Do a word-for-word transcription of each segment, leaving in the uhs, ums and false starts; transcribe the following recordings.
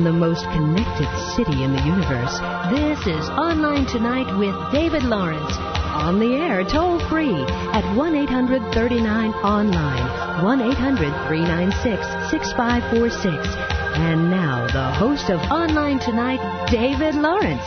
the most connected city in the universe. This is Online Tonight with David Lawrence. On the air, toll free at one eight hundred thirty-nine online, one eight hundred three nine six six five four six. And now, the host of Online Tonight, David Lawrence.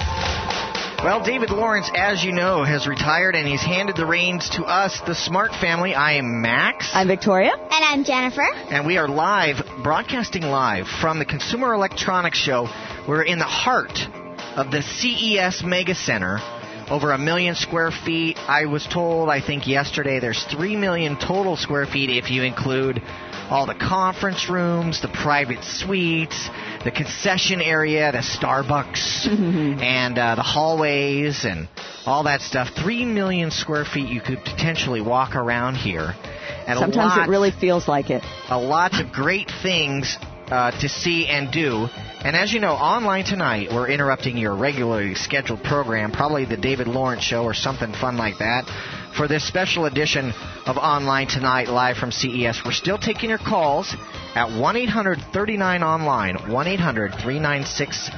Well, David Lawrence, as you know, has retired, and he's handed the reins to us, the Smart family. I am Max. I'm Victoria. And I'm Jennifer. And we are live, broadcasting live from the Consumer Electronics Show. We're in the heart of the C E S Mega Center. Over a million square feet. I was told, I think yesterday, there's three million total square feet if you include all the conference rooms, the private suites, the concession area, the Starbucks, and uh, the hallways and all that stuff. Three million square feet you could potentially walk around here. And Sometimes lot, it really feels like it. A lot of great things uh, to see and do. And as you know, Online Tonight, we're interrupting your regularly scheduled program, probably the David Lawrence Show or something fun like that, for this special edition of Online Tonight, live from C E S. We're still taking your calls at one eight hundred thirty-nine online, one eight hundred three nine six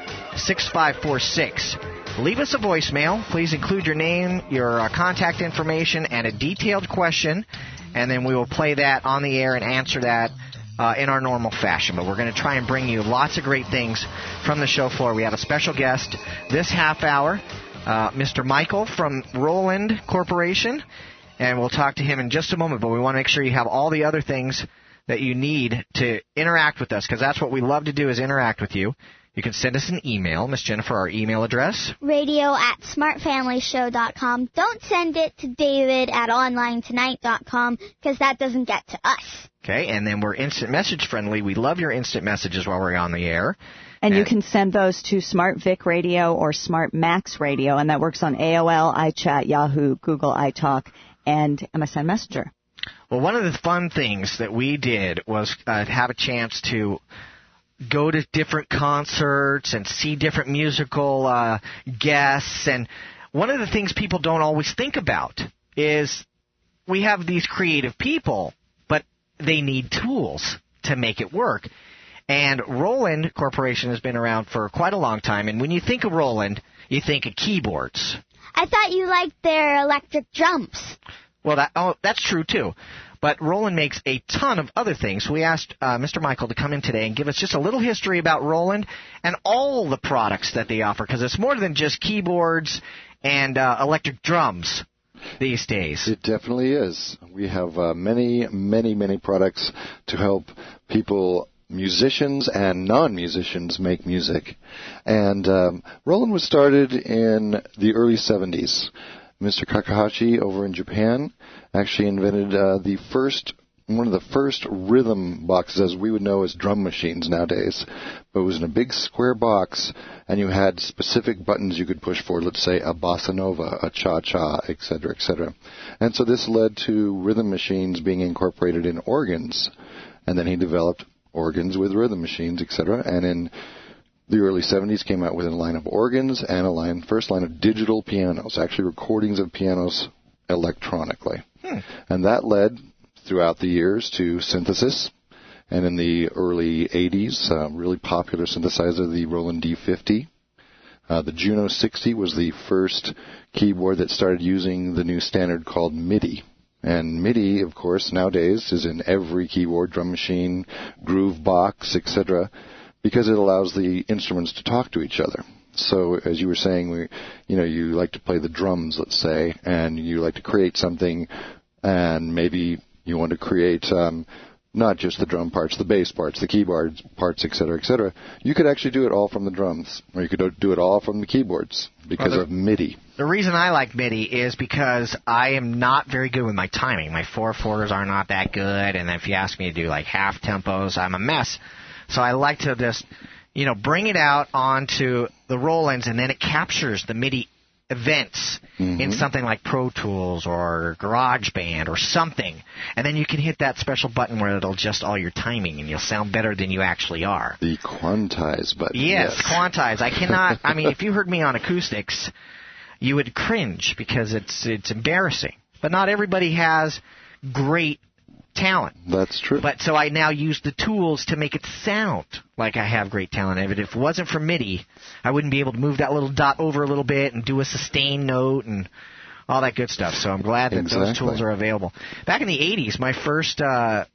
six five four six. Leave us a voicemail. Please include your name, your uh, contact information, and a detailed question, and then we will play that on the air and answer that Uh, in our normal fashion. But we're going to try and bring you lots of great things from the show floor. We have a special guest this half hour, uh, Mister Michael from Roland Corporation, and we'll talk to him in just a moment. But we want to make sure you have all the other things that you need to interact with us, because that's what we love to do, is interact with you. You can send us an email. Miss Jennifer, our email address? Radio at smart family show dot com. Don't send it to David at online tonight dot com, because that doesn't get to us. Okay, and then we're instant message friendly. We love your instant messages while we're on the air. And, and you can send those to Smart Vic Radio or Smart Max Radio, and that works on A O L, iChat, Yahoo, Google iTalk, and M S N Messenger. Well, one of the fun things that we did was uh, have a chance to go to different concerts and see different musical uh, guests. And one of the things people don't always think about is we have these creative people, but they need tools to make it work. And Roland Corporation has been around for quite a long time. And when you think of Roland, you think of keyboards. I thought you liked their electric drums. Well, that, oh, that's true, too. But Roland makes a ton of other things. We asked uh, Mister Michael to come in today and give us just a little history about Roland and all the products that they offer, because it's more than just keyboards and uh, electric drums these days. It definitely is. We have uh, many, many, many products to help people, musicians and non-musicians, make music. And um, Roland was started in the early seventies. Mister Kakahashi over in Japan actually invented uh, the first, one of the first rhythm boxes, as we would know as drum machines nowadays. But it was in a big square box, and you had specific buttons you could push for, let's say a bossa nova, a cha-cha, et cetera, et cetera. And so this led to rhythm machines being incorporated in organs. And then he developed organs with rhythm machines, et cetera. And in the early seventies came out with a line of organs and a line, first line of digital pianos, actually recordings of pianos electronically. Hmm. And that led throughout the years to synthesis. And in the early eighties, a really popular synthesizer, the Roland D fifty. Uh, the Juno sixty was the first keyboard that started using the new standard called MIDI. And MIDI, of course, nowadays is in every keyboard, drum machine, groove box, et cetera, because it allows the instruments to talk to each other. So, as you were saying, we, you know, you like to play the drums, let's say, and you like to create something, and maybe you want to create um, not just the drum parts, the bass parts, the keyboard parts, et cetera, et cetera. You could actually do it all from the drums, or you could do it all from the keyboards because well, the, of MIDI. The reason I like MIDI is because I am not very good with my timing. My four fours are not that good, and if you ask me to do like half tempos, I'm a mess. So I like to just, you know, bring it out onto the Rolands, and then it captures the MIDI events mm-hmm. in something like Pro Tools or GarageBand or something. And then you can hit that special button where it'll adjust all your timing, and you'll sound better than you actually are. The quantize button. Yes, yes. quantize. I cannot, I mean, if you heard me on acoustics, you would cringe because it's it's embarrassing. But not everybody has great talent. That's true. But so I now use the tools to make it sound like I have great talent. If it wasn't for MIDI, I wouldn't be able to move that little dot over a little bit and do a sustained note and all that good stuff. So I'm glad that exactly. those tools are available. Back in the eighties, my first uh,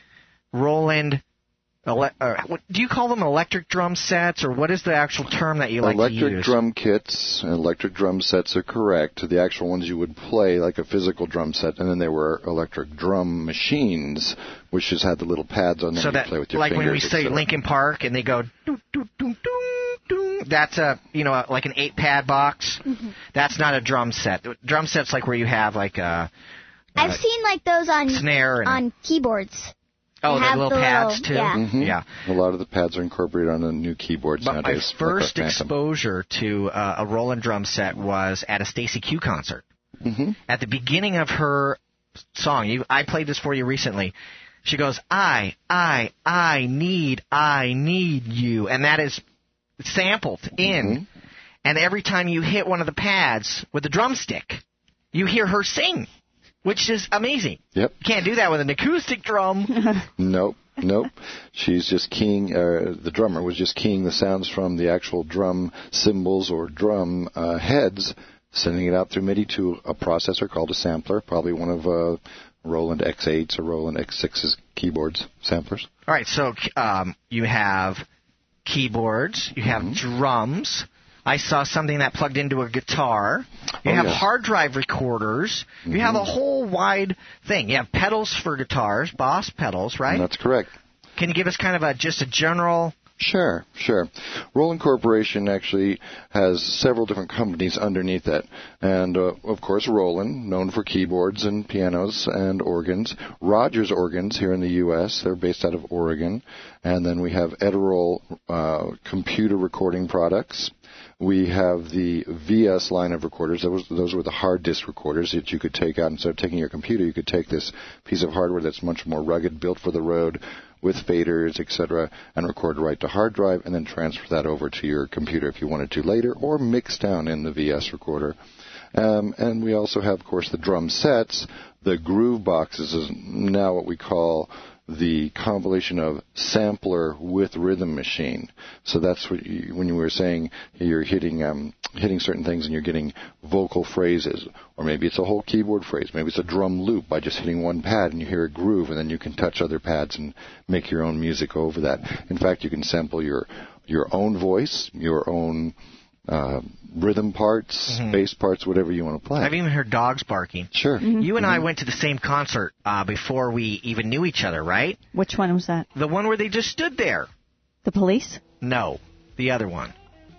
Roland... Ele- uh, what, do you call them electric drum sets, or what is the actual term that you like electric to use? Electric drum kits and electric drum sets are correct. The actual ones you would play, like a physical drum set, and then there were electric drum machines, which just had the little pads on them so you that, play with your like fingers. Like when we say Linkin Park and they go, doo, doo, doo, doo, doo, that's a, you know, like an eight-pad box. Mm-hmm. That's not a drum set. Drum set's like where you have like a... I've uh, seen like those on snare and on a, keyboards. Oh, the little the pads, little, too? Yeah. Mm-hmm. yeah. A lot of the pads are incorporated on the new keyboards but nowadays. My first like exposure to uh, a Roland drum set was at a Stacey Q concert. Mm-hmm. At the beginning of her song, you, I played this for you recently, she goes, I, I, I need, I need you. And that is sampled in. Mm-hmm. And every time you hit one of the pads with a drumstick, you hear her sing. Which is amazing. Yep. You can't do that with an acoustic drum. Nope, nope. She's just keying, uh, the drummer was just keying the sounds from the actual drum cymbals or drum uh, heads, sending it out through MIDI to a processor called a sampler, probably one of uh, Roland X eights or Roland X six's keyboards, samplers. All right, so um, you have keyboards, you have mm-hmm. drums. I saw something that plugged into a guitar. You oh, have yes. hard drive recorders. Mm-hmm. You have a whole wide thing. You have pedals for guitars, Boss pedals, right? That's correct. Can you give us kind of a just a general... Sure, sure. Roland Corporation actually has several different companies underneath it. And, uh, of course, Roland, known for keyboards and pianos and organs. Rogers Organs here in the U S, they're based out of Oregon. And then we have Edirol uh, computer recording products. We have the V S line of recorders. Those, those were the hard disk recorders that you could take out. Instead of taking your computer, you could take this piece of hardware that's much more rugged, built for the road, with faders, et cetera, and record right to hard drive, and then transfer that over to your computer if you wanted to later, or mix down in the V S recorder. Um, and we also have, of course, the drum sets. The groove boxes is now what we call the compilation of sampler with rhythm machine. So that's what you, when you were saying you're hitting um, hitting certain things and you're getting vocal phrases, or maybe it's a whole keyboard phrase, maybe it's a drum loop by just hitting one pad and you hear a groove, and then you can touch other pads and make your own music over that. In fact, you can sample your your own voice, your own uh, rhythm parts, mm-hmm. bass parts, whatever you want to play. I've even heard dogs barking. Sure. Mm-hmm. You and mm-hmm. I went to the same concert uh, before we even knew each other, right? Which one was that? The one where they just stood there. The Police? No, the other one.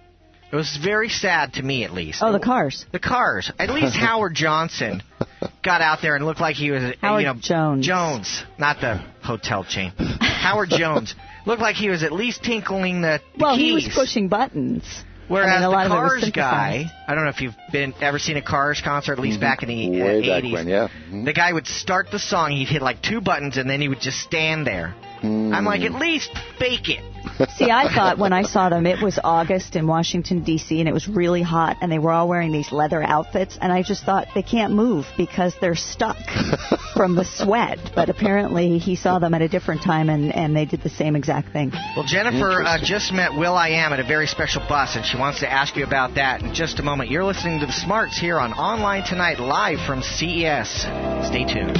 It was very sad to me, at least. Oh, the Cars. The Cars. At least Howard Johnson got out there and looked like he was, Howard you know, Jones. Jones, not the hotel chain. Howard Jones looked like he was at least tinkling the, the well, keys. Well, he was pushing buttons. Whereas I mean, a lot the Cars of it guy, I don't know if you've been ever seen a Cars concert, at least mm-hmm. back in the uh, Way eighties. Back when, yeah. Mm-hmm. The guy would start the song, he'd hit like two buttons, and then he would just stand there. Mm. I'm like, at least fake it. See, I thought when I saw them, it was August in Washington, D C, and it was really hot, and they were all wearing these leather outfits, and I just thought they can't move because they're stuck from the sweat. But apparently he saw them at a different time, and, and they did the same exact thing. Well, Jennifer uh, just met Will I Am at a very special bus, and she wants to ask you about that in just a moment. You're listening to The Smarts here on Online Tonight, live from C E S. Stay tuned.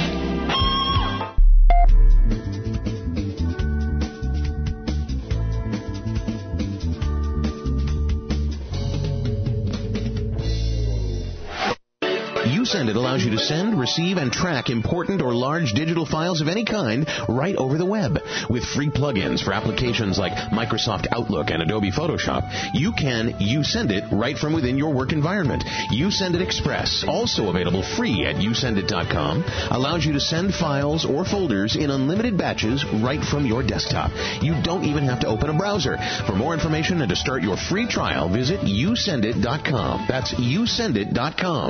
YouSendIt allows you to send, receive, and track important or large digital files of any kind right over the web. With free plugins for applications like Microsoft Outlook and Adobe Photoshop, you can YouSendIt right from within your work environment. YouSendIt Express, also available free at you send it dot com, allows you to send files or folders in unlimited batches right from your desktop. You don't even have to open a browser. For more information and to start your free trial, visit you send it dot com. That's you send it dot com.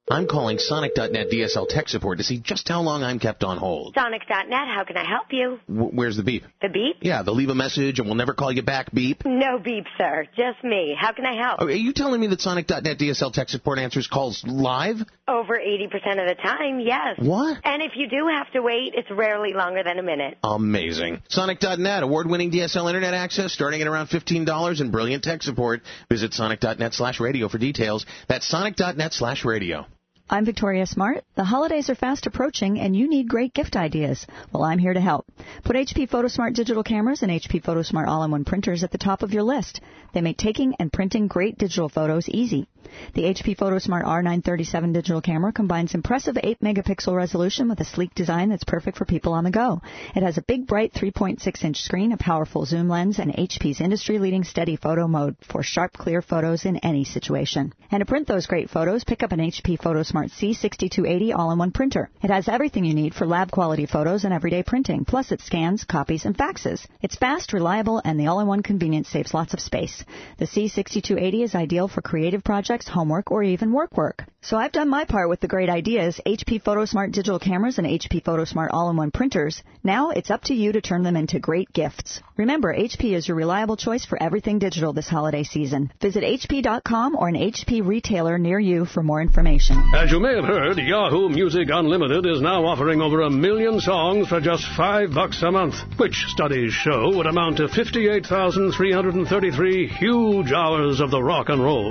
I'm calling Sonic dot net D S L tech support to see just how long I'm kept on hold. Sonic dot net, how can I help you? W- where's the beep? The beep? Yeah, the leave a message and we'll never call you back beep. No beep, sir. Just me. How can I help? Oh, are you telling me that Sonic dot net D S L tech support answers calls live? Over eighty percent of the time, yes. What? And if you do have to wait, it's rarely longer than a minute. Amazing. Sonic dot net, award-winning D S L internet access starting at around fifteen dollars and brilliant tech support. Visit Sonic dot net slash radio for details. That's Sonic dot net slash radio. I'm Victoria Smart. The holidays are fast approaching, and you need great gift ideas. Well, I'm here to help. Put H P PhotoSmart digital cameras and H P PhotoSmart all-in-one printers at the top of your list. They make taking and printing great digital photos easy. The H P PhotoSmart R nine thirty-seven digital camera combines impressive eight megapixel resolution with a sleek design that's perfect for people on the go. It has a big, bright three point six inch screen, a powerful zoom lens, and H P's industry-leading steady photo mode for sharp, clear photos in any situation. And to print those great photos, pick up an H P PhotoSmart C sixty-two eighty all-in-one printer. It has everything you need for lab-quality photos and everyday printing, plus it scans, copies, and faxes. It's fast, reliable, and the all-in-one convenience saves lots of space. The C sixty-two eighty is ideal for creative projects, homework, or even work work. So I've done my part with the great ideas, H P PhotoSmart digital cameras and H P PhotoSmart all-in-one printers. Now it's up to you to turn them into great gifts. Remember, H P is your reliable choice for everything digital this holiday season. Visit H P dot com or an H P retailer near you for more information. As you may have heard, Yahoo Music Unlimited is now offering over a million songs for just five bucks a month, which studies show would amount to fifty-eight thousand three hundred thirty-three huge hours of the rock and roll.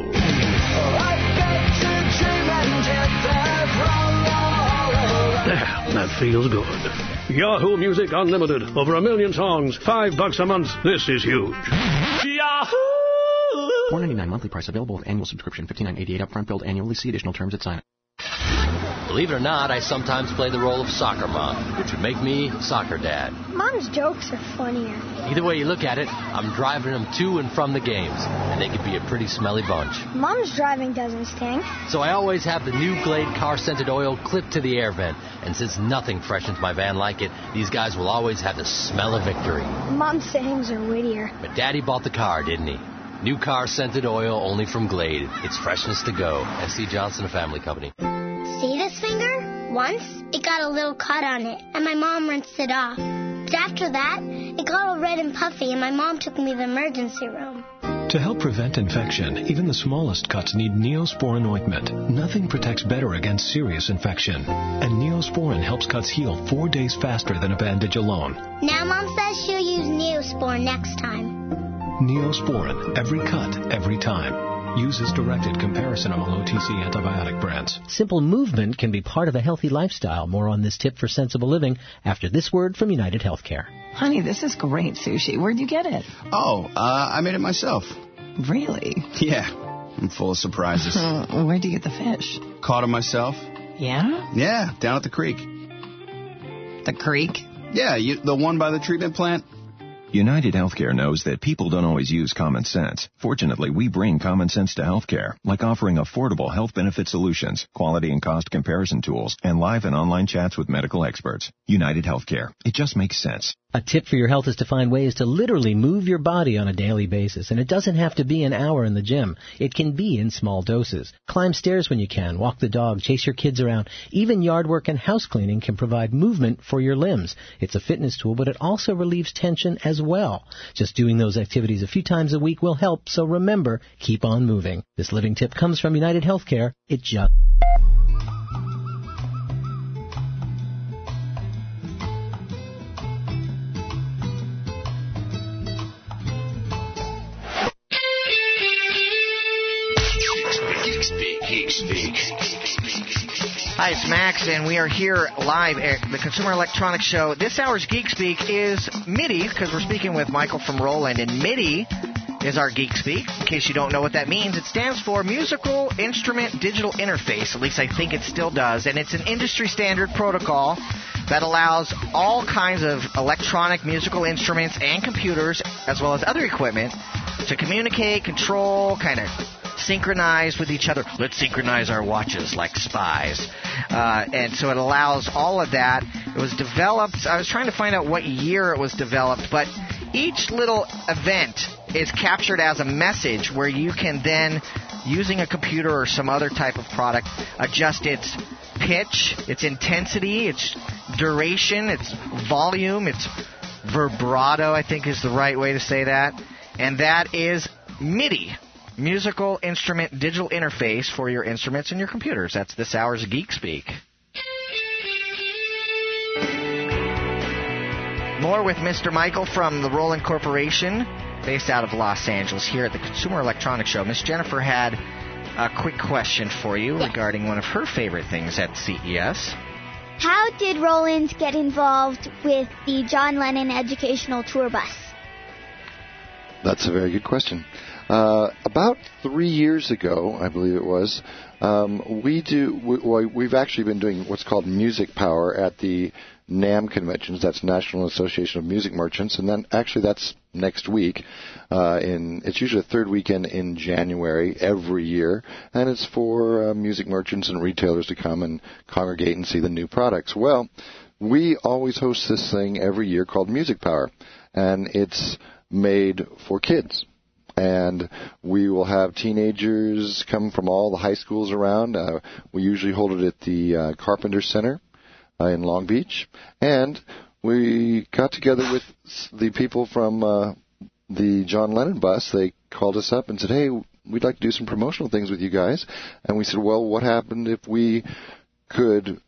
There, that feels good. Yahoo Music Unlimited. Over a million songs, five bucks a month. This is huge. Yahoo! four ninety-nine monthly price available with annual subscription. fifty-nine eighty-eight upfront billed annually. See additional terms at sign up. Believe it or not, I sometimes play the role of soccer mom, which would make me soccer dad. Mom's jokes are funnier. Either way you look at it, I'm driving them to and from the games, and they could be a pretty smelly bunch. Mom's driving doesn't stink. So I always have the new Glade car-scented oil clipped to the air vent, and since nothing freshens my van like it, these guys will always have the smell of victory. Mom's sayings are wittier. But Daddy bought the car, didn't he? New car-scented oil only from Glade. It's freshness to go. S C Johnson, a family company. See this finger? Once, it got a little cut on it, and my mom rinsed it off. But after that, it got all red and puffy, and my mom took me to the emergency room. To help prevent infection, even the smallest cuts need Neosporin ointment. Nothing protects better against serious infection. And Neosporin helps cuts heal four days faster than a bandage alone. Now Mom says she'll use Neosporin next time. Neosporin, every cut, every time. Use as directed. Comparison among O T C antibiotic brands. Simple movement can be part of a healthy lifestyle. More on this tip for sensible living after this word from United Healthcare. Honey, this is great sushi. Where'd you get it? Oh, uh, I made it myself. Really? Yeah. I'm full of surprises. Where'd you get the fish? Caught them myself. Yeah? Yeah, down at the creek. The creek? Yeah, you, the one by the treatment plant. United Healthcare knows that people don't always use common sense. Fortunately, we bring common sense to healthcare, like offering affordable health benefit solutions, quality and cost comparison tools, and live and online chats with medical experts. United Healthcare. It just makes sense. A tip for your health is to find ways to literally move your body on a daily basis, and it doesn't have to be an hour in the gym. It can be in small doses. Climb stairs when you can, walk the dog, chase your kids around. Even yard work and house cleaning can provide movement for your limbs. It's a fitness tool, but it also relieves tension as well. Just doing those activities a few times a week will help, so remember, keep on moving. This living tip comes from United Healthcare. It just... Hi, it's Max, and we are here live at the Consumer Electronics Show. This hour's Geek Speak is MIDI, because we're speaking with Michael from Roland, and MIDI is our Geek Speak. In case you don't know what that means, it stands for Musical Instrument Digital Interface. At least I think it still does, and it's an industry-standard protocol that allows all kinds of electronic musical instruments and computers, as well as other equipment, to communicate, control, kind of synchronize with each other. Let's synchronize our watches like spies. Uh, and so it allows all of that. It was developed, I was trying to find out what year it was developed, but each little event is captured as a message where you can then using a computer or some other type of product, adjust its pitch, its intensity, its duration, its volume, its vibrato, I think is the right way to say that. And that is MIDI, Musical Instrument Digital Interface for your instruments and your computers. That's this hour's Geek Speak. More with Mister Michael from the Roland Corporation, based out of Los Angeles, here at the Consumer Electronics Show. Miss Jennifer had a quick question for you yes. regarding one of her favorite things at C E S. How did Roland get involved with the John Lennon Educational Tour Bus? That's a very good question. Uh, about three years ago, I believe it was, um, we do. We, we've actually been doing what's called Music Power at the NAMM conventions. That's National Association of Music Merchants, and then actually that's next week. Uh, in it's usually the third weekend in January every year, and it's for uh, music merchants and retailers to come and congregate and see the new products. Well, we always host this thing every year called Music Power, and it's made for kids. And we will have teenagers come from all the high schools around. Uh, we usually hold it at the uh, Carpenter Center uh, in Long Beach. And we got together with the people from uh, the John Lennon bus. They called us up and said, hey, we'd like to do some promotional things with you guys. And we said, well, what happened if we could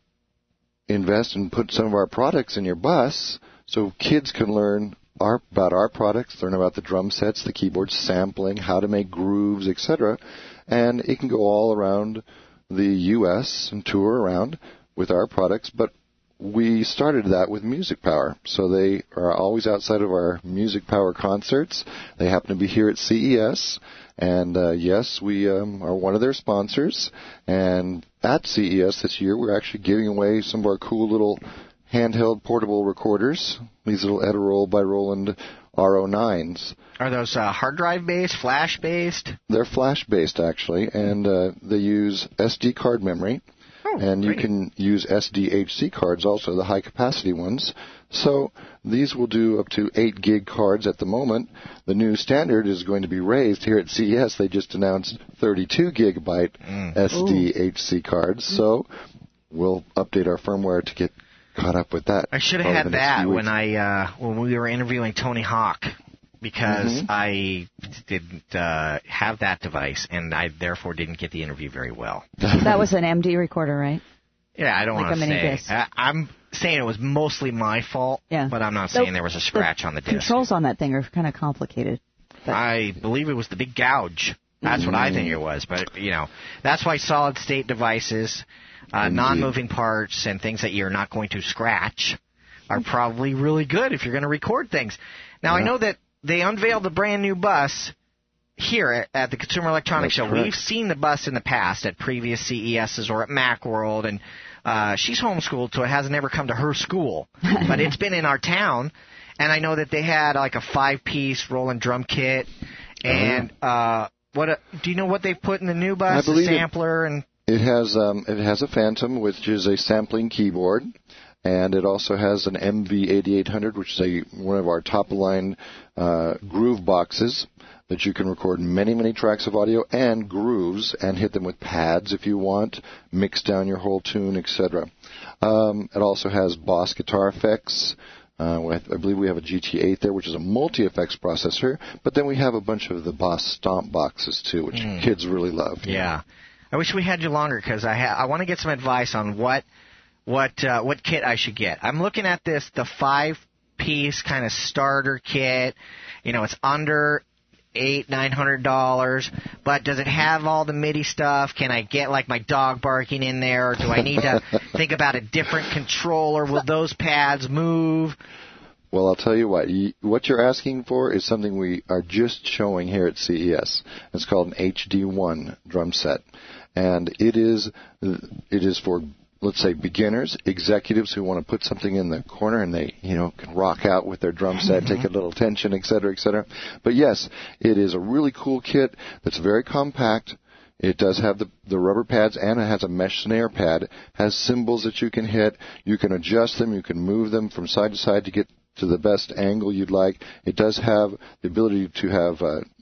invest and put some of our products in your bus so kids can learn Our, about our products, learn about the drum sets, the keyboard sampling, how to make grooves, et cetera. And it can go all around the U S and tour around with our products. But we started that with Music Power. So they are always outside of our Music Power concerts. They happen to be here at C E S. And, uh, yes, we um, are one of their sponsors. And at C E S this year, we're actually giving away some of our cool little handheld portable recorders, these little Edirol by Roland R O nines. Are those uh, hard drive based, flash based? They're flash based actually, and uh, they use S D card memory. Oh, and you great. Can use S D H C cards also, the high capacity ones. So these will do up to eight gig cards at the moment. The new standard is going to be raised here at C E S. They just announced thirty-two gigabyte mm. S D H C cards. So we'll update our firmware to get caught up with that. I should have had that when I uh, when we were interviewing Tony Hawk, because mm-hmm. I didn't uh, have that device, and I therefore didn't get the interview very well. That was an M D recorder, right? Yeah, I don't like want to say. Disc. I, I'm saying it was mostly my fault, yeah. but I'm not saying so there was a scratch the on the disc. Controls on that thing are kind of complicated. But. I believe it was the big gouge. That's mm-hmm. what I think it was. But, you know, that's why solid-state devices, uh, non-moving parts, and things that you're not going to scratch are probably really good if you're going to record things. Now, yeah. I know that they unveiled the brand-new bus here at the Consumer Electronics Show. Correct. We've seen the bus in the past at previous C E S's or at Macworld, and uh, she's homeschooled, so it hasn't ever come to her school. But it's been in our town, and I know that they had like a five-piece Roland drum kit, and uh, what a, do you know what they've put in the new bus? I believe a sampler it, and it has um, it has a Phantom, which is a sampling keyboard. And it also has an M V eighty-eight hundred, which is a, one of our top-line uh, groove boxes that you can record many, many tracks of audio and grooves and hit them with pads if you want, mix down your whole tune, et cetera. Um, it also has Boss guitar effects. Uh, I believe we have a G T eight there, which is a multi-effects processor. But then we have a bunch of the Boss Stomp boxes, too, which mm. kids really love. Yeah. Know? I wish we had you longer because I, ha- I want to get some advice on what... What uh, what kit I should get. I'm looking at this, the five-piece kind of starter kit. You know, it's under eight, nine hundred dollars. But does it have all the MIDI stuff? Can I get like my dog barking in there? Or do I need to think about a different controller? Will those pads move? Well, I'll tell you what. You, what you're asking for is something we are just showing here at C E S. It's called an H D one drum set, and it is it is for, let's say, beginners, executives who want to put something in the corner and they, you know, can rock out with their drum set, take a little tension, et cetera, et cetera. But yes, it is a really cool kit that's very compact. It does have the, the rubber pads, and it has a mesh snare pad. It has cymbals that you can hit. You can adjust them. You can move them from side to side to get to the best angle you'd like. It does have the ability to have uh,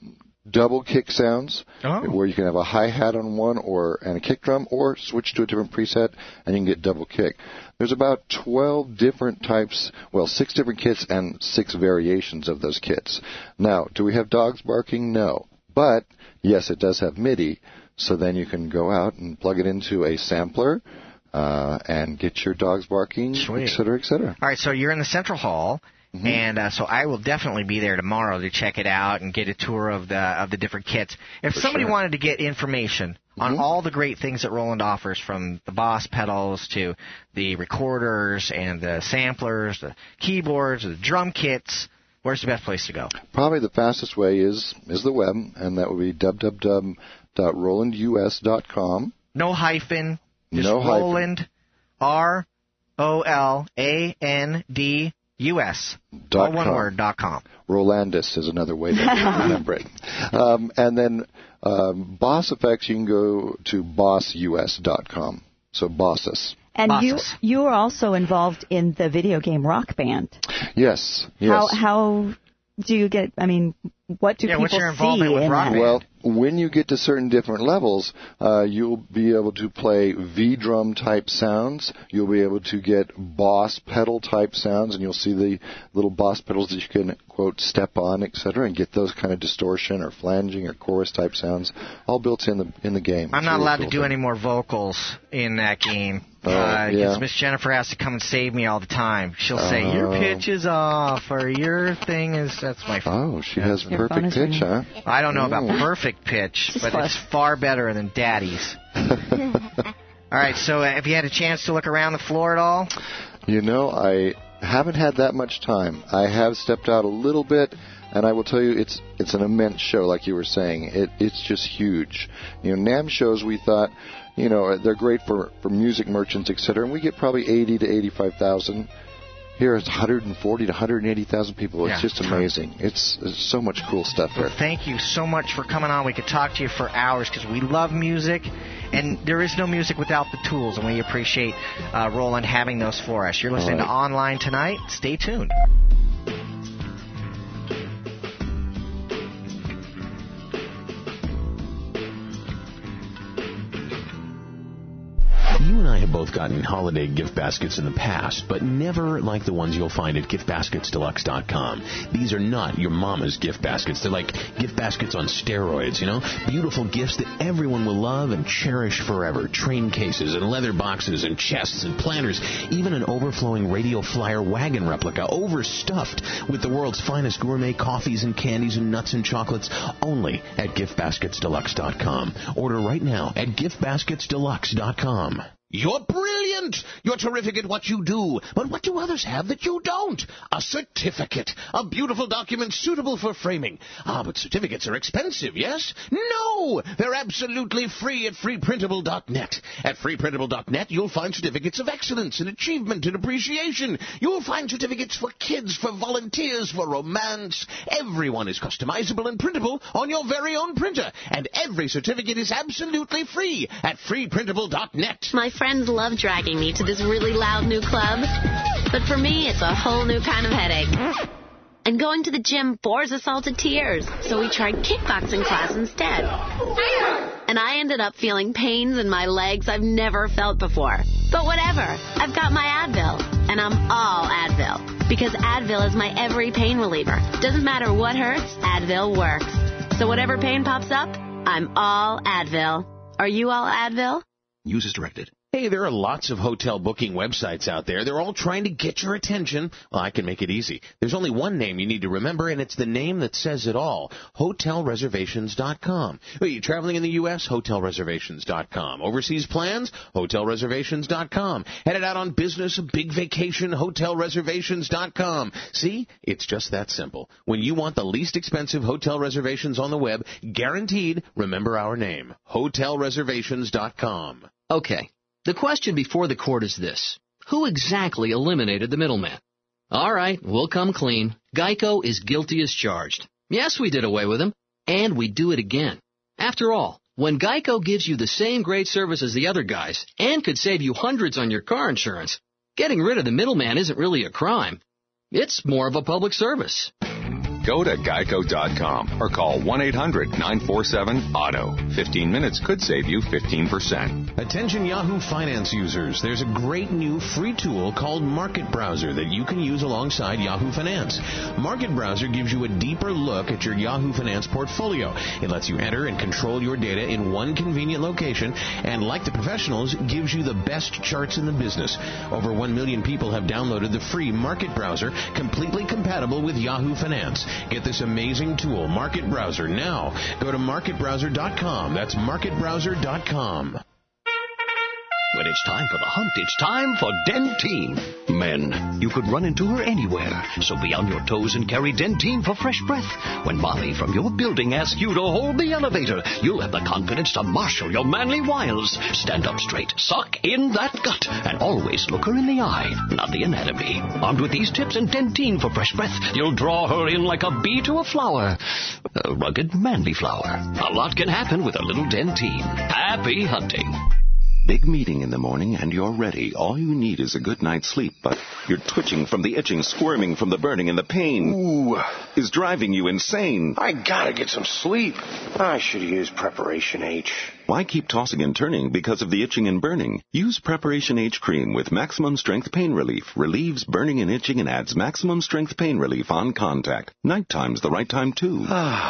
double kick sounds, Oh. where you can have a hi-hat on one or and a kick drum, or switch to a different preset, and you can get double kick. There's about twelve different types, well, six different kits and six variations of those kits. Now, do we have dogs barking? No. But, yes, it does have MIDI, so then you can go out and plug it into a sampler uh, and get your dogs barking, Sweet. et cetera, et cetera. All right, so you're in the Central Hall. Mm-hmm. And uh, so I will definitely be there tomorrow to check it out and get a tour of the of the different kits. If For somebody sure. wanted to get information on Mm-hmm. all the great things that Roland offers, from the Boss pedals to the recorders and the samplers, the keyboards, the drum kits, where's the best place to go? Probably the fastest way is is the web, and that would be w w w dot roland u s dot com. No hyphen, just No hyphen. Roland, R O L A N D U S, Dot all one com. word, dot com. Rolandus is another way to remember it. Um, and then um, Boss Effects, you can go to boss u s dot com. So Bossus. And you Bosses. you are also involved in the video game Rock Band. Yes, yes. How how do you get? I mean, what do Yeah, people what's your see involvement with in Rock that? Band? Well, when you get to certain different levels, uh, you'll be able to play V-drum type sounds. You'll be able to get Boss pedal type sounds, and you'll see the little Boss pedals that you can, quote, step on, et cetera, and get those kind of distortion or flanging or chorus type sounds all built in the in the game. I'm It's not really allowed cool to do thing. any more vocals in that game. Oh, uh, yeah. 'cause Miss Jennifer has to come and save me all the time. She'll say, your Oh. pitch is off, or your thing is, that's my Oh, she has Your phone perfect is pitch, huh? ringing. I don't know about Mm. perfect pitch, Just but close. it's far better than Daddy's. All right, so uh, have you had a chance to look around the floor at all? You know, I haven't had that much time. I have stepped out a little bit, and I will tell you, it's it's an immense show, like you were saying. It it's just huge. You know, NAMM shows, we thought, you know, they're great for, for music merchants, et cetera, and we get probably eighty to eighty-five thousand. Here it's one hundred forty to one hundred eighty thousand people. It's Yeah. just amazing. It's, it's so much cool stuff Well, there. thank you so much for coming on. We could talk to you for hours because we love music, and there is no music without the tools, and we appreciate uh, Roland having those for us. You're listening All to right. Online Tonight. Stay tuned. You and I have both gotten holiday gift baskets in the past, but never like the ones you'll find at gift baskets deluxe dot com. These are not your mama's gift baskets. They're like gift baskets on steroids, you know? Beautiful gifts that everyone will love and cherish forever. Train cases and leather boxes and chests and planters. Even an overflowing Radio Flyer wagon replica, overstuffed with the world's finest gourmet coffees and candies and nuts and chocolates, only at gift baskets deluxe dot com. Order right now at gift baskets deluxe dot com. You're brilliant! You're terrific at what you do. But what do others have that you don't? A certificate. A beautiful document suitable for framing. Ah, but certificates are expensive, yes? No! They're absolutely free at free printable dot net. At free printable dot net, you'll find certificates of excellence and achievement and appreciation. You'll find certificates for kids, for volunteers, for romance. Everyone is customizable and printable on your very own printer. And every certificate is absolutely free at free printable dot net. My friends love dragging me to this really loud new club, but for me, it's a whole new kind of headache. And going to the gym bores us all to tears, so we tried kickboxing class instead. And I ended up feeling pains in my legs I've never felt before. But whatever, I've got my Advil, and I'm all Advil, because Advil is my every pain reliever. Doesn't matter what hurts, Advil works. So whatever pain pops up, I'm all Advil. Are you all Advil? Use as directed. Hey, there are lots of hotel booking websites out there. They're all trying to get your attention. Well, I can make it easy. There's only one name you need to remember, and it's the name that says it all. hotel reservations dot com. Are you traveling in the U S? hotel reservations dot com. Overseas plans? hotel reservations dot com. Headed out on business, a big vacation? hotel reservations dot com. See? It's just that simple. When you want the least expensive hotel reservations on the web, guaranteed, remember our name. hotel reservations dot com. Okay. The question before the court is this. Who exactly eliminated the middleman? All right, we'll come clean. Geico is guilty as charged. Yes, we did away with him, and we do it again. After all, when Geico gives you the same great service as the other guys and could save you hundreds on your car insurance, getting rid of the middleman isn't really a crime. It's more of a public service. Go to geico dot com or call one eight hundred nine four seven auto. fifteen minutes could save you fifteen percent. Attention Yahoo Finance users, there's a great new free tool called Market Browser that you can use alongside Yahoo Finance. Market Browser gives you a deeper look at your Yahoo Finance portfolio. It lets you enter and control your data in one convenient location, and like the professionals, gives you the best charts in the business. Over one million people have downloaded the free Market Browser, completely compatible with Yahoo Finance. Get this amazing tool, Market Browser, now. Go to market browser dot com. That's market browser dot com. When it's time for the hunt, it's time for Dentyne. Men, you could run into her anywhere, so be on your toes and carry Dentyne for fresh breath. When Molly from your building asks you to hold the elevator, you'll have the confidence to marshal your manly wiles. Stand up straight, suck in that gut, and always look her in the eye, not the anatomy. Armed with these tips and Dentyne for fresh breath, you'll draw her in like a bee to a flower. A rugged, manly flower. A lot can happen with a little Dentyne. Happy hunting. Big meeting in the morning and you're ready. All you need is a good night's sleep, but you're twitching from the itching, squirming from the burning, and the pain Ooh. is driving you insane. I gotta get some sleep. I should use Preparation H. Why keep tossing and turning because of the itching and burning? Use Preparation H cream with maximum strength pain relief. Relieves burning and itching and adds maximum strength pain relief on contact. Nighttime's the right time too.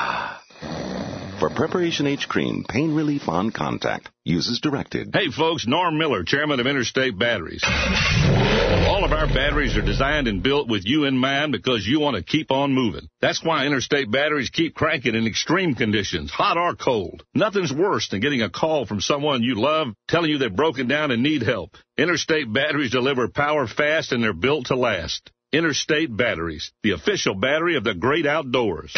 For Preparation H cream, pain relief on contact. Use as directed. Hey folks, Norm Miller, chairman of Interstate Batteries. All of our batteries are designed and built with you in mind because you want to keep on moving. That's why Interstate Batteries keep cranking in extreme conditions, hot or cold. Nothing's worse than getting a call from someone you love telling you they're broken down and need help. Interstate Batteries deliver power fast and they're built to last. Interstate Batteries, the official battery of the great outdoors.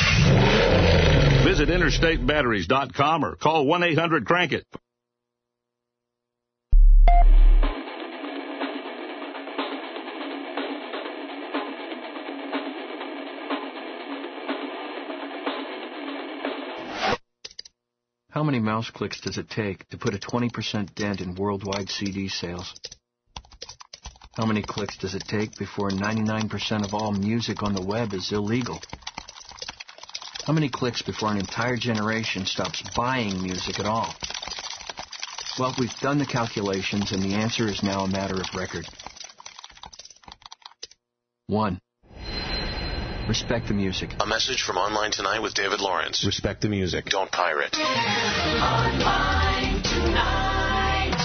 Visit interstate batteries dot com or call one eight hundred crank it. How many mouse clicks does it take to put a twenty percent dent in worldwide C D sales? How many clicks does it take before ninety-nine percent of all music on the web is illegal? How many clicks before an entire generation stops buying music at all? Well, we've done the calculations, and the answer is now a matter of record. One. Respect the music. A message from Online Tonight with David Lawrence. Respect the music. Don't pirate. Online Tonight.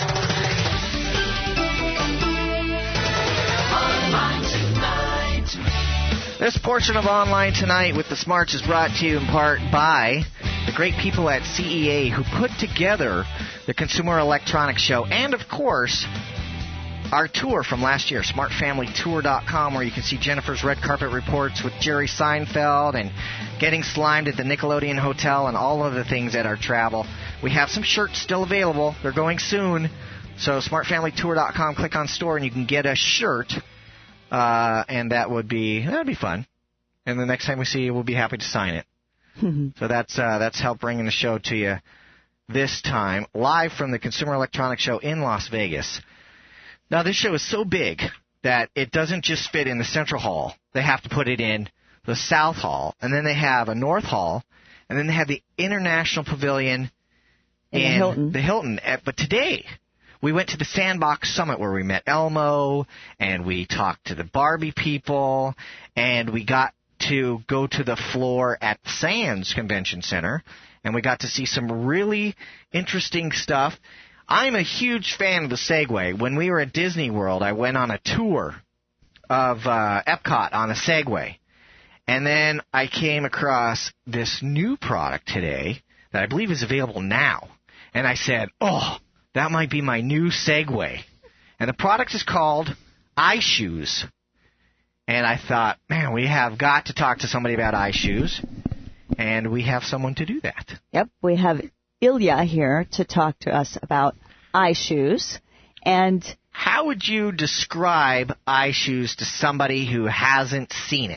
Online Tonight. This portion of Online Tonight with the Smarts is brought to you in part by the great people at C E A who put together the Consumer Electronics Show and, of course, our tour from last year, smart family tour dot com, where you can see Jennifer's red carpet reports with Jerry Seinfeld and getting slimed at the Nickelodeon Hotel and all of the things at our travel. We have some shirts still available. They're going soon. So smart family tour dot com, click on store, and you can get a shirt. Uh, and that would be that would be fun. And the next time we see you, we'll be happy to sign it. So that's uh, that's help bringing the show to you this time, live from the Consumer Electronics Show in Las Vegas. Now, this show is so big that it doesn't just fit in the Central Hall. They have to put it in the South Hall, and then they have a North Hall, and then they have the International Pavilion in, in the Hilton. The Hilton. But today, we went to the Sandbox Summit where we met Elmo, and we talked to the Barbie people, and we got to go to the floor at Sands Convention Center, and we got to see some really interesting stuff. I'm a huge fan of the Segway. When we were at Disney World, I went on a tour of uh, Epcot on a Segway. And then I came across this new product today that I believe is available now. And I said, oh, that might be my new Segway. And the product is called iShoes. And I thought, man, we have got to talk to somebody about iShoes. And we have someone to do that. Yep, we have Ilya here to talk to us about iShoes. And how would you describe iShoes to somebody who hasn't seen it?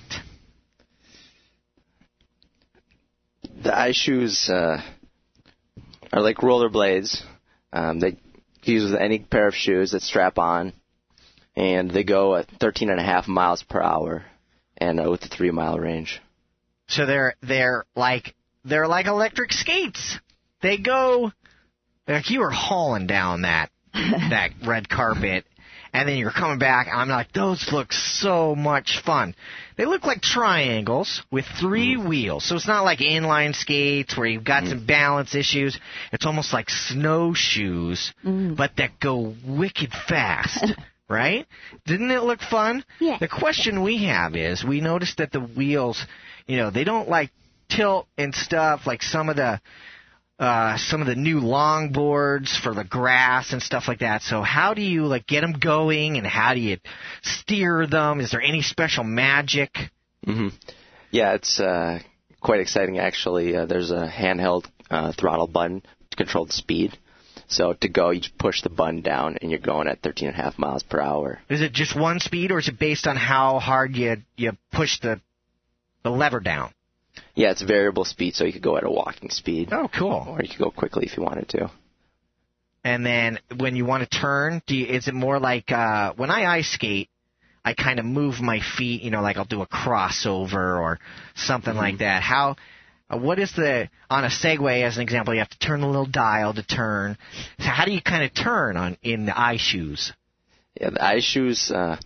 The iShoes uh, are like rollerblades. Um, they use with any pair of shoes that strap on, and they go at thirteen and a half miles per hour, and uh, with a three mile range. So they're they're like they're like electric skates. They go like you were hauling down that that red carpet, and then you're coming back. And I'm like, those look so much fun. They look like triangles with three mm. wheels. So it's not like inline skates where you've got mm. some balance issues. It's almost like snowshoes, mm. but that go wicked fast. Right? Didn't it look fun? Yeah. The question we have is, we noticed that the wheels, you know, they don't like tilt and stuff like some of the uh, some of the new longboards for the grass and stuff like that. So how do you like get them going, and how do you steer them? Is there any special magic? Mm-hmm. Yeah, it's uh, quite exciting actually. Uh, there's a handheld uh, throttle button to control the speed. So to go, you just push the button down, and you're going at thirteen and a half miles per hour. Is it just one speed, or is it based on how hard you you push the the lever down? Yeah, it's variable speed, so you could go at a walking speed. Oh, cool. Or you could go quickly if you wanted to. And then when you want to turn, do you, is it more like uh, when I ice skate, I kind of move my feet, you know, like I'll do a crossover or something mm-hmm. like that. How... Uh, what is the, on a Segway, as an example, you have to turn the little dial to turn. So how do you kind of turn on in the iShoes? Yeah, the iShoes, uh,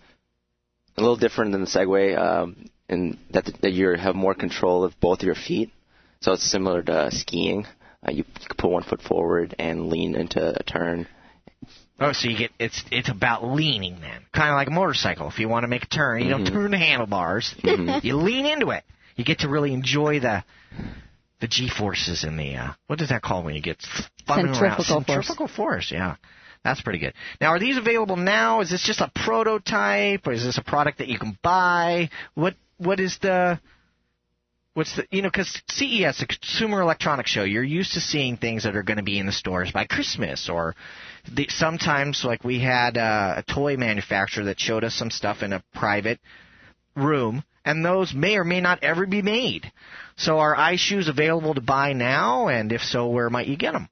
a little different than the Segway, um, in that, that you have more control of both your feet. So it's similar to skiing. Uh, you can put one foot forward and lean into a turn. Oh, so you get, it's it's about leaning then. Kind of like a motorcycle. If you want to make a turn, you mm-hmm. don't turn the handlebars. Mm-hmm. You lean into it. You get to really enjoy the the G-forces and the, uh, what is that called when you get spun around? Centrifugal force. Centrifugal force, yeah. That's pretty good. Now, are these available now? Is this just a prototype, or is this a product that you can buy? What What is the, what's the, you know, because C E S, the Consumer Electronics Show, you're used to seeing things that are going to be in the stores by Christmas, or the, sometimes, like we had uh, a toy manufacturer that showed us some stuff in a private room, and those may or may not ever be made. So are iShoes available to buy now? And if so, where might you get them?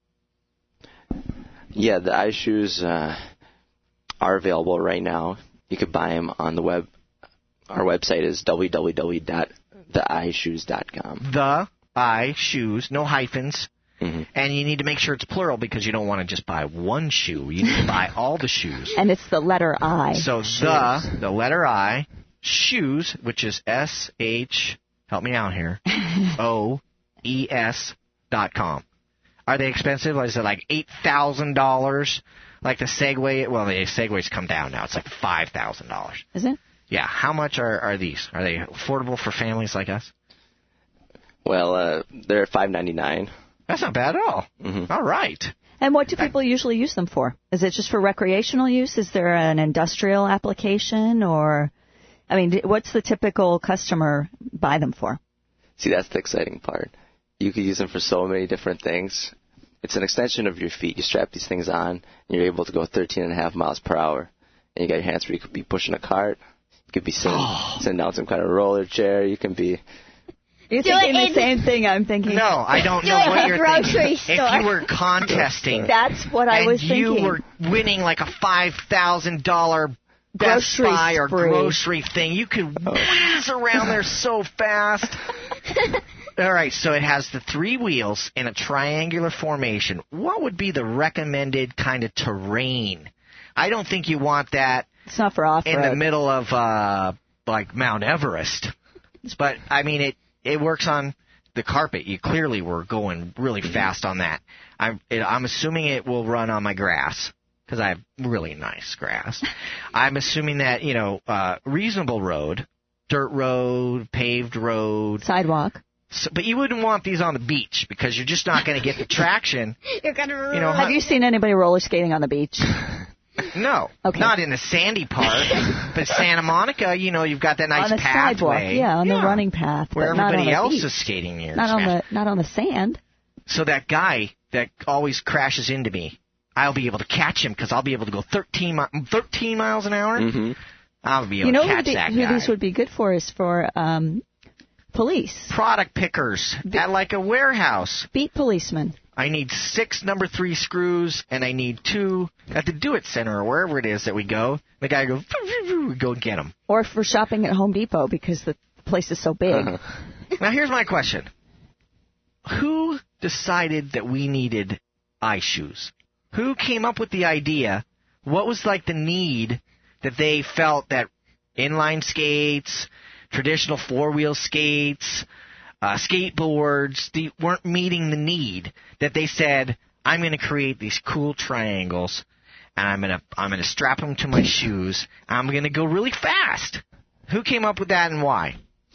Yeah, the iShoes uh, are available right now. You could buy them on the web. Our website is w w w dot the i shoes dot com. The iShoes, no hyphens. Mm-hmm. And you need to make sure it's plural because you don't want to just buy one shoe. You need to buy all the shoes. And it's the letter I. So shoes. the, the letter I, shoes, which is S H, help me out here, O E S dot com. Are they expensive? Is it like eight thousand dollars? Like the Segway? Well, the Segways come down now. It's like five thousand dollars. Is it? Yeah. How much are, are these? Are they affordable for families like us? Well, uh, they're five ninety-nine. That's not bad at all. Mm-hmm. All right. And what do people usually use them for? Is it just for recreational use? Is there an industrial application? Or, I mean, what's the typical customer buy them for? See, that's the exciting part. You could use them for so many different things. It's an extension of your feet. You strap these things on, and you're able to go thirteen and a half miles per hour. And you got your hands free. You could be pushing a cart. You could be sitting, oh. sitting down some kind of roller chair. You can be... You're thinking the same thing I'm thinking. No, I don't Do know it what at you're grocery thinking. store. If you were contesting... That's what I was thinking. And you were winning like a five thousand dollars Best grocery Buy or spree. grocery thing, you could whiz around there so fast. All right, so it has the three wheels in a triangular formation. What would be the recommended kind of terrain? I don't think you want that it's not for off-road. in the middle of, uh, like, Mount Everest. But, I mean, it, it works on the carpet. You clearly were going really fast on that. I'm, it, I'm assuming it will run on my grass, because I have really nice grass. I'm assuming that, you know, uh, reasonable road, dirt road, paved road. Sidewalk. So, but you wouldn't want these on the beach because you're just not going to get the traction. You're gonna. You know, have you seen anybody roller skating on the beach? No, okay. Not in the sandy part. But Santa Monica, you know, you've got that nice on the pathway. Sidewalk, yeah, on yeah. the running path, where but everybody not on else the beach. is skating near. Not on the not on the sand. So that guy that always crashes into me, I'll be able to catch him because I'll be able to go thirteen, thirteen miles an hour. Mm-hmm. I'll be able you know to catch who, that who guy. these would be good for is for um, police. Product pickers Be- at like a warehouse. Beat policemen. I need six number three screws, and I need two at the Do-It Center or wherever it is that we go. The guy goes, we go and get them. Or for shopping at Home Depot because the place is so big. Uh-huh. Now, here's my question. Who decided that we needed ice shoes? Who came up with the idea? What was like the need that they felt that inline skates, traditional four-wheel skates, uh, skateboards, they weren't meeting the need that they said, I'm going to create these cool triangles, and I'm going to I'm going to strap them to my shoes, and I'm going to go really fast. Who came up with that and why?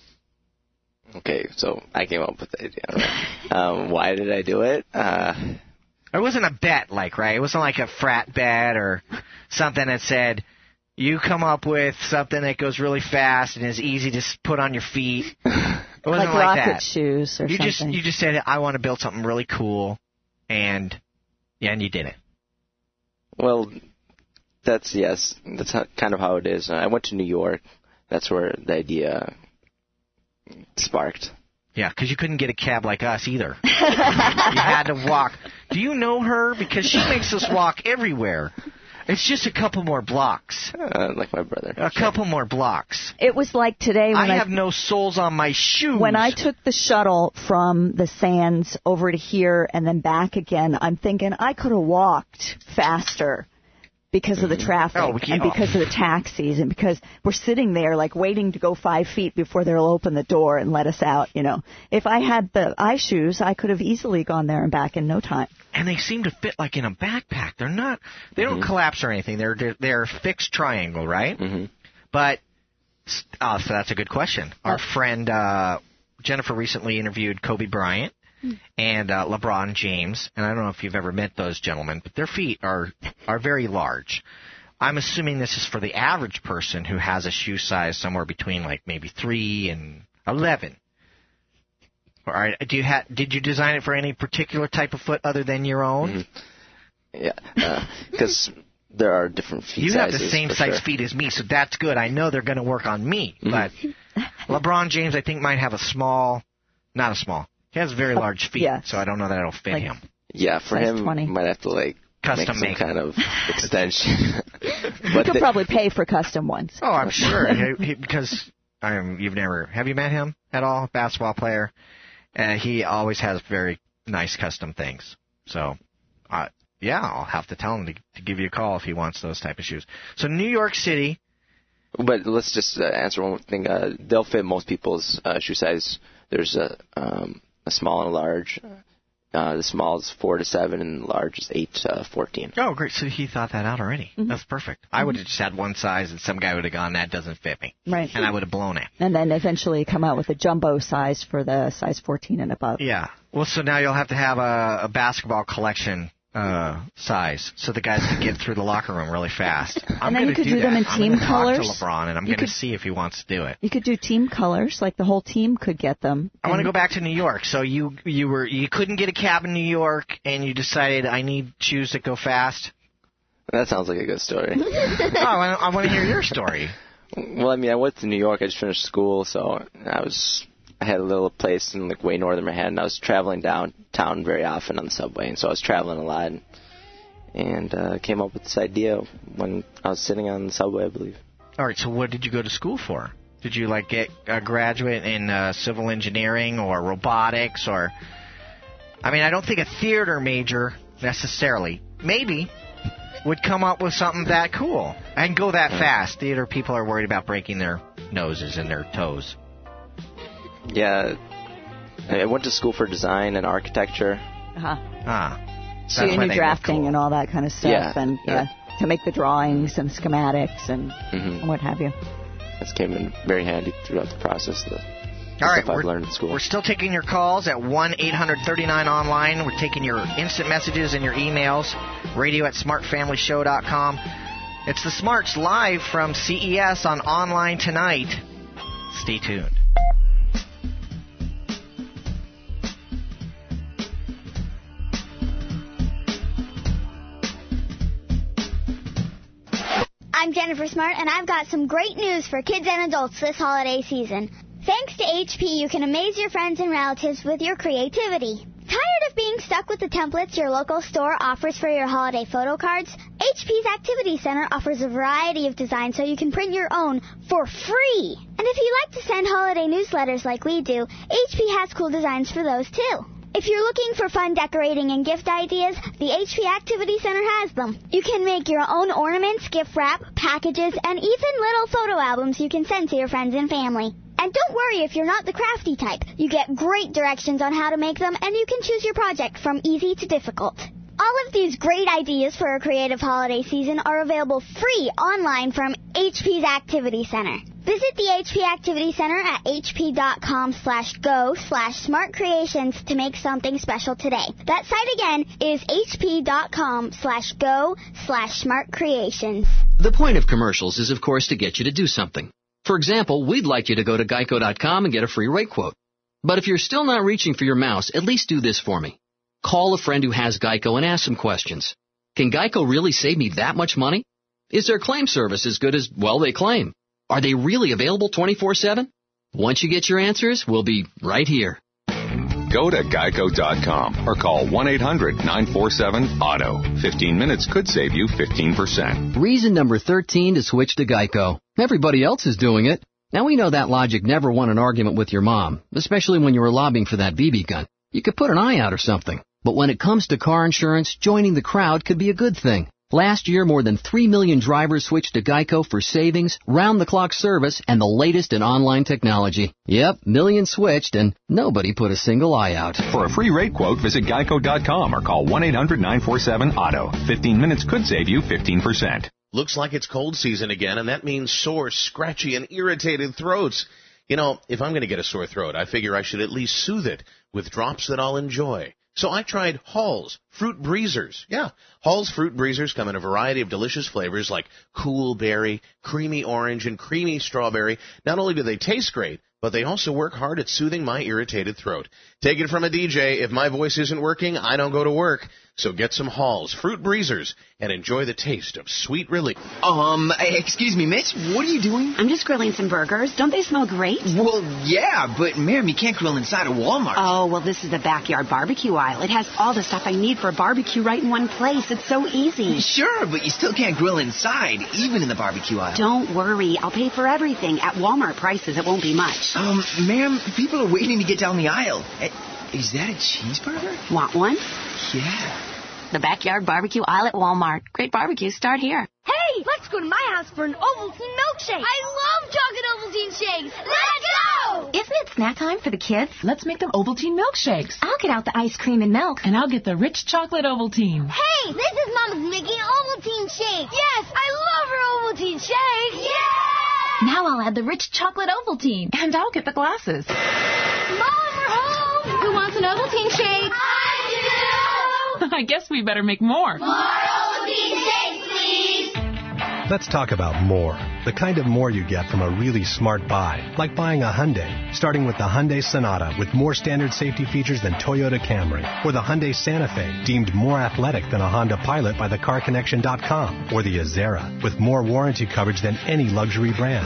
Okay, so I came up with the idea. Right? um, why did I do it? Uh, it wasn't a bet, like, right? It wasn't like a frat bet or something that said, you come up with something that goes really fast and is easy to put on your feet. It wasn't like, like rocket that. shoes or you something. Just, you just said, I want to build something really cool, and yeah, and you did it. Well, that's, yes, that's how, kind of how it is. I went to New York. That's where the idea sparked. Yeah, because you couldn't get a cab like us either. You had to walk. Do you know her? Because she makes us walk everywhere. It's just a couple more blocks. Uh, like my brother. A couple more blocks. It was like today when I I have no soles on my shoes. When I took the shuttle from the Sands over to here and then back again, I'm thinking I could have walked faster because of the traffic Oh, yeah. and because of the taxis and because we're sitting there like waiting to go five feet before they'll open the door and let us out, you know. If I had the ice shoes, I could have easily gone there and back in no time. And they seem to fit like in a backpack. They're not, they don't mm-hmm. collapse or anything. They're, they're, they're fixed triangle, right? Mm-hmm. But, oh, so that's a good question. Our friend, uh, Jennifer recently interviewed Kobe Bryant and uh, LeBron James, and I don't know if you've ever met those gentlemen, but their feet are are very large. I'm assuming this is for the average person who has a shoe size somewhere between like maybe three and eleven. All right, do you ha- did you design it for any particular type of foot other than your own? Mm-hmm. Yeah, because uh, there are different feet you sizes. You have the same size sure. feet as me, so that's good. I know they're going to work on me, mm-hmm. but LeBron James I think might have a small, not a small. He has very large feet, yeah. so I don't know that it'll fit like, him. Yeah, for him, twenty. You might have to like custom make some make. kind of extension. You could probably pay for custom ones. Oh, I'm sure, he, he, because um, you've never have you met him at all? Basketball player, uh, he always has very nice custom things. So, uh, yeah, I'll have to tell him to, to give you a call if he wants those type of shoes. So, New York City. But let's just uh, answer one thing. Uh, they'll fit most people's uh, shoe size. There's a um, a small and a large. Uh, the small is four to seven, and the large is eight to fourteen. Oh, great! So he thought that out already. Mm-hmm. That's perfect. I would have just had one size, and some guy would have gone, "That doesn't fit me," right? And I would have blown it. And then eventually come out with a jumbo size for the size fourteen and above. Yeah. Well, so now you'll have to have a, a basketball collection uh, size, so the guys can get through the locker room really fast. I'm and then you could do, do them in I'm team talk colors. To LeBron, and I'm going to see if he wants to do it. You could do team colors, like the whole team could get them. I want to go back to New York. So you you were you couldn't get a cab in New York, and you decided I need shoes that go fast. That sounds like a good story. oh, I, I want to hear your story. Well, I mean, I went to New York. I just finished school, so I was I had a little place in like way northern Manhattan. I was traveling downtown very often on the subway, and so I was traveling a lot. And, and uh, came up with this idea when I was sitting on the subway, I believe. All right, so what did you go to school for? Did you, like, get a graduate in uh, civil engineering or robotics or... I mean, I don't think a theater major, necessarily, maybe, would come up with something that cool and go that fast. Theater people are worried about breaking their noses and their toes. Yeah, I went to school for design and architecture. Uh-huh. Ah. So you knew drafting cool. and all that kind of stuff, yeah, and yeah. yeah, to make the drawings and schematics and, mm-hmm. and what have you. This came in very handy throughout the process. The all right, I've we're, learned in school. We're still taking your calls at one eight hundred thirty-nine online. We're taking your instant messages and your emails. Radio at smart family show dot com. It's the Smarts live from C E S on Online Tonight. Stay tuned. I'm Jennifer Smart, and I've got some great news for kids and adults this holiday season. Thanks to H P, you can amaze your friends and relatives with your creativity. Tired of being stuck with the templates your local store offers for your holiday photo cards, H P's Activity Center offers a variety of designs so you can print your own for free. And if you like to send holiday newsletters like we do, H P has cool designs for those too. If you're looking for fun decorating and gift ideas, the H P Activity Center has them. You can make your own ornaments, gift wrap, packages, and even little photo albums you can send to your friends and family. And don't worry if you're not the crafty type. You get great directions on how to make them, and you can choose your project from easy to difficult. All of these great ideas for a creative holiday season are available free online from H P's Activity Center. Visit the H P Activity Center at hp.com slash go slash smart creations to make something special today. That site again is hp.com slash go slash smart creations. The point of commercials is, of course, to get you to do something. For example, we'd like you to go to geico dot com and get a free rate quote. But if you're still not reaching for your mouse, at least do this for me. Call a friend who has Geico and ask some questions. Can Geico really save me that much money? Is their claim service as good as, well, they claim? Are they really available twenty-four seven? Once you get your answers, we'll be right here. Go to geico dot com or call one eight hundred nine four seven auto. fifteen minutes could save you fifteen percent. Reason number thirteen to switch to Geico. Everybody else is doing it. Now, we know that logic never won an argument with your mom, especially when you were lobbying for that B B gun. You could put an eye out or something. But when it comes to car insurance, joining the crowd could be a good thing. Last year, more than three million drivers switched to Geico for savings, round-the-clock service, and the latest in online technology. Yep, millions switched, and nobody put a single eye out. For a free rate quote, visit geico dot com or call one eight hundred nine four seven auto. fifteen minutes could save you fifteen percent. Looks like it's cold season again, and that means sore, scratchy, and irritated throats. You know, if I'm going to get a sore throat, I figure I should at least soothe it with drops that I'll enjoy. So I tried Hall's Fruit Breezers. Yeah, Hall's Fruit Breezers come in a variety of delicious flavors like cool berry, creamy orange, and creamy strawberry. Not only do they taste great, but they also work hard at soothing my irritated throat. Take it from a D J, if my voice isn't working, I don't go to work. So get some Hall's Fruit Breezers and enjoy the taste of sweet relief. Um, excuse me, Mitch, what are you doing? I'm just grilling some burgers. Don't they smell great? Well, yeah, but ma'am, you can't grill inside a Walmart. Oh, well, this is the backyard barbecue aisle. It has all the stuff I need for a barbecue right in one place. It's so easy. Sure, but you still can't grill inside, even in the barbecue aisle. Don't worry. I'll pay for everything. At Walmart prices, it won't be much. Um, ma'am, people are waiting to get down the aisle. Is that a cheeseburger? Want one? Yeah. The backyard barbecue aisle at Walmart. Great barbecues start here. Hey, let's go to my house for an Ovaltine milkshake. I love chocolate Ovaltine shakes. Let's go! Isn't it snack time for the kids? Let's make them Ovaltine milkshakes. I'll get out the ice cream and milk. And I'll get the rich chocolate Ovaltine. Hey, this is Mama's making Ovaltine shake. Yes, I love her Ovaltine shake. Yeah! Now I'll add the rich chocolate Ovaltine. And I'll get the glasses. Mom, we're home! Who wants an Ovaltine shake? I do! I guess we better make more. More Ovaltine shakes, please! Let's talk about more. The kind of more you get from a really smart buy, like buying a Hyundai, starting with the Hyundai Sonata with more standard safety features than Toyota Camry, or the Hyundai Santa Fe, deemed more athletic than a Honda Pilot by the car connection dot com, or the Azera, with more warranty coverage than any luxury brand.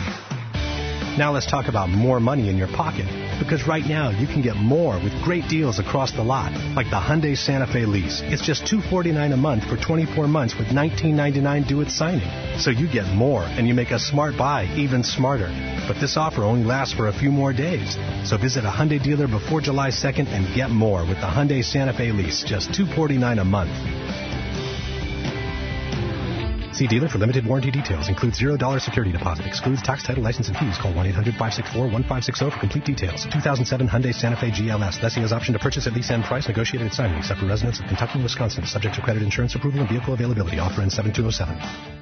Now let's talk about more money in your pocket, because right now you can get more with great deals across the lot, like the Hyundai Santa Fe lease. It's just two hundred forty-nine dollars a month for twenty-four months with nineteen ninety-nine due at signing. So you get more, and you make a smart buy even smarter. But this offer only lasts for a few more days. So visit a Hyundai dealer before July second and get more with the Hyundai Santa Fe lease, just two hundred forty-nine dollars a month. See dealer for limited warranty details. Includes zero dollars security deposit. Excludes tax, title, license, and fees. Call one eight hundred five six four one five six zero for complete details. two thousand seven Hyundai Santa Fe G L S. Lessee has option to purchase at lease end price. Negotiated at signing. Except for residents of Kentucky and Wisconsin. Subject to credit insurance approval and vehicle availability. Offer ends seven two oh seven.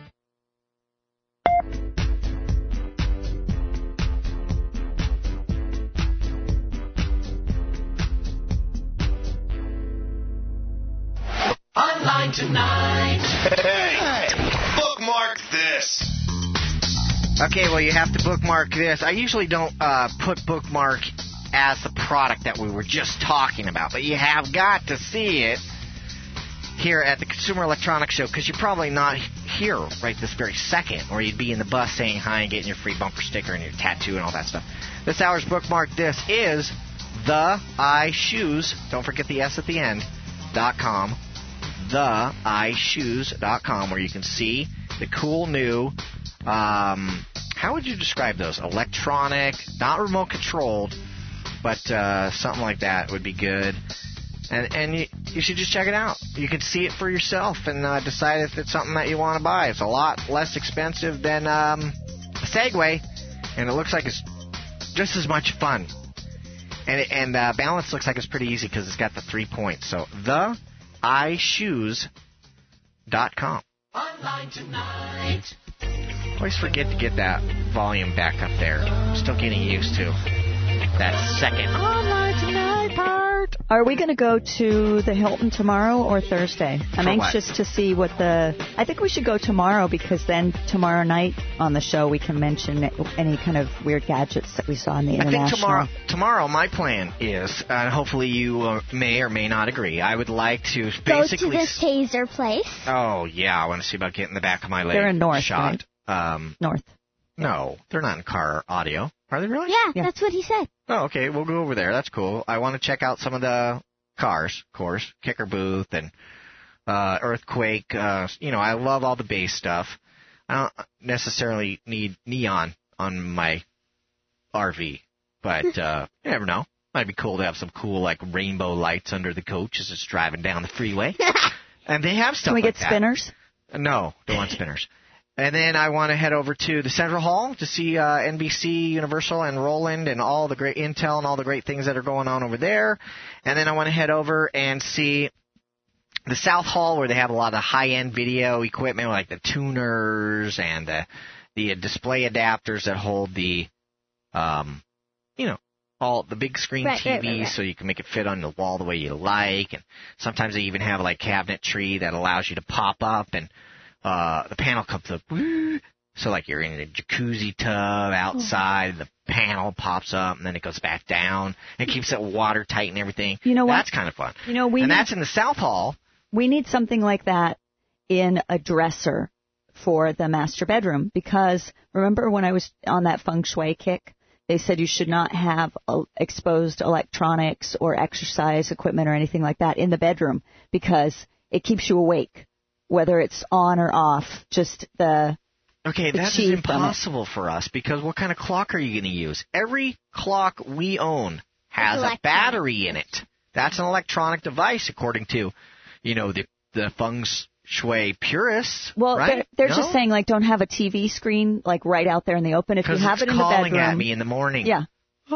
Online tonight. Hey, bookmark this. Okay, well, you have to bookmark this. I usually don't uh, put bookmark as the product that we were just talking about, but you have got to see it here at the Consumer Electronics Show, because you're probably not here right this very second, or you'd be in the bus saying hi and getting your free bumper sticker and your tattoo and all that stuff. This hour's bookmark this is the I shoes, don't forget the S at the end, dot com, the I shoes dot com, where you can see the cool new, um, how would you describe those? Electronic, not remote controlled, but uh, something like that would be good. And and you, you should just check it out. You can see it for yourself and uh, decide if it's something that you want to buy. It's a lot less expensive than um, a Segway, and it looks like it's just as much fun. And it, and uh, balance looks like it's pretty easy because it's got the three points. So the I shoes dot com. Online tonight. Always forget to get that volume back up there. I'm still getting used to that second online tonight part. Are we going to go to the Hilton tomorrow or Thursday? I'm For anxious what? to see what the... I think we should go tomorrow because then tomorrow night on the show we can mention any kind of weird gadgets that we saw in the I international. think tomorrow, tomorrow my plan is, and hopefully you uh, may or may not agree, I would like to basically... Go to this taser place. Oh, yeah, I want to see about getting the back of my leg They're in North, shot. Right? Um, North. No, they're not in car audio. Are they really? Yeah, yeah, that's what he said. Oh, okay, we'll go over there. That's cool. I want to check out some of the cars, of course, Kicker Booth and uh, Earthquake. Uh, you know, I love all the bass stuff. I don't necessarily need neon on my R V, but uh, you never know. Might be cool to have some cool, like, rainbow lights under the coach as it's driving down the freeway. And they have stuff Can we like get that. spinners? No, don't want spinners. And then I want to head over to the Central Hall to see uh, N B C, Universal, and Roland and all the great intel and all the great things that are going on over there. And then I want to head over and see the South Hall where they have a lot of high-end video equipment like the tuners and the, the display adapters that hold the, um, you know, all the big screen right, T Vs right, right, right. so you can make it fit on the wall the way you like. And sometimes they even have like cabinetry that allows you to pop up and Uh, the panel comes up, so like you're in a jacuzzi tub outside, and the panel pops up, and then it goes back down, and keeps it watertight and everything. You know what? That's kind of fun. You know, we and need, that's in the South Hall. We need something like that in a dresser for the master bedroom, because remember when I was on that feng shui kick, they said you should not have uh, exposed electronics or exercise equipment or anything like that in the bedroom because it keeps you awake. Whether it's on or off, just the Okay, the that's chi from it. impossible for us because what kind of clock are you going to use? Every clock we own has a battery in it. That's an electronic device, according to, you know, the the feng shui purists. Well, right? they're, they're No? just saying like don't have a T V screen like right out there in the open. If you have it's it in the calling bedroom, at me in the morning. yeah.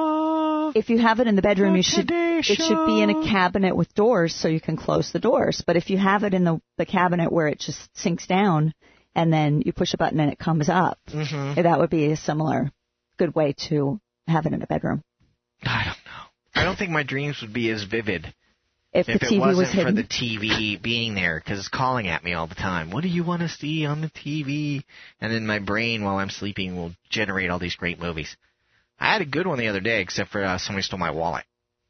If you have it in the bedroom, you should it should be in a cabinet with doors so you can close the doors. But if you have it in the the cabinet where it just sinks down and then you push a button and it comes up, Mm-hmm. that would be a similar good way to have it in a bedroom. I don't know. I don't think my dreams would be as vivid If, if the it T V wasn't was for hidden. the T V being there, because it's calling at me all the time. What do you want to see on the T V? And then my brain, while I'm sleeping, will generate all these great movies. I had a good one the other day, except for uh, somebody stole my wallet.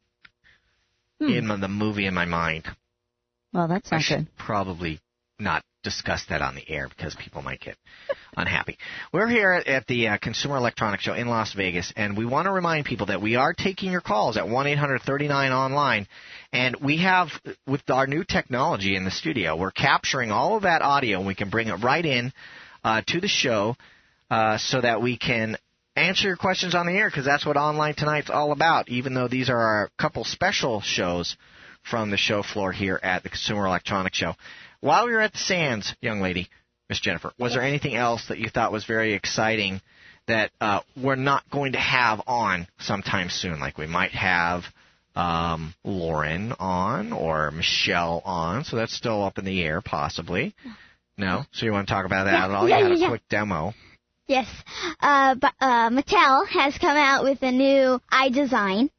Hmm. In my, the movie in my mind. Well, that's I not should good. probably not discuss that on the air because people might get unhappy. We're here at the uh, Consumer Electronics Show in Las Vegas, and we want to remind people that we are taking your calls at one eight hundred thirty-nine online, and we have, with our new technology in the studio, we're capturing all of that audio, and we can bring it right in uh, to the show uh, so that we can answer your questions on the air, because that's what Online Tonight's all about, even though these are our couple special shows from the show floor here at the Consumer Electronics Show. While we were at the Sands, young lady, Miss Jennifer, was there anything else that you thought was very exciting that uh, we're not going to have on sometime soon? Like we might have um, Lauren on or Michelle on, so that's still up in the air possibly. No? So you want to talk about that Yeah, at all? yeah, You had a yeah. quick demo. Yes. Uh, but, uh, Mattel has come out with a new iDesign.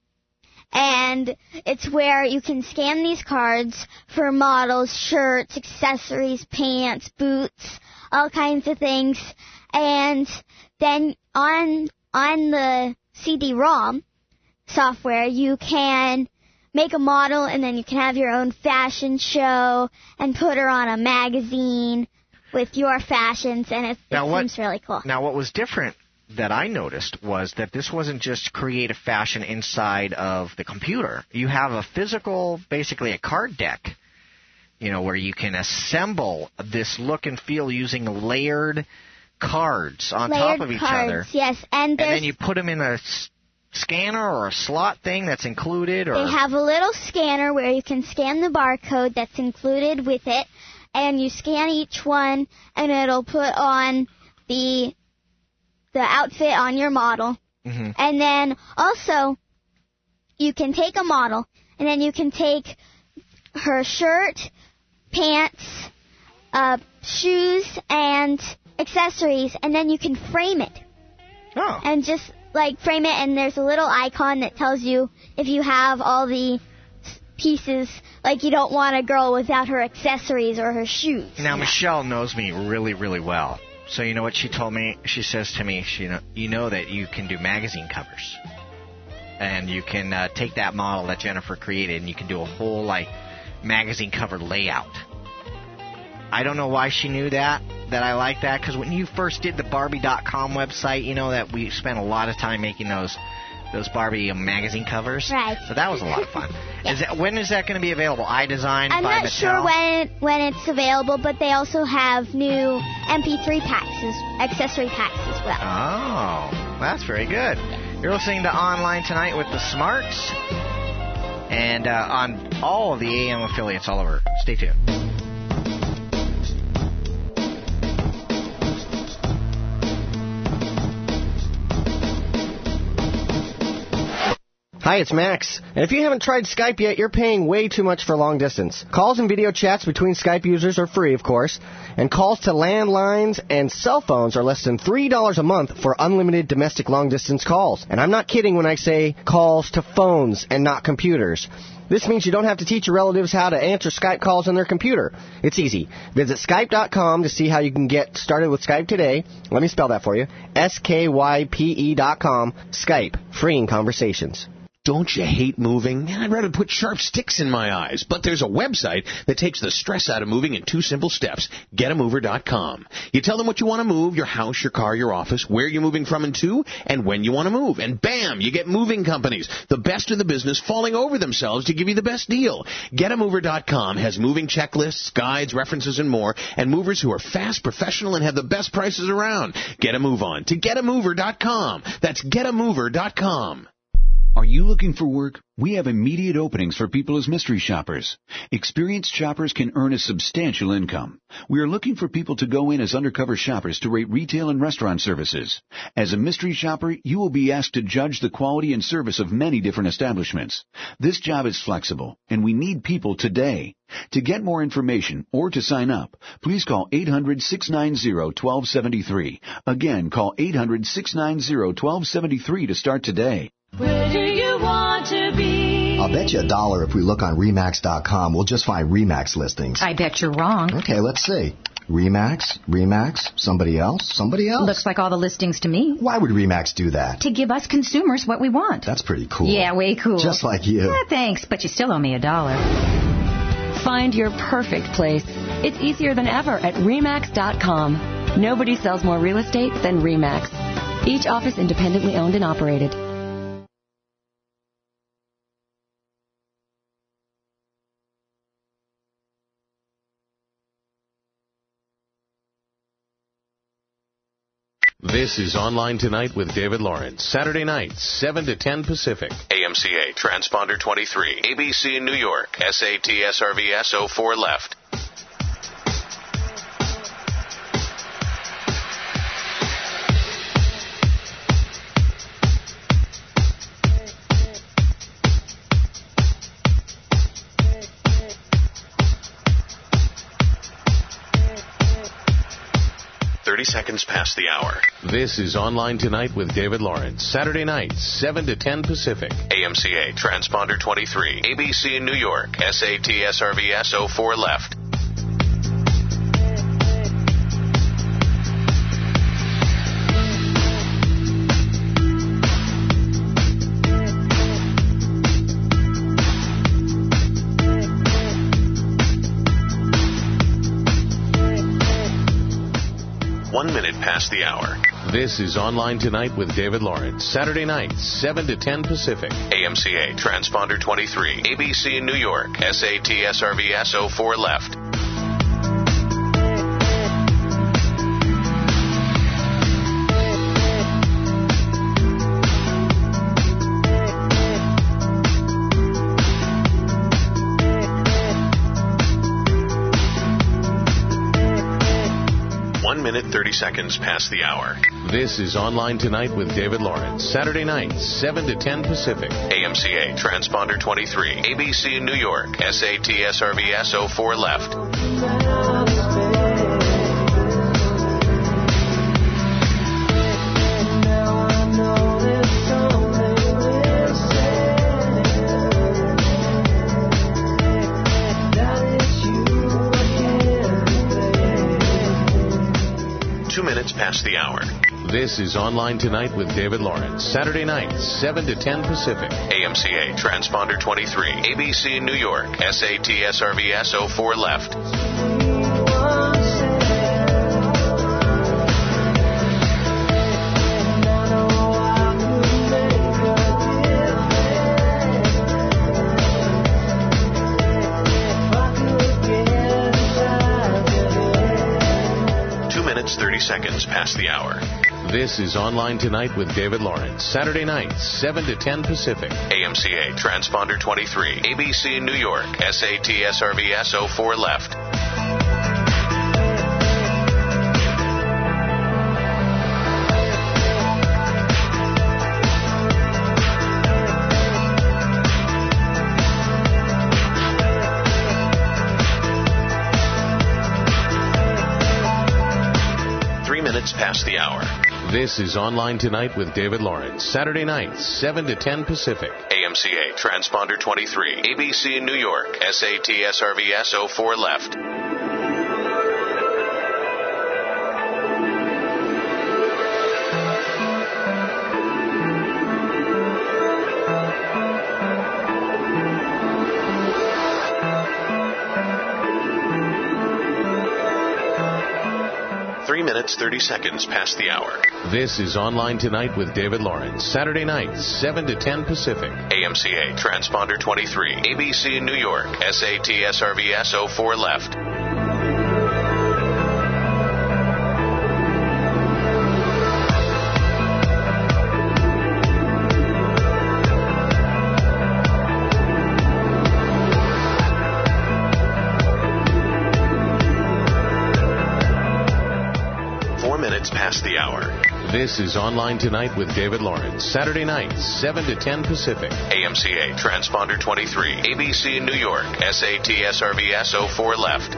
And it's where you can scan these cards for models, shirts, accessories, pants, boots, all kinds of things. And then on on the C D ROM software, you can make a model, and then you can have your own fashion show and put her on a magazine with your fashions, and it, it Now what- seems really cool. Now, what was different that I noticed was that this wasn't just creative fashion inside of the computer. You have a physical, basically a card deck, you know, where you can assemble this look and feel using layered cards on layered top of each cards, other. Yes, and, and then you put them in a s- scanner or a slot thing that's included. Or they have a little scanner where you can scan the barcode that's included with it, and you scan each one, and it'll put on the the outfit on your model. Mm-hmm. And then also, you can take a model, and then you can take her shirt, pants, uh, shoes, and accessories, and then you can frame it. Oh. And just, like, frame it, and there's a little icon that tells you if you have all the pieces, like you don't want a girl without her accessories or her shoes. Now, Michelle knows me really, really well. So you know what she told me? She says to me, she, you know that you can do magazine covers. And you can uh, take that model that Jennifer created and you can do a whole, like, magazine cover layout. I don't know why she knew that, that I like that, because when you first did the Barbie dot com website, you know that we spent a lot of time making those those Barbie magazine covers. Right. So that was a lot of fun. Is that, when is that going to be available? iDesign I'm by not Mattel? sure when when it's available, but they also have new M P three packs, as, accessory packs as well. Oh, that's very good. You're listening to Online Tonight with the Smarts, and uh, on all of the A M affiliates all over. Stay tuned. Hi, it's Max. And if you haven't tried Skype yet, you're paying way too much for long distance. Calls and video chats between Skype users are free, of course, and calls to landlines and cell phones are less than three dollars a month for unlimited domestic long distance calls. And I'm not kidding when I say calls to phones and not computers. This means you don't have to teach your relatives how to answer Skype calls on their computer. It's easy. Visit Skype dot com to see how you can get started with Skype today. Let me spell that for you. S K Y P E dot com. Skype. Freeing conversations. Don't you hate moving? Man, I'd rather put sharp sticks in my eyes. But there's a website that takes the stress out of moving in two simple steps. get a mover dot com. You tell them what you want to move, your house, your car, your office, where you're moving from and to, and when you want to move. And bam, you get moving companies, the best in the business, falling over themselves to give you the best deal. get a mover dot com has moving checklists, guides, references, and more, and movers who are fast, professional, and have the best prices around. Get a move on to get a mover dot com. That's get a mover dot com. Are you looking for work? We have immediate openings for people as mystery shoppers. Experienced shoppers can earn a substantial income. We are looking for people to go in as undercover shoppers to rate retail and restaurant services. As a mystery shopper, you will be asked to judge the quality and service of many different establishments. This job is flexible, and we need people today. To get more information or to sign up, please call eight hundred, six nine zero, one two seven three. Again, call eight hundred, six nine zero, one two seven three to start today. Where do you want to be? I'll bet you a dollar if we look on Remax dot com, we'll just find Remax listings. I bet you're wrong. Okay, let's see. Remax, Remax, somebody else, somebody else. Looks like all the listings to me. Why would Remax do that? To give us consumers what we want. That's pretty cool. Yeah, way cool. Just like you. Yeah, thanks, but you still owe me a dollar. Find your perfect place. It's easier than ever at Remax dot com. Nobody sells more real estate than Remax. Each office independently owned and operated. This is Online Tonight with David Lawrence. Saturday nights, seven to ten Pacific. A M C A, transponder twenty-three. A B C New York, S A T S R V S oh four left. thirty seconds past the hour. This is Online Tonight with David Lawrence. Saturday nights, seven to ten Pacific. A M C A, transponder twenty-three. A B C New York, S A T S R V S oh four left. One minute past the hour. This is Online Tonight with David Lawrence. Saturday nights, seven to ten Pacific. A M C A Transponder twenty-three. A B C in New York. S A T S R V S oh four left. One minute, thirty seconds past the hour. This is Online Tonight with David Lawrence. Saturday nights, seven to ten Pacific. A M C A Transponder twenty-three. A B C in New York. S A T S R V S oh four left. Two minutes past the hour. This is Online Tonight with David Lawrence. Saturday nights, seven to ten Pacific. A M C A Transponder twenty-three. A B C in New York. S A T S R V S oh four left. thirty seconds past the hour. This is Online Tonight with David Lawrence. Saturday nights, seven to ten Pacific. A M C A Transponder twenty-three. A B C in New York. S A T S R V S oh four left. Past the hour. This is Online Tonight with David Lawrence. Saturday nights, seven to ten Pacific. A M C A Transponder twenty-three. A B C in New York. S A T S R V S oh four left. Three minutes, thirty seconds past the hour. This is Online Tonight with David Lawrence. Saturday nights, seven to ten Pacific. A M C A Transponder twenty-three. A B C in New York. S A T S R V S oh four left. Past the hour. This is Online Tonight with David Lawrence. Saturday nights, seven to ten Pacific. A M C A Transponder twenty-three. A B C in New York. S A T S R V S oh four left.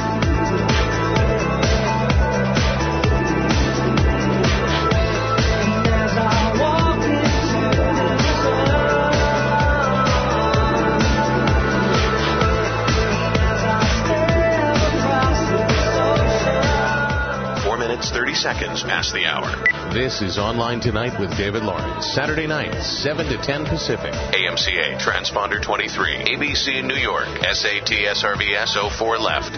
thirty seconds past the hour. This is Online Tonight with David Lawrence. Saturday nights, seven to ten Pacific. A M C A Transponder twenty-three. A B C in New York. S A T S R V S oh four left.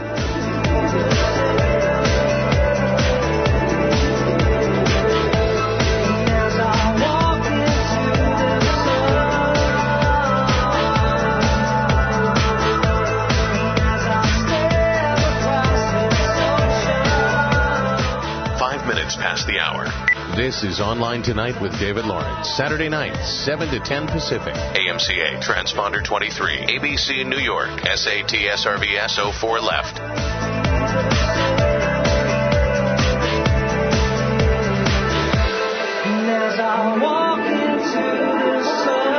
Past the hour. This is Online Tonight with David Lawrence. Saturday nights, seven to ten Pacific. A M C A Transponder twenty-three. A B C in New York. S A T S R V S oh four left. As I walk into the sun,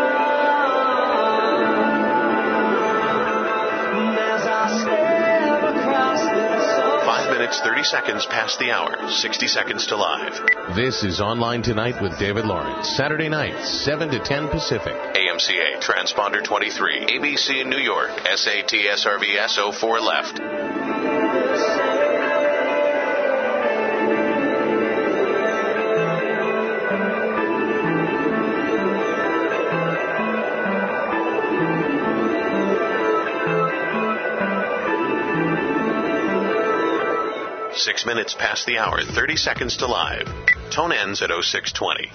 as I stare across the sun. Five minutes, thirty seconds past the hour. sixty seconds to live. This is Online Tonight with David Lawrence. Saturday nights, seven to ten Pacific. A M C A Transponder twenty-three. A B C in New York. S A T S R V S oh four left. Six minutes past the hour, thirty seconds to live. Tone ends at oh six twenty.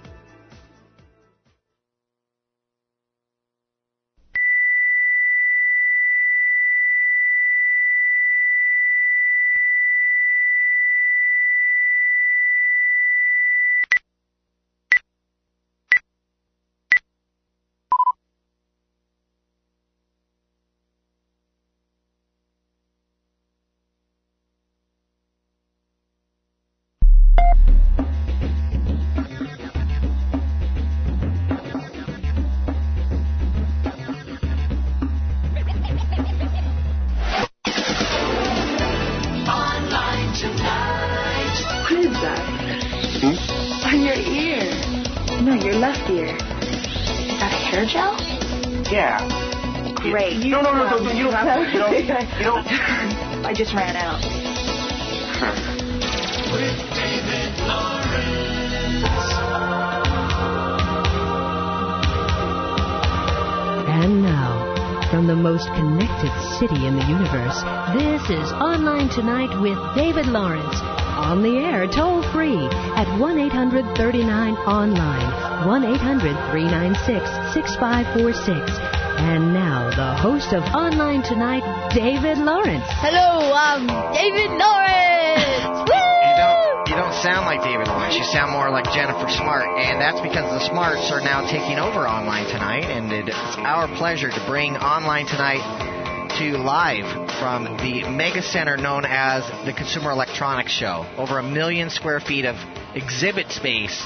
I just ran out. With David Lawrence. And now, from the most connected city in the universe, this is Online Tonight with David Lawrence. On the air, toll free at one eight hundred thirty-nine online, one eight hundred three nine six six five four six. And now, the host of Online Tonight, David Lawrence. Hello, I'm David Lawrence. Woo! You don't, you don't sound like David Lawrence. You sound more like Jennifer Smart. And that's because the Smarts are now taking over Online Tonight. And it's our pleasure to bring Online Tonight to you live from the mega center known as the Consumer Electronics Show. Over a million square feet of exhibit space.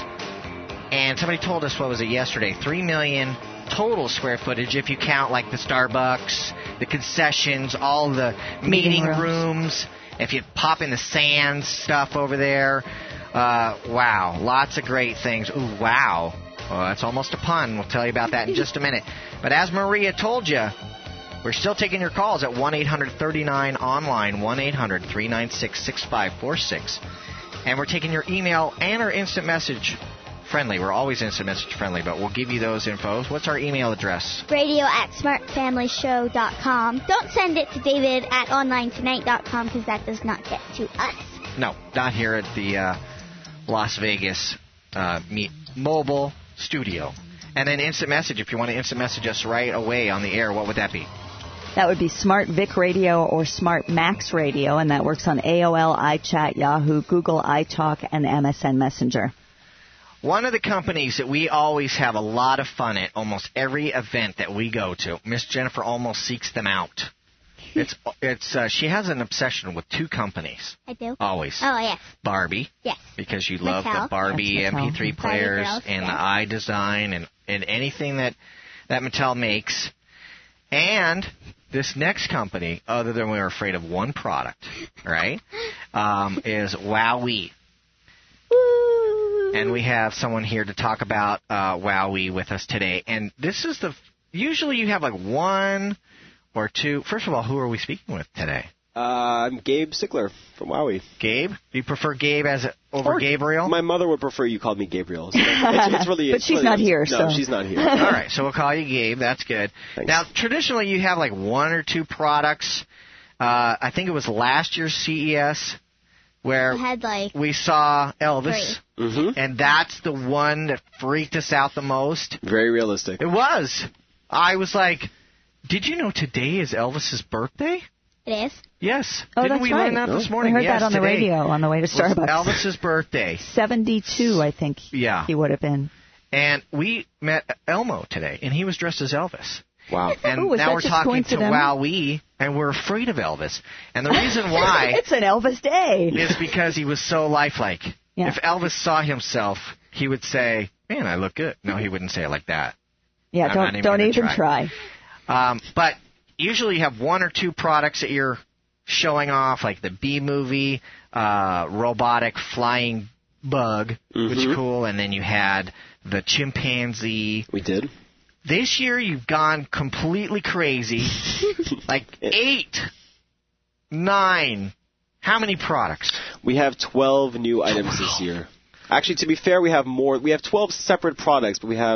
And somebody told us, what was it yesterday, three million total square footage if you count like the Starbucks, the concessions, all the meeting, meeting rooms. rooms. If you pop in the Sands stuff over there. Uh, wow, lots of great things. Ooh, wow. Well, that's almost a pun. We'll tell you about that in just a minute. But as Maria told you, we're still taking your calls at one eight hundred thirty-nine online, one eight hundred three nine six six five four six. And we're taking your email and our instant message friendly. We're always instant message friendly, but we'll give you those infos. What's our email address? Radio at smart family show dot com. Don't send it to David at online tonight dot com because that does not get to us. No, not here at the uh, Las Vegas uh, meet mobile studio. And then instant message, if you want to instant message us right away on the air, what would that be? That would be Smart Vic Radio or Smart Max Radio, and that works on A O L, iChat, Yahoo, Google, iTalk, and M S N Messenger. One of the companies that we always have a lot of fun at almost every event that we go to, Miss Jennifer almost seeks them out. It's it's uh, she has an obsession with two companies. I do. Always. Oh, yes. Barbie. Yes. Because you love Mattel. the Barbie That's M P three Mattel. players Girls, and yes. the eye design and, and anything that, that Mattel makes. And this next company, other than we were afraid of one product, right, um, is WowWee. And we have someone here to talk about uh, WowWee with us today. And this is the – usually you have like one or two. First of all, who are we speaking with today? Uh, I'm Gabe Sickler from WowWee. Gabe? Do you prefer Gabe as a, over or Gabriel? My mother would prefer you called me Gabriel. So it's, it's really, but it's she's really, not here, no, so. she's not here. All right, so we'll call you Gabe. That's good. Thanks. Now, traditionally you have like one or two products. Uh, I think it was last year's C E S where I had like we saw Elvis. Mm-hmm. And that's the one that freaked us out the most. Very realistic. It was. I was like, did you know today is Elvis's birthday? It is. Yes. Oh, Didn't that's we right. learn that No. this morning? I heard yes, that on the today radio on the way to was Starbucks. Elvis's birthday. seventy-two, I think Yeah. he would have been. And we met Elmo today, and he was dressed as Elvis. Wow. And Ooh, was now that we're just talking to coincidental? WowWee, and we're afraid of Elvis. And the reason why It's an Elvis day. is because he was so lifelike. Yeah. If Elvis saw himself, he would say, man, I look good. No, he wouldn't say it like that. Yeah, I'm not don't even don't gonna even try. try. Um, but usually you have one or two products that you're showing off, like the Bee Movie, uh, robotic flying bug, Mm-hmm. which is cool, and then you had the chimpanzee. We did. This year you've gone completely crazy, like eight, nine. How many products? We have twelve new items this year. Actually, to be fair, we have more. We have twelve separate products, but we have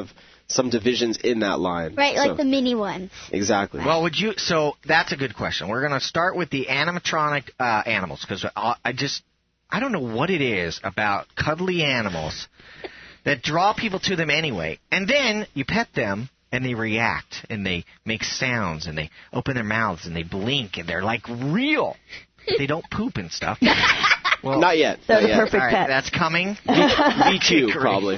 some divisions in that line. Right, like So- the mini ones. Exactly. Well, would you? So that's a good question. We're going to start with the animatronic uh, animals because I, I just I don't know what it is about cuddly animals that draw people to them anyway. And then you pet them and they react and they make sounds and they open their mouths and they blink and they're like real. They don't poop and stuff. Well, Not yet. They're Not the yet. perfect all right, pet. that's coming. V two, Great. probably.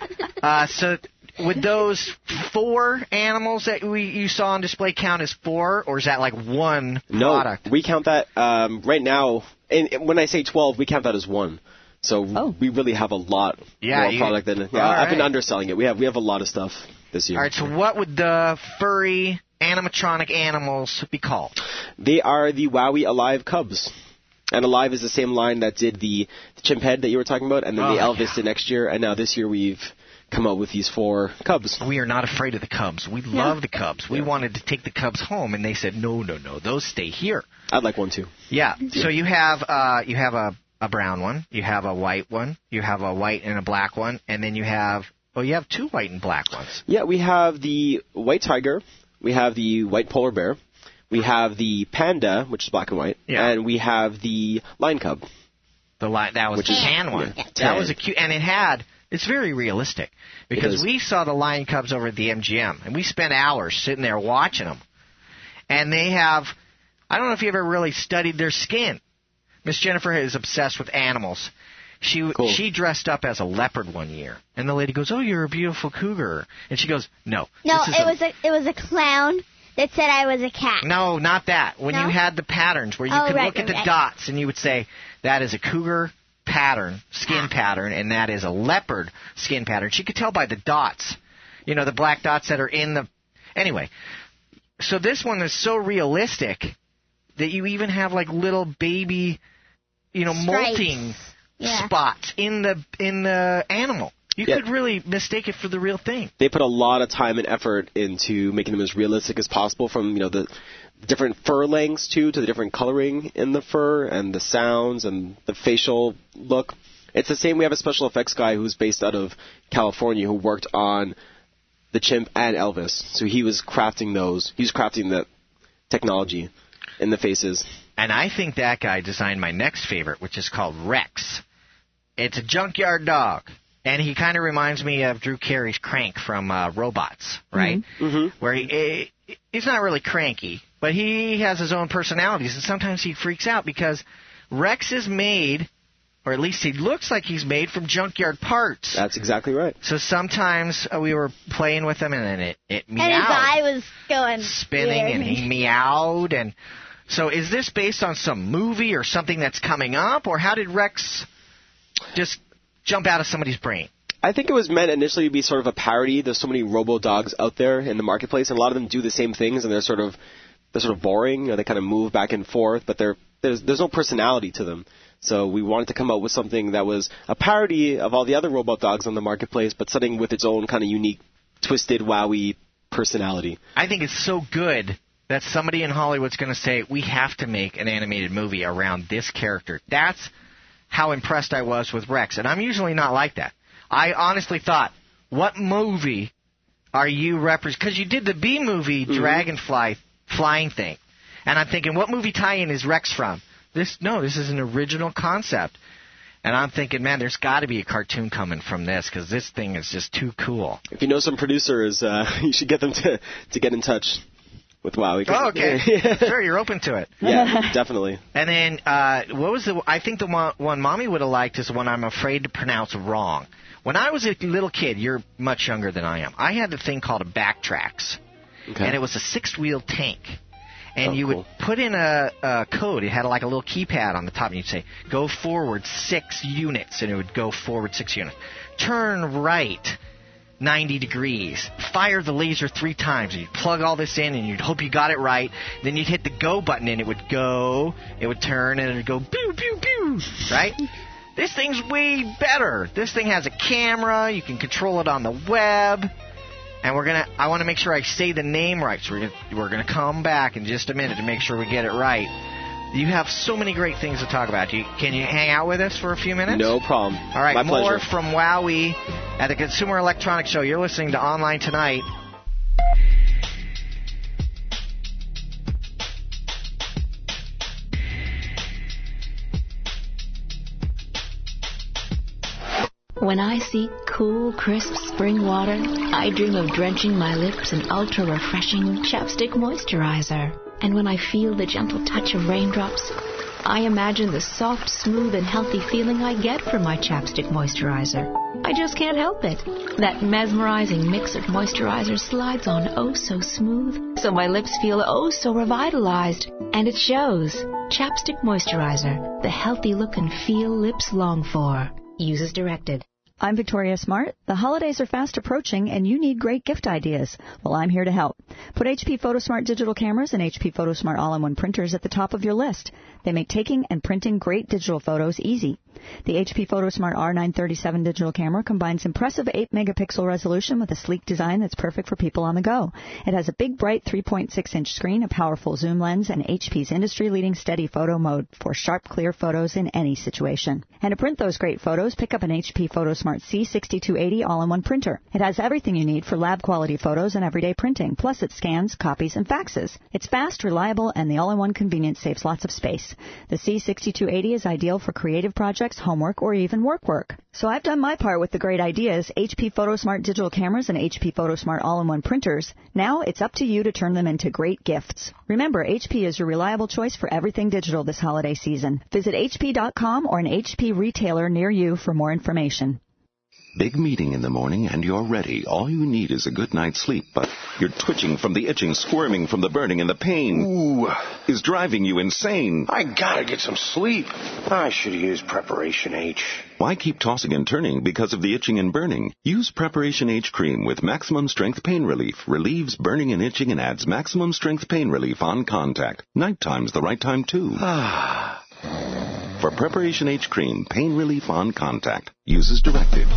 Uh, so would those four animals that we you saw on display count as four, or is that like one No, product? we count that um, right now. And and when I say twelve, we count that as one. So Oh. we really have a lot Yeah, more you- product than. Yeah, all I've been right. underselling it. We have we have a lot of stuff this year. All right, so what would the furry animatronic animals be called? They are the Wowie Alive Cubs. And Alive is the same line that did the, the chimp head that you were talking about, and then Oh, the Elvis yeah. did next year, and now this year we've come up with these four Cubs. We are not afraid of the Cubs. We love the Cubs. We wanted to take the Cubs home, and they said, no, no, no, those stay here. I'd like one too. Yeah. So you have uh, you have a, a brown one, you have a white one, you have a white and a black one, and then you have oh, you have two white and black ones. Yeah, we have the white tiger, we have the white polar bear, we have the panda, which is black and white, Yeah. and we have the lion cub. The li- that was Which the is- tan one. yeah, That tan. was a cute, and it had. It's very realistic because is. we saw the lion cubs over at the M G M, and we spent hours sitting there watching them. And they have. I don't know if you ever really studied their skin. Miss Jennifer is obsessed with animals. She Cool. she dressed up as a leopard one year, and the lady goes, "Oh, you're a beautiful cougar," and she goes, "No, No, this is it a- was a it was a clown that said I was a cat. No, not that. When No? you had the patterns where you Oh, could right, look at right, the right. dots and you would say, that is a cougar pattern, skin pattern, and that is a leopard skin pattern. She could tell by the dots. You know, the black dots that are in the... Anyway, so this one is so realistic that you even have like little baby, you know, Stripes. molting Yeah. spots in the in the animal. You Yeah. could really mistake it for the real thing. They put a lot of time and effort into making them as realistic as possible, from you know the different fur lengths too to the different coloring in the fur and the sounds and the facial look. It's the same. We have a special effects guy who's based out of California who worked on the chimp and Elvis. So he was crafting those. He was crafting the technology in the faces. And I think that guy designed my next favorite, which is called Rex. It's a junkyard dog. And he kind of reminds me of Drew Carey's Crank from uh, Robots, right? Mm-hmm. Where he eh, he's not really cranky, but he has his own personalities, and sometimes he freaks out because Rex is made, or at least he looks like he's made from junkyard parts. That's exactly right. So sometimes uh, we were playing with him, and then it, it meowed. And his eye was going spinning, weird. and he meowed. And so is this based on some movie or something that's coming up, or how did Rex just jump out of somebody's brain? I think it was meant initially to be sort of a parody. There's so many robo dogs out there in the marketplace, and a lot of them do the same things, and they're sort of they're sort of boring. You know, they kind of move back and forth, but they're, there's there's no personality to them. So we wanted to come up with something that was a parody of all the other robot dogs on the marketplace, but something with its own kind of unique, twisted, wowie personality. I think it's so good that somebody in Hollywood's going to say, we have to make an animated movie around this character. That's how impressed I was with Rex. And I'm usually not like that. I honestly thought, what movie are you representing? Because you did the B-movie Mm-hmm. Dragonfly flying thing. And I'm thinking, what movie tie-in is Rex from? This No, this is an original concept. And I'm thinking, man, there's got to be a cartoon coming from this because this thing is just too cool. If you know some producers, uh, you should get them to, to get in touch with WoWie. Oh, okay. Sure, you're open to it. Yeah, definitely. And then, uh, what was the? I think the one, one Mommy would have liked is the one I'm afraid to pronounce wrong. When I was a little kid, you're much younger than I am. I had a thing called a Backtrax, Okay. and it was a six-wheeled tank. And Oh, you cool. would put in a, a code. It had like a little keypad on the top, and you'd say, "Go forward six units," and it would go forward six units. Turn right ninety degrees. Fire the laser three times. And you'd plug all this in, and you'd hope you got it right. Then you'd hit the go button, and it would go. It would turn, and it would go pew pew pew. Right? This thing's way better. This thing has a camera. You can control it on the web. And we're gonna. I want to make sure I say the name right. So we're gonna, we're gonna come back in just a minute to make sure we get it right. You have so many great things to talk about. You, can you hang out with us for a few minutes? No problem. All right, My more pleasure. from WowWee at the Consumer Electronics Show. You're listening to Online Tonight. When I see cool, crisp spring water, I dream of drenching my lips in ultra-refreshing chapstick moisturizer. And when I feel the gentle touch of raindrops, I imagine the soft, smooth, and healthy feeling I get from my chapstick moisturizer. I just can't help it. That mesmerizing mix of moisturizer slides on oh so smooth, so my lips feel oh so revitalized. And it shows. Chapstick moisturizer, the healthy look and feel lips long for. Use as directed. I'm Victoria Smart. The holidays are fast approaching, and you need great gift ideas. Well, I'm here to help. Put H P PhotoSmart digital cameras and H P PhotoSmart all-in-one printers at the top of your list. They make taking and printing great digital photos easy. The H P PhotoSmart R nine thirty-seven digital camera combines impressive eight megapixel resolution with a sleek design that's perfect for people on the go. It has a big, bright three point six inch screen, a powerful zoom lens, and H P's industry-leading steady photo mode for sharp, clear photos in any situation. And to print those great photos, pick up an H P PhotoSmart C sixty-two eighty all-in-one printer. It has everything you need for lab-quality photos and everyday printing, plus it scans, copies, and faxes. It's fast, reliable, and the all-in-one convenience saves lots of space. The C sixty-two eighty is ideal for creative projects, homework, or even work work. So I've done my part with the great ideas, H P PhotoSmart digital cameras and H P PhotoSmart all-in-one printers. Now it's up to you to turn them into great gifts. Remember, H P is your reliable choice for everything digital this holiday season. Visit H P dot com or an H P retailer near you for more information. Big meeting in the morning and you're ready. All you need is a good night's sleep, but you're twitching from the itching, squirming from the burning, and the pain Ooh. is driving you insane. I gotta get some sleep. I should have used Preparation H. Why keep tossing and turning because of the itching and burning? Use Preparation H cream with maximum strength pain relief. Relieves burning and itching and adds maximum strength pain relief on contact. Nighttime's the right time, too. For Preparation H cream, pain relief on contact. Use as directed.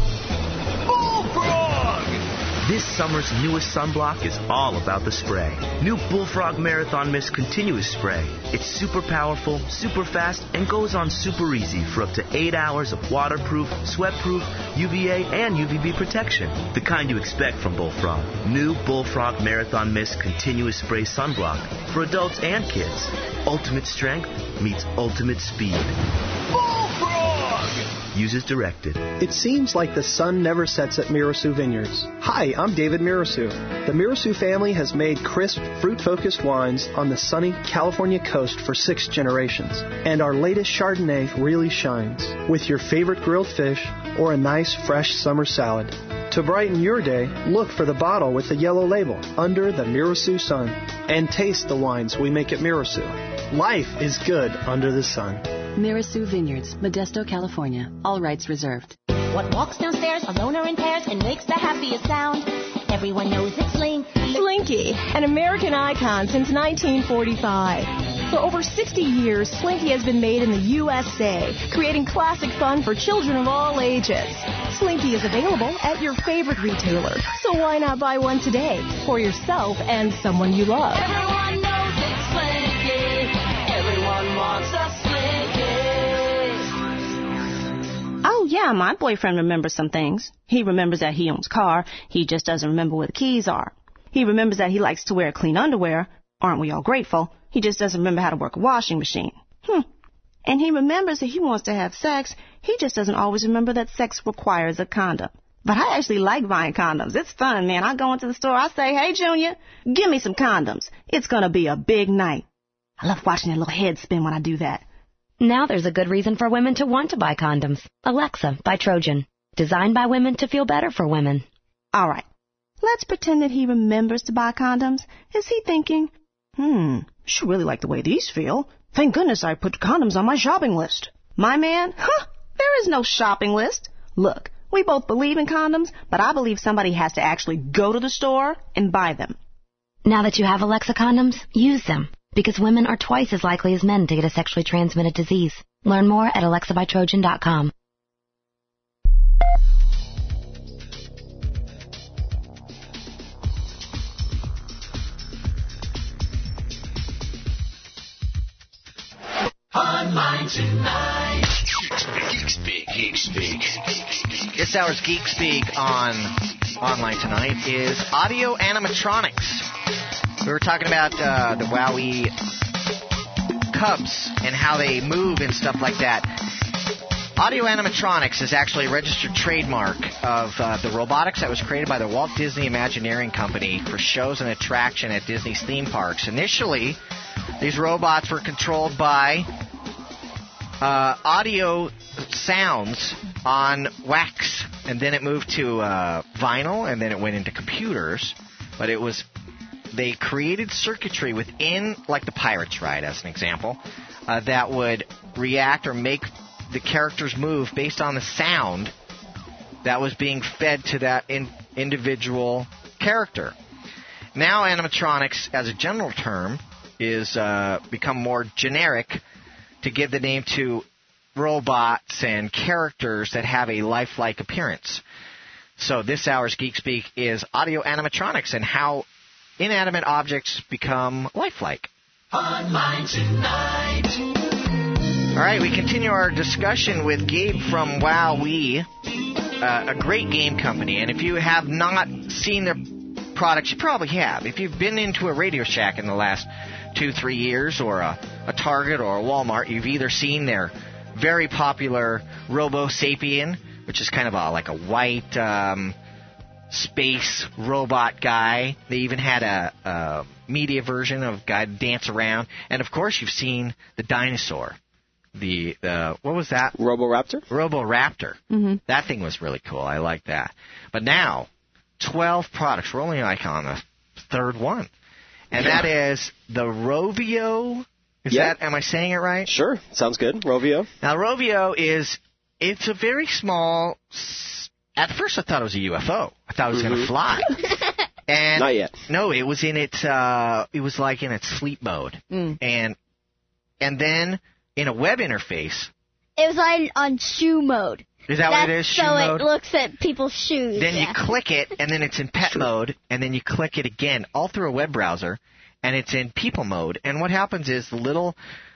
This summer's newest sunblock is all about the spray. New Bullfrog Marathon Mist Continuous Spray. It's super powerful, super fast, and goes on super easy for up to eight hours of waterproof, sweatproof, U V A, and U V B protection. The kind you expect from Bullfrog. New Bullfrog Marathon Mist Continuous Spray Sunblock for adults and kids. Ultimate strength meets ultimate speed. Bullfrog! Use as directed. It seems like the sun never sets at Mirasu Vineyards. Hi, I'm David Mirasu. The Mirasu family has made crisp, fruit-focused wines on the sunny California coast for six generations. And our latest Chardonnay really shines with your favorite grilled fish or a nice, fresh summer salad. To brighten your day, look for the bottle with the yellow label, Under the Mirasu Sun, and taste the wines we make at Mirasu. Life is good under the sun. Mirasu Vineyards, Modesto, California. All rights reserved. What walks downstairs alone or in pairs and makes the happiest sound? Everyone knows it's Slinky. Slinky, an American icon since nineteen forty-five. For over sixty years, Slinky has been made in the U S A, creating classic fun for children of all ages. Slinky is available at your favorite retailer, so why not buy one today for yourself and someone you love? Everyone knows it's Slinky. Everyone wants a Slinky. Oh, yeah, my boyfriend remembers some things. He remembers that he owns a car. He just doesn't remember where the keys are. He remembers that he likes to wear clean underwear. Aren't we all grateful? He just doesn't remember how to work a washing machine. Hmm. And he remembers that he wants to have sex. He just doesn't always remember that sex requires a condom. But I actually like buying condoms. It's fun, man. I go into the store. I say, hey, Junior, give me some condoms. It's going to be a big night. I love watching that little head spin when I do that. Now there's a good reason for women to want to buy condoms. Alexa by Trojan. Designed by women to feel better for women. All right. Let's pretend that he remembers to buy condoms. Is he thinking, hmm, she really like the way these feel. Thank goodness I put condoms on my shopping list. My man, huh, there is no shopping list. Look, we both believe in condoms, but I believe somebody has to actually go to the store and buy them. Now that you have Alexa condoms, use them. Because women are twice as likely as men to get a sexually transmitted disease. Learn more at alexa by trojan dot com. On Online Tonight. Geek Speak, Geek Speak. This hour's Geek Speak on Online Tonight is audio animatronics. We were talking about uh, the WowWee Cubs and how they move and stuff like that. Audio animatronics is actually a registered trademark of uh, the robotics that was created by the Walt Disney Imagineering Company for shows and attraction at Disney's theme parks. Initially, these robots were controlled by uh, audio sounds on wax, and then it moved to uh, vinyl, and then it went into computers. But it was they created circuitry within, like the Pirates ride, as an example, uh, that would react or make the characters move based on the sound that was being fed to that in, individual character. Now, animatronics, as a general term, is uh, become more generic to give the name to robots and characters that have a lifelike appearance. So this hour's Geek Speak is audio animatronics and how inanimate objects become lifelike. Online Tonight. All right, we continue our discussion with Gabe from WowWee, uh, a great game company. And if you have not seen their products, you probably have. If you've been into a Radio Shack in the last two, three years, or a, a Target or a Walmart, you've either seen their very popular Robo Sapien, which is kind of a, like a white um, space robot guy. They even had a, a media version of guy dance around. And, of course, you've seen the dinosaur. The, uh, what was that? Roboraptor? Roboraptor. Mm-hmm. That thing was really cool. I like that. But now, twelve products. We're only like on the third one. And yeah. that is the Rovio. Is yeah. that, am I saying it right? Sure. Sounds good. Rovio. Now, Rovio is, it's a very small, at first I thought it was a U F O. I thought it was mm-hmm. going to fly. And not yet. No, it was in its, uh, it was like in its sleep mode. Mm. And, and then, in a web interface. It was on, on shoe mode. Is that That's what it is, shoe so mode? So it looks at people's shoes. Then yeah. you click it, and then it's in pet mode, and then you click it again, all through a web browser, and it's in people mode. And what happens is the little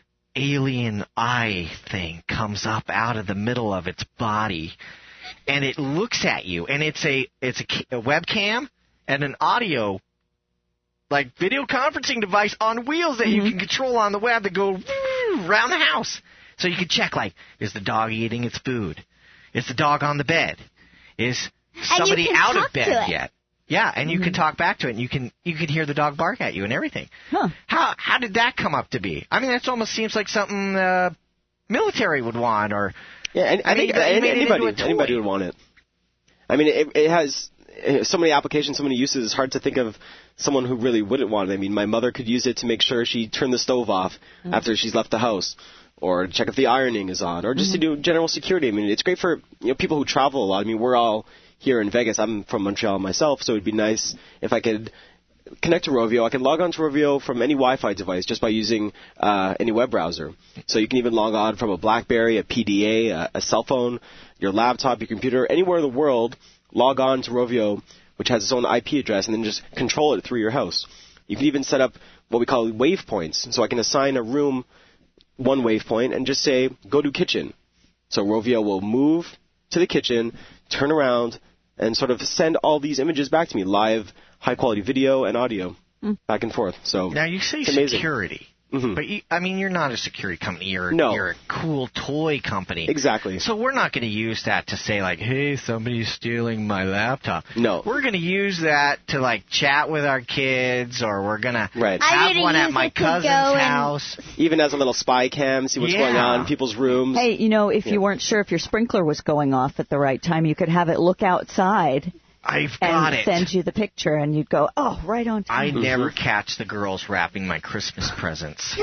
alien eye thing comes up out of the middle of its body, and it looks at you, and it's a it's a, a webcam and an audio, like video conferencing device on wheels that mm-hmm. you can control on the web that go around the house. So you can check, like, is the dog eating its food? Is the dog on the bed? Is somebody out of bed yet? Yeah, and you mm-hmm. can talk back to it, and you can you can hear the dog bark at you and everything. Huh. How how did that come up to be? I mean, that almost seems like something uh, military would want, or yeah, and, I think any, anybody anybody would want it. I mean, it, it has so many applications, so many uses. It's hard to think of someone who really wouldn't want it. I mean, my mother could use it to make sure she turned the stove off mm-hmm. after she's left the house, or check if the ironing is on, or just mm-hmm. to do general security. I mean, it's great for you know people who travel a lot. I mean, we're all here in Vegas. I'm from Montreal myself, so it'd be nice if I could connect to Rovio. I can log on to Rovio from any Wi-Fi device just by using uh, any web browser. So you can even log on from a BlackBerry, a P D A, a, a cell phone, your laptop, your computer, anywhere in the world. Log on to Rovio, which has its own I P address, and then just control it through your house. You can even set up what we call waypoints. So I can assign a room one waypoint and just say, go to kitchen. So Rovio will move to the kitchen, turn around, and sort of send all these images back to me, live, high-quality video and audio, mm. back and forth. So now, you say security. Mm-hmm. But, you, I mean, you're not a security company. You're, no. you're a cool toy company. Exactly. So we're not going to use that to say, like, hey, somebody's stealing my laptop. No. We're going to use that to, like, chat with our kids, or we're going right. to have one at my cousin's house. Even as a little spy cam, see what's yeah. going on in people's rooms. Hey, you know, if yeah. you weren't sure if your sprinkler was going off at the right time, you could have it look outside. I've got and it. send you the picture, and you'd go, oh, right on time. I Mm-hmm. never catch the girls wrapping my Christmas presents.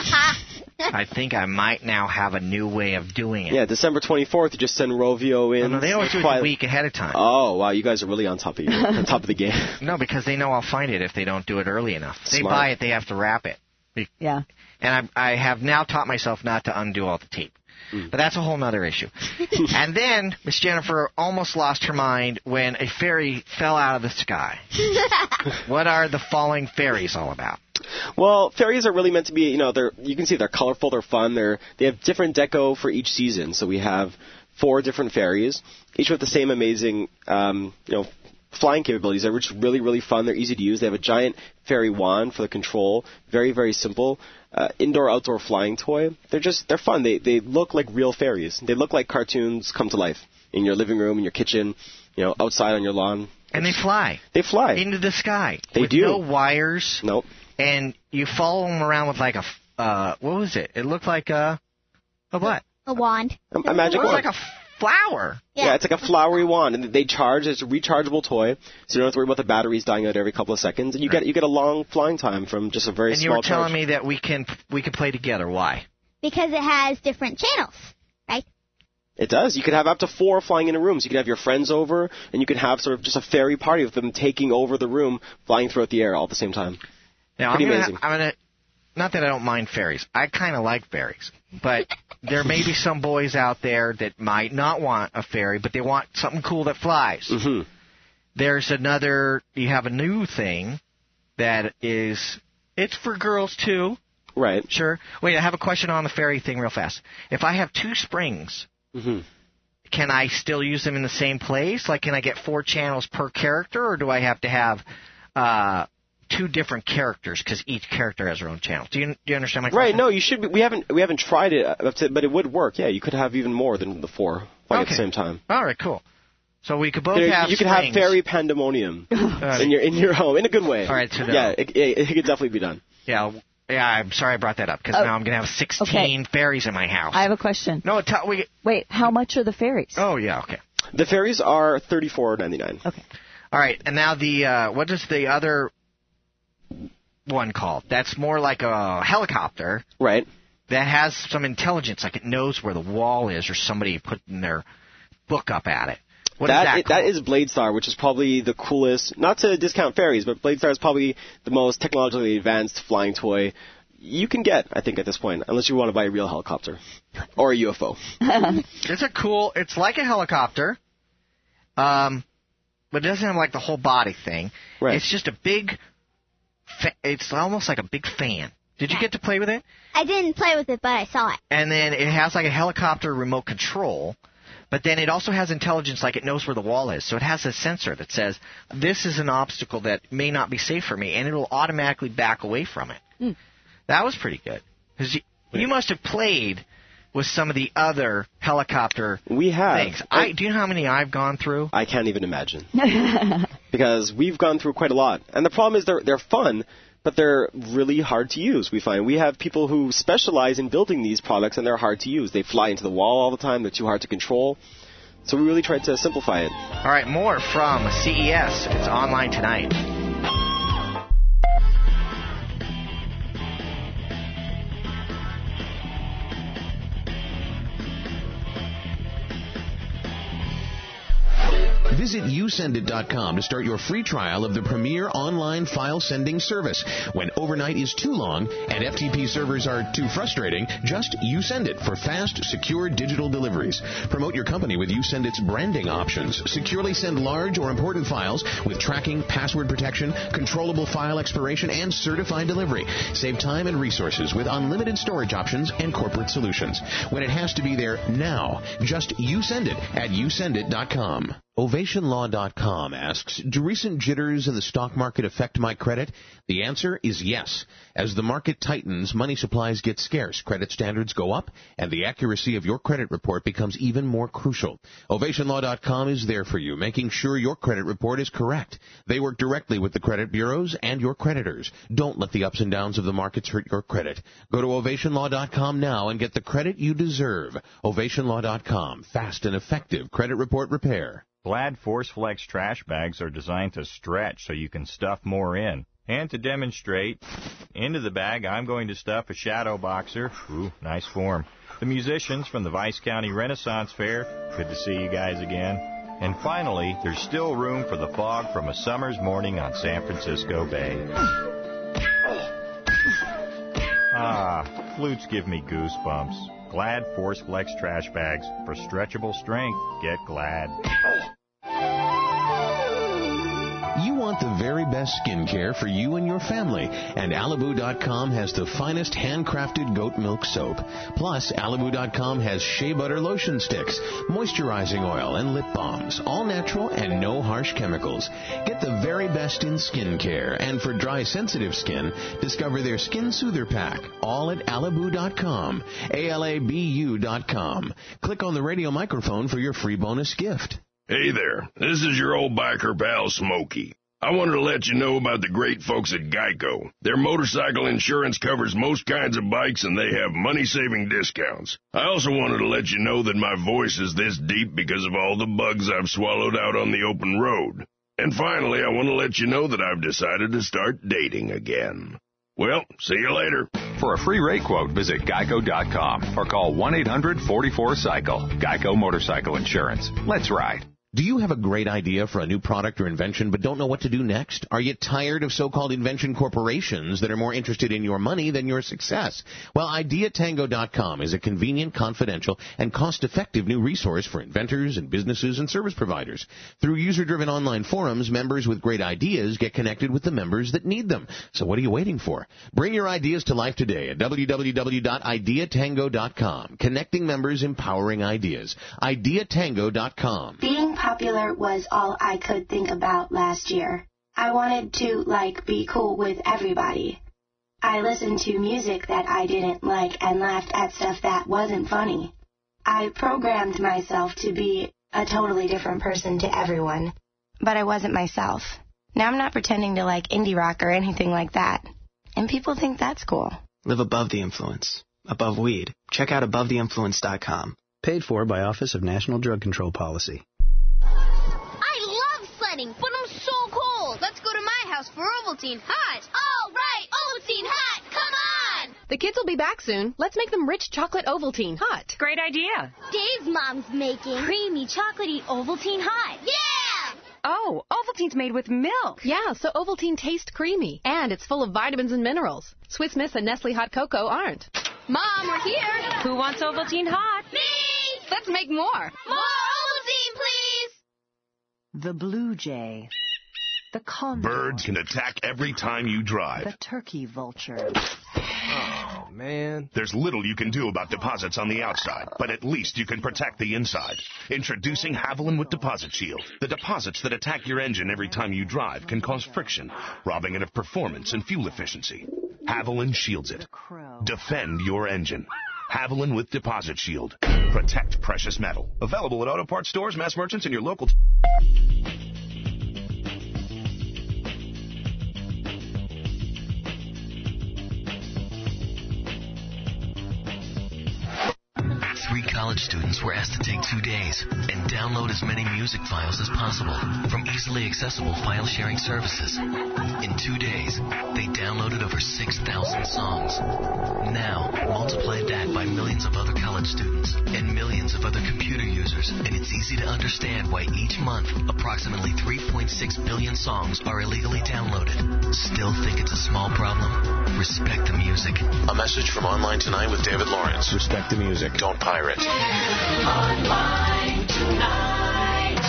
I think I might now have a new way of doing it. Yeah, December twenty-fourth, you just send Rovio in. Oh, no, they always do it a week ahead of time. Oh, wow, you guys are really on top of, your, on top of the game. No, because they know I'll find it if they don't do it early enough. They Smart. buy it, they have to wrap it. Yeah. And I, I have now taught myself not to undo all the tape. Mm. But that's a whole other issue. And then Miss Jennifer almost lost her mind when a fairy fell out of the sky. What are the falling fairies all about? Well, fairies are really meant to be, you know, they're you can see they're colorful, they're fun, they're they have different deco for each season. So we have four different fairies, each with the same amazing, um, you know, flying capabilities. They're just really, really fun. They're easy to use. They have a giant fairy wand for the control. Very, very simple. Uh, indoor, outdoor flying toy. They're just, they're fun. They they look like real fairies. They look like cartoons come to life in your living room, in your kitchen, you know, outside on your lawn. And they fly. They fly. Into the sky. They with do. no wires. Nope. And you follow them around with like a, uh, what was it? It looked like a, a what? A wand. A, a magic it was wand. like a flower. Yeah. yeah, it's like a flowery wand, and they charge. It's a rechargeable toy, so you don't have to worry about the batteries dying out every couple of seconds, and you right. get you get a long flying time from just a very and small you were telling charge. me that we can we can play together. Why? Because it has different channels, right? It does. You could have up to four flying in a room. So you could have your friends over, and you could have sort of just a fairy party with them taking over the room, flying throughout the air all at the same time. Now, Pretty I'm gonna, amazing. Ha- I'm gonna, not that I don't mind fairies. I kind of like fairies, but there may be some boys out there that might not want a fairy, but they want something cool that flies. Mm-hmm. There's another. You have a new thing that is. It's for girls too. Right. Sure. Wait, I have a question on the fairy thing real fast. If I have two springs, mm-hmm. can I still use them in the same place? Like, can I get four channels per character, or do I have to have uh, two different characters because each character has their own channel? Do you do you understand my question? Right. No, you should. Be, we haven't we haven't tried it, up to, but it would work. Yeah, you could have even more than the four flying okay. at the same time. All right. Cool. So we could both there, have You could springs. have fairy pandemonium in your in your home in a good way. All right. So no. Yeah, it, it, it could definitely be done. Yeah. Yeah, I'm sorry I brought that up because Oh. now I'm going to have sixteen Okay. fairies in my house. I have a question. No, t- we. Wait, how much are the fairies? Oh yeah, okay. The fairies are thirty-four ninety-nine. Okay. All right, and now the uh, what is the other one called? That's more like a helicopter. Right. That has some intelligence, like it knows where the wall is, or somebody putting their book up at it. What that, is that it, that is Blade Star, which is probably the coolest. Not to discount fairies, but Blade Star is probably the most technologically advanced flying toy you can get, I think, at this point, unless you want to buy a real helicopter or a U F O. It's a cool. It's like a helicopter, um, but it doesn't have like the whole body thing. Right. It's just a big. Fa- it's almost like a big fan. Did you get to play with it? I didn't play with it, but I saw it. And then it has like a helicopter remote control. But then it also has intelligence, like it knows where the wall is. So it has a sensor that says, this is an obstacle that may not be safe for me, and it'll automatically back away from it. Mm. That was pretty good. Because you, you must have played with some of the other helicopter we have. things. I, do you know how many I've gone through? I can't even imagine. Because we've gone through quite a lot. And the problem is they're they're fun, but they're really hard to use, we find. We have people who specialize in building these products, and they're hard to use. They fly into the wall all the time. They're too hard to control. So we really tried to simplify it. All right, more from C E S. It's online tonight. Visit you send it dot com to start your free trial of the premier online file sending service. When overnight is too long and F T P servers are too frustrating, just YouSendIt for fast, secure digital deliveries. Promote your company with YouSendIt's branding options. Securely send large or important files with tracking, password protection, controllable file expiration, and certified delivery. Save time and resources with unlimited storage options and corporate solutions. When it has to be there now, just YouSendIt at you send it dot com. Ovation Law dot com asks, do recent jitters in the stock market affect my credit? The answer is yes. As the market tightens, money supplies get scarce, credit standards go up, and the accuracy of your credit report becomes even more crucial. Ovation Law dot com is there for you, making sure your credit report is correct. They work directly with the credit bureaus and your creditors. Don't let the ups and downs of the markets hurt your credit. Go to Ovation Law dot com now and get the credit you deserve. Ovation Law dot com. Fast and effective credit report repair. Glad Force Flex trash bags are designed to stretch so you can stuff more in. And to demonstrate, into the bag I'm going to stuff a shadow boxer. Ooh, nice form. The musicians from the Vice County Renaissance Fair. Good to see you guys again. And finally, there's still room for the fog from a summer's morning on San Francisco Bay. Ah, flutes give me goosebumps. Glad Force Flex trash bags. For stretchable strength, get Glad. You want want the very best skincare for you and your family, and Alibu dot com has the finest handcrafted goat milk soap. Plus, Alibu dot com has shea butter lotion sticks, moisturizing oil, and lip balms, all natural and no harsh chemicals. Get the very best in skincare, and for dry, sensitive skin, discover their Skin Soother Pack, all at Alibu dot com, A L A B U dot com. Click on the radio microphone for your free bonus gift. Hey there, this is your old biker pal, Smokey. I wanted to let you know about the great folks at Geico. Their motorcycle insurance covers most kinds of bikes, and they have money-saving discounts. I also wanted to let you know that my voice is this deep because of all the bugs I've swallowed out on the open road. And finally, I want to let you know that I've decided to start dating again. Well, see you later. For a free rate quote, visit geico dot com or call one eight hundred forty-four cycle. Geico Motorcycle Insurance. Let's ride. Do you have a great idea for a new product or invention but don't know what to do next? Are you tired of so-called invention corporations that are more interested in your money than your success? Well, idea tango dot com is a convenient, confidential, and cost-effective new resource for inventors and businesses and service providers. Through user-driven online forums, members with great ideas get connected with the members that need them. So what are you waiting for? Bring your ideas to life today at w w w dot idea tango dot com. Connecting members, empowering ideas. idea tango dot com. Being popular was all I could think about last year. I wanted to, like, be cool with everybody. I listened to music that I didn't like and laughed at stuff that wasn't funny. I programmed myself to be a totally different person to everyone, but I wasn't myself. Now I'm not pretending to like indie rock or anything like that, and people think that's cool. Live above the influence. Above weed. Check out above the influence dot com. Paid for by Office of National Drug Control Policy. I love sledding, but I'm so cold. Let's go to my house for Ovaltine Hot. All right, Ovaltine Hot, come on! The kids will be back soon. Let's make them rich chocolate Ovaltine Hot. Great idea. Dave's mom's making creamy, chocolatey Ovaltine Hot. Yeah! Oh, Ovaltine's made with milk. Yeah, so Ovaltine tastes creamy, and it's full of vitamins and minerals. Swiss Miss and Nestle Hot Cocoa aren't. Mom, we're here. Who wants Ovaltine Hot? Me! Let's make more. More Ovaltine, please! The blue jay. The condor. Birds can attack every time you drive. The turkey vulture. Oh, man. There's little you can do about deposits on the outside, but at least you can protect the inside. Introducing Haviland with Deposit Shield. The deposits that attack your engine every time you drive can cause friction, robbing it of performance and fuel efficiency. Haviland shields it. Defend your engine. Haviland with Deposit Shield. Protect precious metal. Available at auto parts stores, mass merchants, and your local... T- Three college students were asked to take two days and download as many music files as possible from easily accessible file-sharing services. In two days, they downloaded over six thousand songs. Now, multiply that by millions of other college students and millions of other computer users, and it's easy to understand why each month, approximately three point six billion songs are illegally downloaded. Still think it's a small problem? Respect the music. A message from Online Tonight with David Lawrence. Respect the music. Don't pirate. Online Tonight.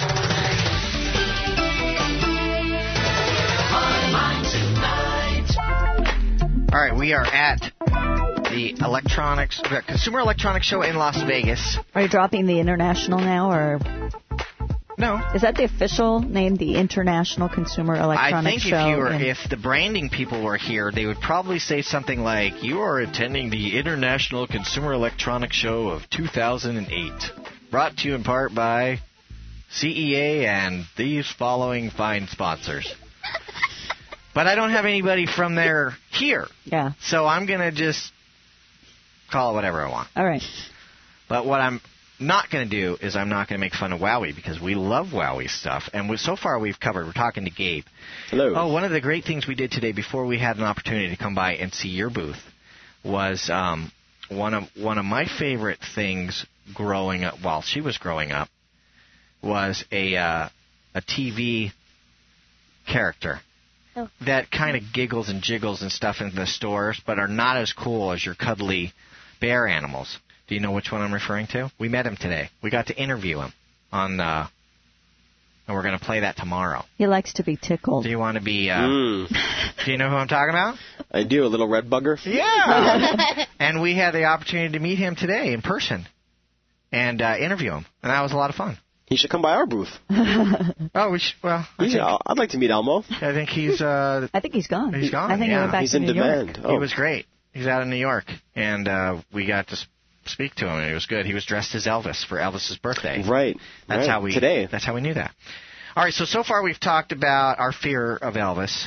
Online Tonight. All right, we are at the electronics, the Consumer Electronics Show in Las Vegas. Are you dropping the international now, or no? Is that the official name, the International Consumer Electronics Show? I think if you were, in- if the branding people were here, they would probably say something like, "You are attending the International Consumer Electronics Show of two thousand eight, brought to you in part by C E A and these following fine sponsors." But I don't have anybody from there here. Yeah. So I'm going to just call it whatever I want. All right. But what I'm not going to do is I'm not going to make fun of Wowie, because we love Wowie stuff. And we, so far we've covered, we're talking to Gabe. Hello. Oh, one of the great things we did today before we had an opportunity to come by and see your booth was um, one of one of my favorite things growing up, while she was growing up, was a uh, a T V character. Oh. That kind of giggles and jiggles and stuff in the stores, but are not as cool as your cuddly bear animals. Do you know which one I'm referring to? We met him today. We got to interview him on uh, and we're going to play that tomorrow. He likes to be tickled. Do you want to be? Uh, Mm. Do you know who I'm talking about? I do, a little red bugger. Yeah. And we had the opportunity to meet him today in person and uh, interview him, and that was a lot of fun. He should come by our booth. Oh, we should, well, I He's, think, I'd like to meet Elmo. I think he's. Uh, I think he's gone. He's gone. I think yeah. he went back He's to in New demand. York. Oh. He was great. He's out in New York, and uh, we got to s- speak to him, and it was good. He was dressed as Elvis for Elvis's birthday. Right. That's right. how we. Today. That's how we knew that. All right. So so far we've talked about our fear of Elvis.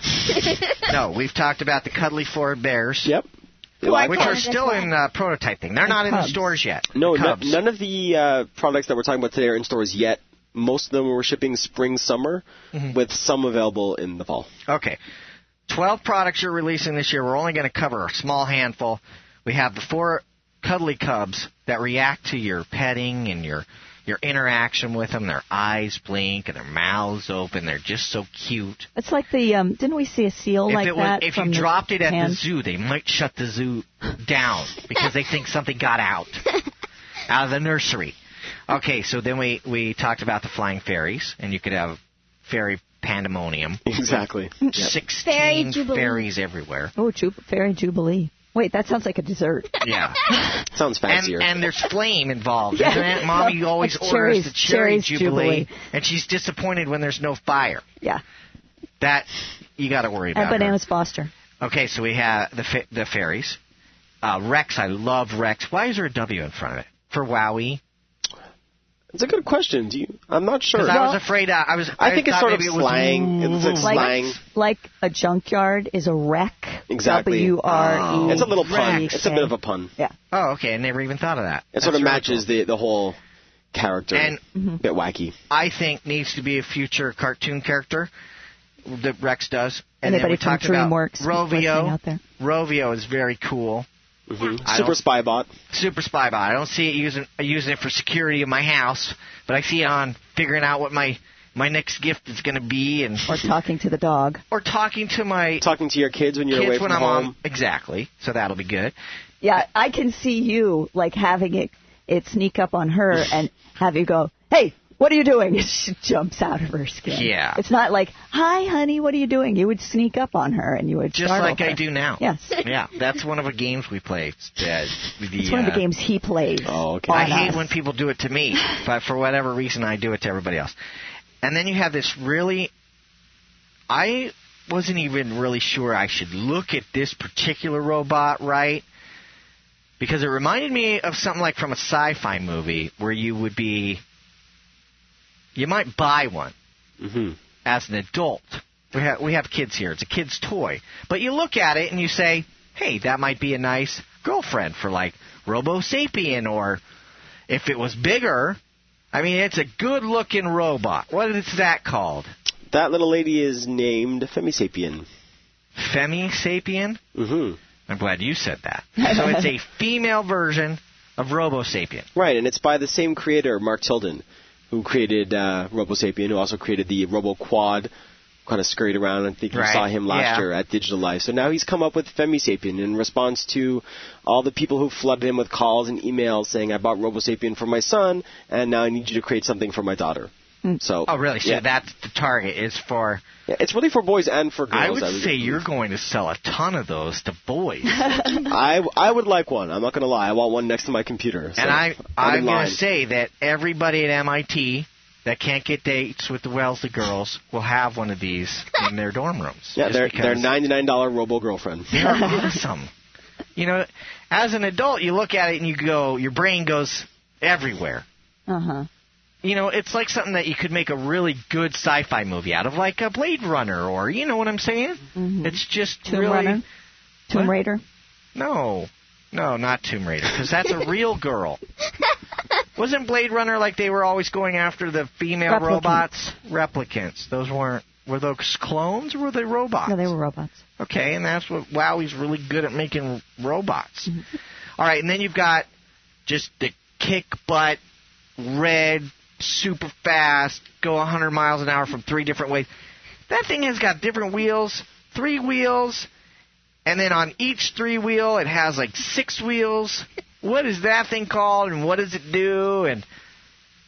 No, we've talked about the cuddly Ford Bears. Yep. Which are still in uh, prototyping. They're not in the Cubs. stores yet. No, The no, Cubs. none of the uh, products that we're talking about today are in stores yet. Most of them were shipping spring, summer, Mhm. with some available in the fall. Okay. twelve products you're releasing this year. We're only going to cover a small handful. We have the four cuddly cubs that react to your petting and your your interaction with them. Their eyes blink and their mouths open. They're just so cute. It's like the, um, didn't we see a seal If, like it was, that? if from you the dropped it at hand? the zoo, they might shut the zoo down because they think something got out out of the nursery. Okay, so then we, we talked about the flying fairies, and you could have fairy pandemonium. Exactly. Fairy sixteen Jubilee. fairies everywhere. Oh, Ju- Fairy Jubilee. Wait, that sounds like a dessert. Yeah. Sounds fancier. And, and there's flame involved, Yeah. isn't it? Mommy always It's orders cherries- the cherry cherries jubilee, Jubilee. and she's disappointed when there's no fire. Yeah. That you got to worry about. And her. Bananas Foster. Okay, so we have the fa- the fairies. Uh, Rex, I love Rex. Why is there a W in front of it? For Wowie? It's a good question. Do you? I'm not sure. Because I was afraid. Uh, I was. I think it's thought sort of maybe it was slang. It's like Like, slang. like a junkyard is a wreck. Exactly. W R E. It's a little pun. Rex. It's a bit of a pun. Yeah. Oh, okay. I never even thought of that. It sort That's of really matches the the whole character. And- a bit wacky. I think needs to be a future cartoon character that Rex does. And Anybody then we from talked about DreamWorks listening Rovio. out there? Rovio is very cool. Mm-hmm. I Super don't- Spy Bot. Super Spy Bot. I don't see it using using it for security of my house, but I see it on figuring out what my my next gift is going to be, and Or talking to the dog. or talking to my Talking to your kids when you're kids away when from I'm home. on. Exactly. So that'll be good. Yeah, I can see you like having it it sneak up on her and have you go, "Hey, what are you doing?" She jumps out of her skin. Yeah. It's not like, "Hi, honey, what are you doing?" You would sneak up on her and you would Just startle like her. I do now. Yes. Yeah, that's one of the games we play. It's, uh, the, It's one of the uh, games he plays. Oh, okay. I on hate us. when people do it to me, but for whatever reason, I do it to everybody else. And then you have this really. I wasn't even really sure I should look at this particular robot right, because it reminded me of something like from a sci-fi movie where you would be. You might buy one Mm-hmm. as an adult. We have we have kids here. It's a kid's toy, but you look at it and you say, "Hey, that might be a nice girlfriend for like Robo Sapien," or if it was bigger. I mean, it's a good-looking robot. What is that called? That little lady is named Femisapien. Femisapien? Mm-hmm. I'm glad you said that. So it's a female version of Robo Sapien. Right, and it's by the same creator, Mark Tilden, who created uh, Robo Sapien, who also created the Robo Quad. Kind of scurried around. I think you Right, saw him last yeah. year at Digital Life. So now he's come up with Femisapien in response to all the people who flooded him with calls and emails saying, "I bought Robo Sapien for my son, and now I need you to create something for my daughter." So, Oh, really? So yeah. that's the target is for... Yeah, it's really for boys and for girls. I would was- say you're going to sell a ton of those to boys. I, I would like one. I'm not going to lie. I want one next to my computer. So And I, I'm I'm in going line. to say that everybody at M I T that can't get dates with the Wellesley girls will have one of these in their dorm rooms. Yeah, just they're, because they're ninety-nine dollars Robo Girlfriend. They're awesome. You know, as an adult, you look at it and you go, your brain goes everywhere. Uh-huh. You know, it's like something that you could make a really good sci-fi movie out of, like a Blade Runner, or you know what I'm saying? Mhm. It's just Tomb really Runner? Tomb What? Raider? no, no, not Tomb Raider, because that's a real girl. Wasn't Blade Runner like they were always going after the female Replicant. robots? Replicants. Those weren't. Were those clones or were they robots? No, they were robots. Okay, and that's what Wowie's really good at making robots. Mm-hmm. All right, and then you've got just the kick butt, red, super fast, go one hundred miles an hour from three different ways. That thing has got different wheels, three wheels, and then on each three wheel it has like six wheels. What is that thing called, and what does it do? And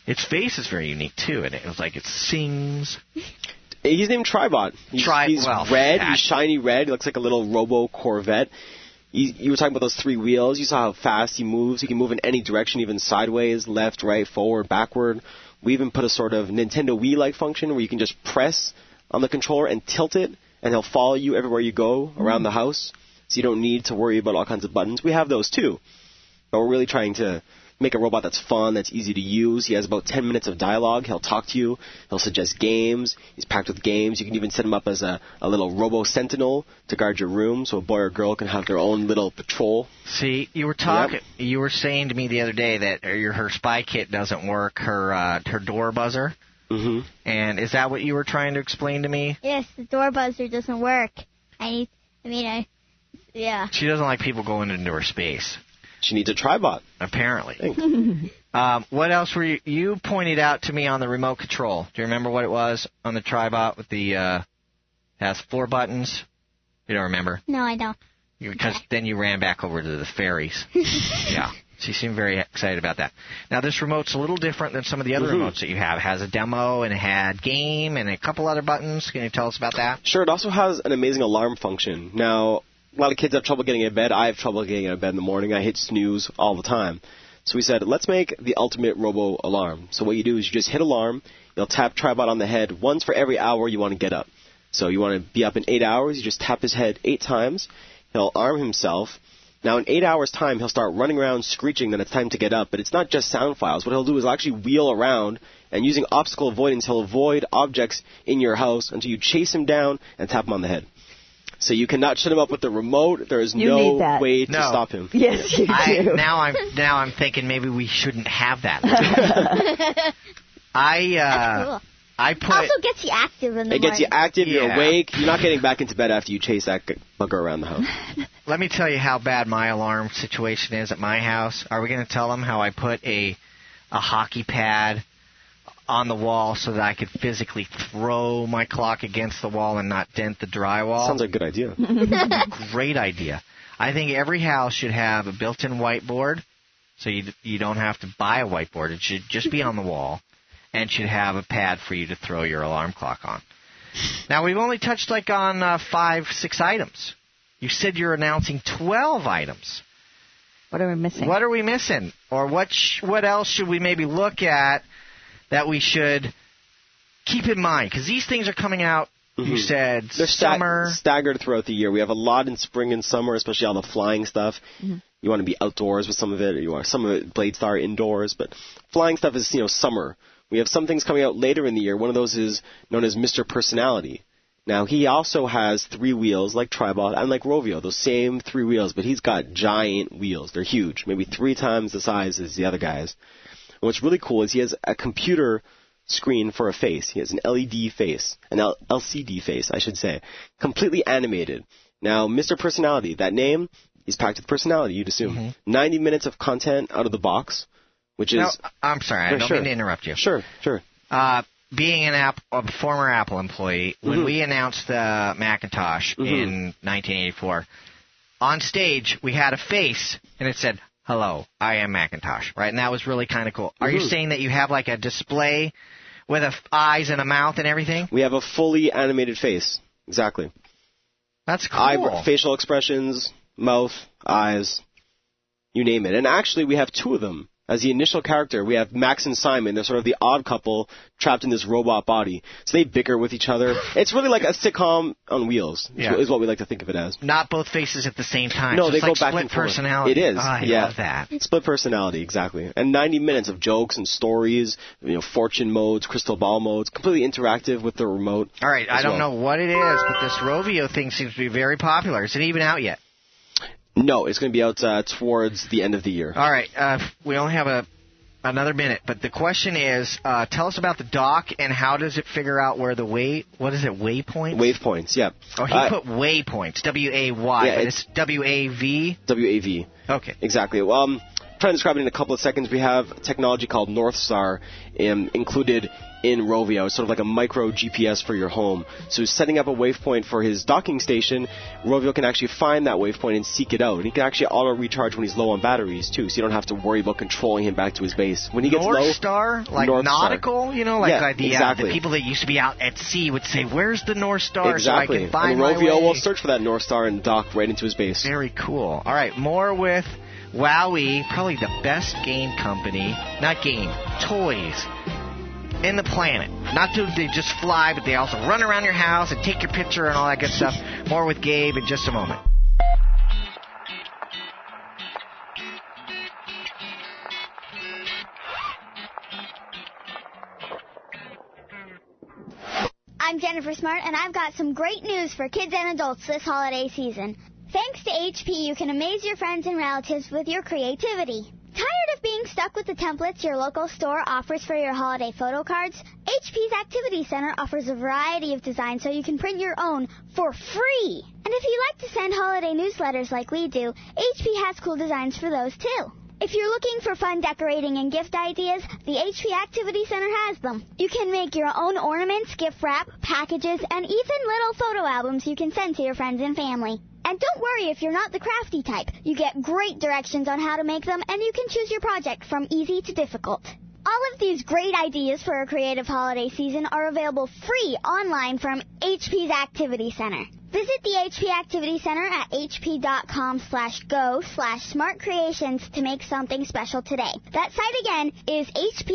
Its face is very unique, too, and it was like it sings. He's named Tribot. He's, Tri- he's well, red. that. He's shiny red. He looks like a little Robo Corvette. He, you were talking about those three wheels. You saw how fast he moves. He can move in any direction, even sideways, left, right, forward, backward. We even put a sort of Nintendo Wii-like function where you can just press on the controller and tilt it, and he'll follow you everywhere you go around mm. the house. So you don't need to worry about all kinds of buttons. We have those too. But we're really trying to make a robot that's fun, that's easy to use. He has about ten minutes of dialogue. He'll talk to you. He'll suggest games. He's packed with games. You can even set him up as a, a little robo-sentinel to guard your room so a boy or girl can have their own little patrol. See, you were talking. Yep. You were saying to me the other day that your, her spy kit doesn't work, her uh, her door buzzer. Mm-hmm. And is that what you were trying to explain to me? Yes, the door buzzer doesn't work. I, I mean, I, yeah. She doesn't like people going into her space. She needs a Tribot. Apparently. um, what else were you... You pointed out to me on the remote control. Do you remember what it was on the Tribot with the... Uh, has four buttons? You don't remember? No, I don't. Because then you ran back over to the fairies. Yeah. She seemed very excited about that. Now, this remote's a little different than some of the other mm-hmm. remotes that you have. It has a demo, and it had game, and a couple other buttons. Can you tell us about that? Sure. It also has an amazing alarm function. Now... A lot of kids have trouble getting out of bed. I have trouble getting out of bed in the morning. I hit snooze all the time. So we said, let's make the ultimate robo alarm. So what you do is you just hit alarm. You'll tap Tribot on the head once for every hour you want to get up. So you want to be up in eight hours. You just tap his head eight times. He'll arm himself. Now in eight hours' time, he'll start running around screeching that it's time to get up. But it's not just sound files. What he'll do is he'll actually wheel around, and using obstacle avoidance, he'll avoid objects in your house until you chase him down and tap him on the head. So you cannot shut him up with the remote. There is you no that. way to no. stop him. Yes, you I, do. Now I'm now I'm thinking maybe we shouldn't have that. I uh, cool. I put also gets you active in the It morning. gets you active. Yeah. You're awake. You're not getting back into bed after you chase that bugger around the house. Let me tell you how bad my alarm situation is at my house. Are we going to tell them how I put a a hockey pad on the wall so that I could physically throw my clock against the wall and not dent the drywall? Sounds like a good idea. Great idea. I think every house should have a built-in whiteboard, so you you don't have to buy a whiteboard. It should just be on the wall, and should have a pad for you to throw your alarm clock on. Now, we've only touched like on uh, five, six items. You said you're announcing twelve items. What are we missing? What are we missing? Or what sh- what else should we maybe look at that we should keep in mind? Because these things are coming out, mm-hmm. you said, They're summer. Sta- staggered throughout the year. We have a lot in spring and summer, especially all the flying stuff. Mm-hmm. You want to be outdoors with some of it, or you want some of it, Blade Star, indoors. But flying stuff is, you know, summer. We have some things coming out later in the year. One of those is known as Mister Personality. Now, he also has three wheels, like Tribot, and like Rovio, those same three wheels, but he's got giant wheels. They're huge, maybe three times the size as the other guys. And what's really cool is he has a computer screen for a face. He has an L E D face, an L- LCD face, I should say, completely animated. Now, Mister Personality, that name, he's packed with personality, you'd assume. Mm-hmm. ninety minutes of content out of the box, which is... No, I'm sorry, I yeah, don't sure. mean to interrupt you. Sure, sure. Uh, being an app, a former Apple employee, when mm-hmm. we announced the Macintosh mm-hmm. in nineteen eighty-four, on stage we had a face, and it said, "Hello, I am Macintosh," right? And that was really kind of cool. Are mm-hmm. you saying that you have like a display with a f- eyes and a mouth and everything? We have a fully animated face, exactly. That's cool. Eye, facial expressions, mouth, eyes, you name it. And actually, we have two of them. As the initial character, we have Max and Simon. They're sort of the odd couple trapped in this robot body. So they bicker with each other. It's really like a sitcom on wheels, yeah. is what we like to think of it as. Not both faces at the same time. No, so they it's go like back split and forth. Personality. It is. Oh, I yeah. love that. Split personality, exactly. And ninety minutes of jokes and stories, you know, fortune modes, crystal ball modes, completely interactive with the remote. All right, I don't well. know what it is, but this Rovio thing seems to be very popular. Is it even out yet? No, it's going to be out uh, towards the end of the year. All right, uh, we only have a another minute, but the question is, uh, tell us about the dock and how does it figure out where the way, what is it, waypoints? Waypoints, yeah. Oh, he uh, put waypoints, W A Y, yeah, but it's, it's W A V? W A V. Okay. Exactly. Well, um, try and describe it in a couple of seconds. We have technology called Northstar um, included in Rovio. It's sort of like a micro G P S for your home. So setting up a waypoint for his docking station, Rovio can actually find that waypoint and seek it out. And he can actually auto-recharge when he's low on batteries, too, so you don't have to worry about controlling him back to his base. When he gets North low... Star? Like North nautical? Star. You know, like, yeah, like the, exactly. uh, the people that used to be out at sea would say, where's the North Star exactly. so I can find and my Rovio way? will search for that North Star and dock right into his base. Very cool. All right, more with WowWee, probably the best game company, not game, toys in the planet. Not to they just fly, but they also run around your house and take your picture and all that good stuff. More with Gabe in just a moment. I'm Jennifer Smart, and I've got some great news for kids and adults this holiday season. Thanks to H P, you can amaze your friends and relatives with your creativity. Tired of being stuck with the templates your local store offers for your holiday photo cards? H P's Activity Center offers a variety of designs so you can print your own for free. And if you like to send holiday newsletters like we do, H P has cool designs for those too. If you're looking for fun decorating and gift ideas, the H P Activity Center has them. You can make your own ornaments, gift wrap, packages, and even little photo albums you can send to your friends and family. And don't worry if you're not the crafty type. You get great directions on how to make them, and you can choose your project from easy to difficult. All of these great ideas for a creative holiday season are available free online from H P's Activity Center. Visit the H P Activity Center at hp.com slash go slash smartcreations to make something special today. That site again is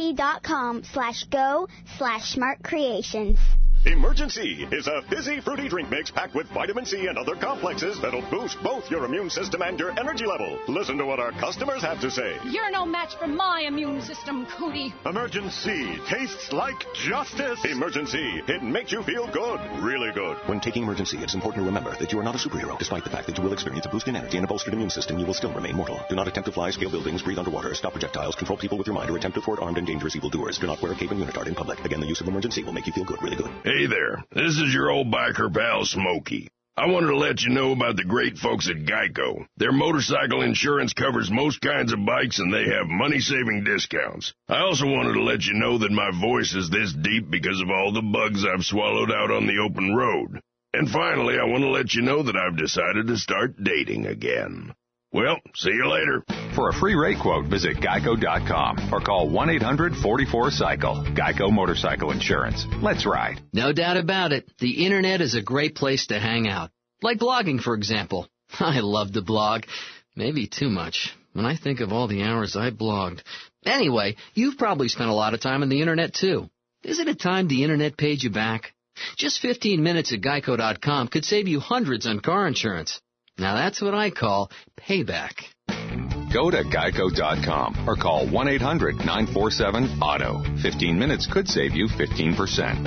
hp.com slash go slash smartcreations. Emergency is a fizzy, fruity drink mix packed with vitamin C and other complexes that'll boost both your immune system and your energy level. Listen to what our customers have to say. You're no match for my immune system, Cootie. Emergency tastes like justice. Emergency, it makes you feel good, really good. When taking Emergency, it's important to remember that you are not a superhero. Despite the fact that you will experience a boost in energy and a bolstered immune system, you will still remain mortal. Do not attempt to fly, scale buildings, breathe underwater, stop projectiles, control people with your mind, or attempt to thwart armed and dangerous evildoers. Do not wear a cape and unitard in public. Again, the use of Emergency will make you feel good, really good. Hey there, this is your old biker pal, Smokey. I wanted to let you know about the great folks at Geico. Their motorcycle insurance covers most kinds of bikes, and they have money-saving discounts. I also wanted to let you know that my voice is this deep because of all the bugs I've swallowed out on the open road. And finally, I want to let you know that I've decided to start dating again. Well, see you later. For a free rate quote, visit geico dot com or call one eight hundred forty-four cycle. Geico Motorcycle Insurance. Let's ride. No doubt about it. The Internet is a great place to hang out. Like blogging, for example. I love to blog. Maybe too much. When I think of all the hours I blogged. Anyway, you've probably spent a lot of time on the Internet, too. Isn't it time the Internet paid you back? Just fifteen minutes at geico dot com could save you hundreds on car insurance. Now that's what I call payback. Go to geico dot com or call one eight hundred nine four seven auto. fifteen minutes could save you fifteen percent.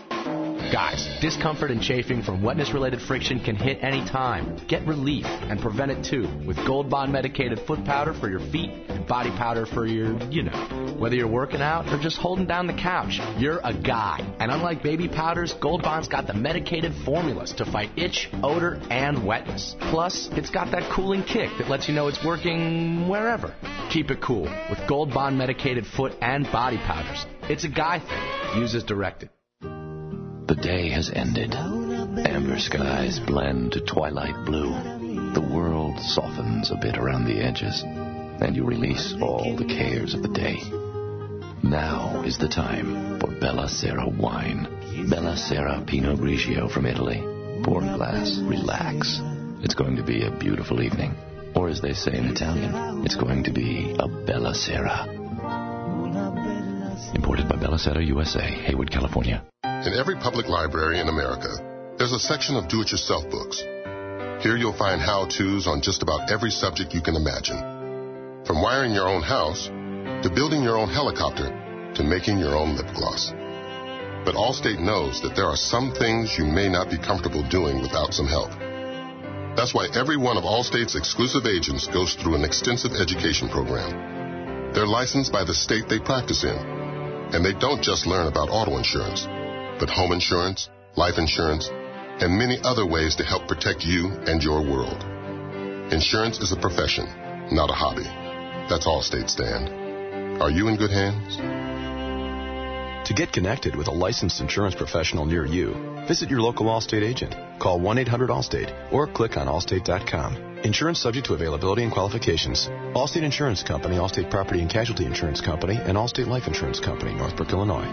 Guys, discomfort and chafing from wetness-related friction can hit any time. Get relief and prevent it too with Gold Bond medicated foot powder for your feet and body powder for your, you know. Whether you're working out or just holding down the couch, you're a guy. And unlike baby powders, Gold Bond's got the medicated formulas to fight itch, odor, and wetness. Plus, it's got that cooling kick that lets you know it's working wherever. Keep it cool with Gold Bond medicated foot and body powders. It's a guy thing. Use as directed. The day has ended. Amber skies blend to twilight blue. The world softens a bit around the edges, and you release all the cares of the day. Now is the time for Bella Sera wine. Bella Sera Pinot Grigio from Italy. Pour a glass, relax. It's going to be a beautiful evening. Or as they say in Italian, it's going to be a Bella Sera. Imported by Bella Sera U S A, Hayward, California. In every public library in America, there's a section of do-it-yourself books. Here you'll find how-tos on just about every subject you can imagine. From wiring your own house, to building your own helicopter, to making your own lip gloss. But Allstate knows that there are some things you may not be comfortable doing without some help. That's why every one of Allstate's exclusive agents goes through an extensive education program. They're licensed by the state they practice in, and they don't just learn about auto insurance, but home insurance, life insurance, and many other ways to help protect you and your world. Insurance is a profession, not a hobby. That's Allstate stand. Are you in good hands? To get connected with a licensed insurance professional near you, visit your local Allstate agent. Call one eight hundred Allstate or click on allstate dot com. Insurance subject to availability and qualifications. Allstate Insurance Company, Allstate Property and Casualty Insurance Company, and Allstate Life Insurance Company, Northbrook, Illinois.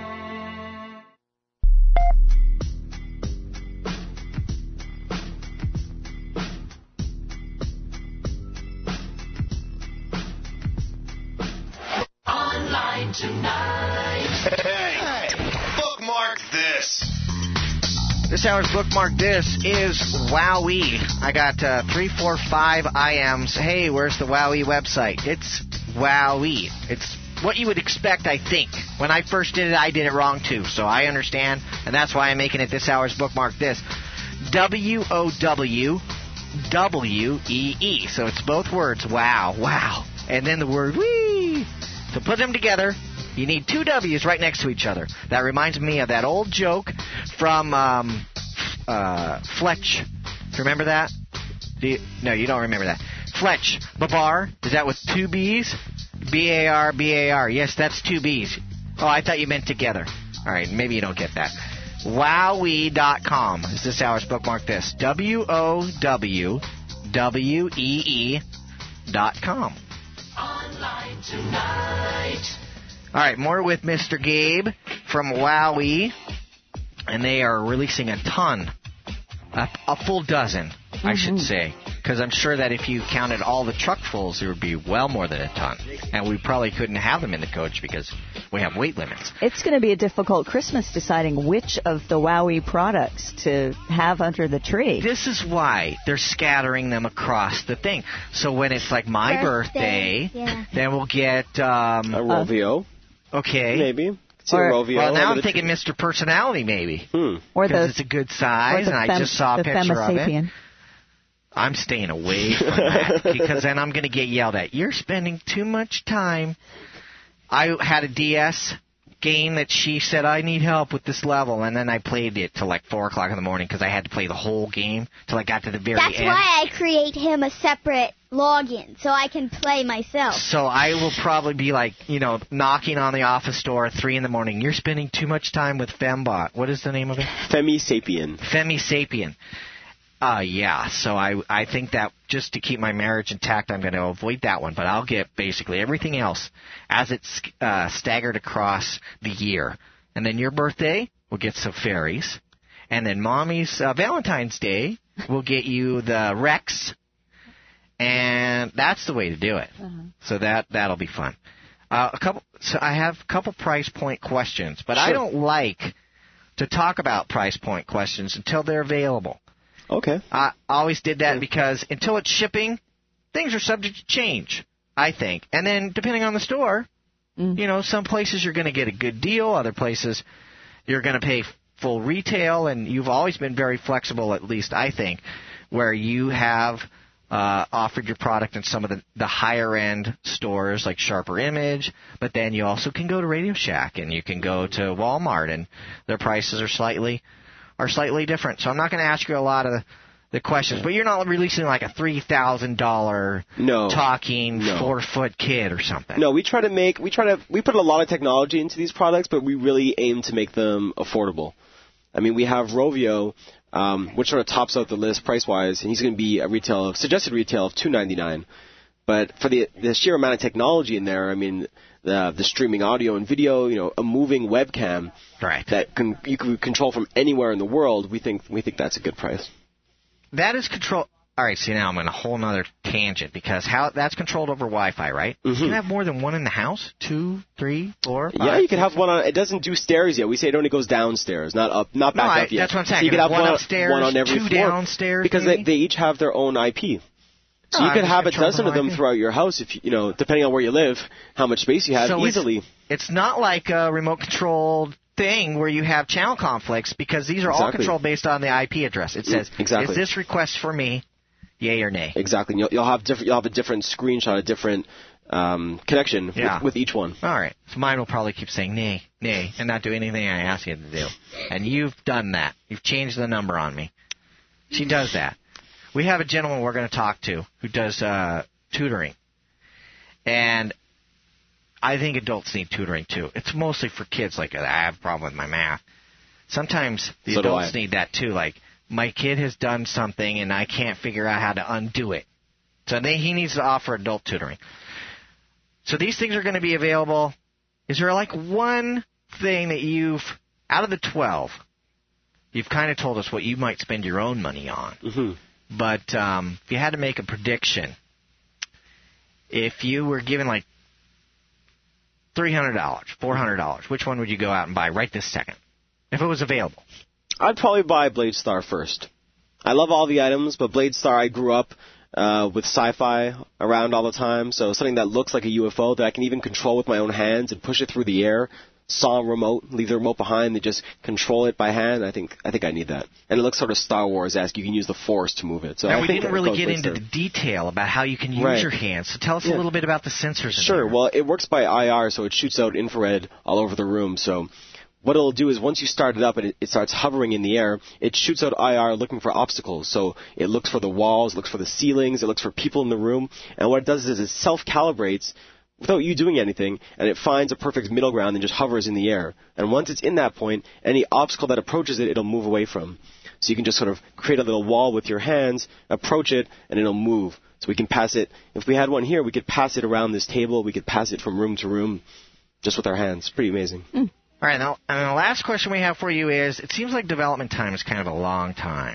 Online tonight. Hey, bookmark this. This hour's bookmark this is Wowee. I got uh, three, four, five I Ms. Hey, where's the Wowee website? It's Wowee. It's what you would expect, I think. When I first did it, I did it wrong too, so I understand, and that's why I'm making it this hour's bookmark this. W O W W E E. So it's both words. Wow, wow. And then the word wee. To put them together, you need two W's right next to each other. That reminds me of that old joke from um, uh, Fletch. Remember that? Do you, no, you don't remember that. Fletch. Babar. Is that with two B's? B A R, B A R. Yes, that's two B's. Oh, I thought you meant together. All right, maybe you don't get that. Wowee dot com is this hour's bookmark this. W O W W E E dot com. Online tonight. All right, more with Mister Gabe from Wowee, and they are releasing a ton, a, a full dozen, mm-hmm. I should say, because I'm sure that if you counted all the truckfuls, there would be well more than a ton, and we probably couldn't have them in the coach because we have weight limits. It's going to be a difficult Christmas deciding which of the Wowee products to have under the tree. This is why they're scattering them across the thing. So when it's like my birthday, birthday yeah. then we'll get um, a Rovio. Okay. Maybe. Or, Rovio well, now I'm thinking Mister Personality, maybe. Hmm. Or the, it's a good size, and fem, I just saw a picture of it. I'm staying away from that, because then I'm going to get yelled at. You're spending too much time. I had a D S game that she said, I need help with this level, and then I played it till like four o'clock in the morning because I had to play the whole game till I got to the very That's end. That's why I create him a separate login, so I can play myself. So I will probably be like, you know, knocking on the office door at three in the morning. You're spending too much time with Fembot. What is the name of it? Femisapien. Femisapien. Uh, yeah, so I I think that just to keep my marriage intact, I'm going to avoid that one. But I'll get basically everything else as it's uh, staggered across the year. And then your birthday, we'll get some fairies. And then Mommy's uh, Valentine's Day, we'll get you the Rex. And that's the way to do it. Uh-huh. So that, that'll be fun. Uh, a couple. So I have a couple price point questions, but sure. I don't like to talk about price point questions until they're available. Okay. I always did that because until it's shipping, things are subject to change, I think. And then depending on the store, mm. you know, some places you're going to get a good deal, other places you're going to pay full retail, and you've always been very flexible, at least I think, where you have uh, offered your product in some of the, the higher-end stores like Sharper Image, but then you also can go to Radio Shack and you can go to Walmart, and their prices are slightly... are slightly different. So I'm not going to ask you a lot of the, the questions, but you're not releasing like a three thousand dollars no, talking no. four-foot kid or something. No, we try to make, we try to, we put a lot of technology into these products, but we really aim to make them affordable. I mean, we have Rovio, um, which sort of tops out the list price-wise, and he's going to be a retail of, suggested retail of two ninety-nine. But for the the sheer amount of technology in there, I mean, the the streaming audio and video, you know, a moving webcam right. that can you can control from anywhere in the world, we think we think that's a good price. That is control. All right, see, now I'm on a whole other tangent because how that's controlled over Wi-Fi, right? Mm-hmm. You can have more than one in the house, two, three, four, five. Yeah, you can have one on. It doesn't do stairs yet. We say it only goes downstairs, not up, not no, back I, up yet. That's what I'm saying. So you can have one, one upstairs, one on every two floor downstairs, because they, they each have their own I P. So oh, you could have a dozen of them I P. throughout your house, if you, you know, depending on where you live, how much space you have, so easily. It's, it's not like a remote controlled thing where you have channel conflicts because these are exactly. all controlled based on the I P address. It says, exactly. is this request for me, yay or nay? Exactly. You'll, you'll have different. You'll have a different screenshot, a different um, connection yeah. with, with each one. All right. So mine will probably keep saying nay, nay, and not do anything I ask you to do. And you've done that. You've changed the number on me. She does that. We have a gentleman we're going to talk to who does uh, tutoring. And I think adults need tutoring, too. It's mostly for kids. Like, I have a problem with my math. Sometimes the So do adults I. need that, too. Like, my kid has done something, and I can't figure out how to undo it. So they, he needs to offer adult tutoring. So these things are going to be available. Is there, like, one thing that you've, out of the twelve, you've kind of told us what you might spend your own money on. Mm-hmm. But um, if you had to make a prediction, if you were given, like, three hundred dollars, four hundred dollars, which one would you go out and buy right this second, if it was available? I'd probably buy Blade Star first. I love all the items, but Blade Star, I grew up uh, with sci-fi around all the time, so something that looks like a U F O that I can even control with my own hands and push it through the air. Saw a remote, leave the remote behind, and just control it by hand. I think I think I need that. And it looks sort of Star Wars-esque. You can use the Force to move it. So now, I we think didn't really get into the detail about how you can use Right. your hands, so tell us Yeah. a little bit about the sensors in Sure. there. Well, it works by I R, so it shoots out infrared all over the room. So what it'll do is once you start it up and it, it starts hovering in the air, it shoots out I R looking for obstacles. So it looks for the walls, looks for the ceilings, it looks for people in the room. And what it does is it self-calibrates without you doing anything, and it finds a perfect middle ground and just hovers in the air. And once it's in that point, any obstacle that approaches it, it'll move away from. So you can just sort of create a little wall with your hands, approach it, and it'll move. So we can pass it. If we had one here, we could pass it around this table. We could pass it from room to room just with our hands. Pretty amazing. All right, now, and the last question we have for you is, it seems like development time is kind of a long time.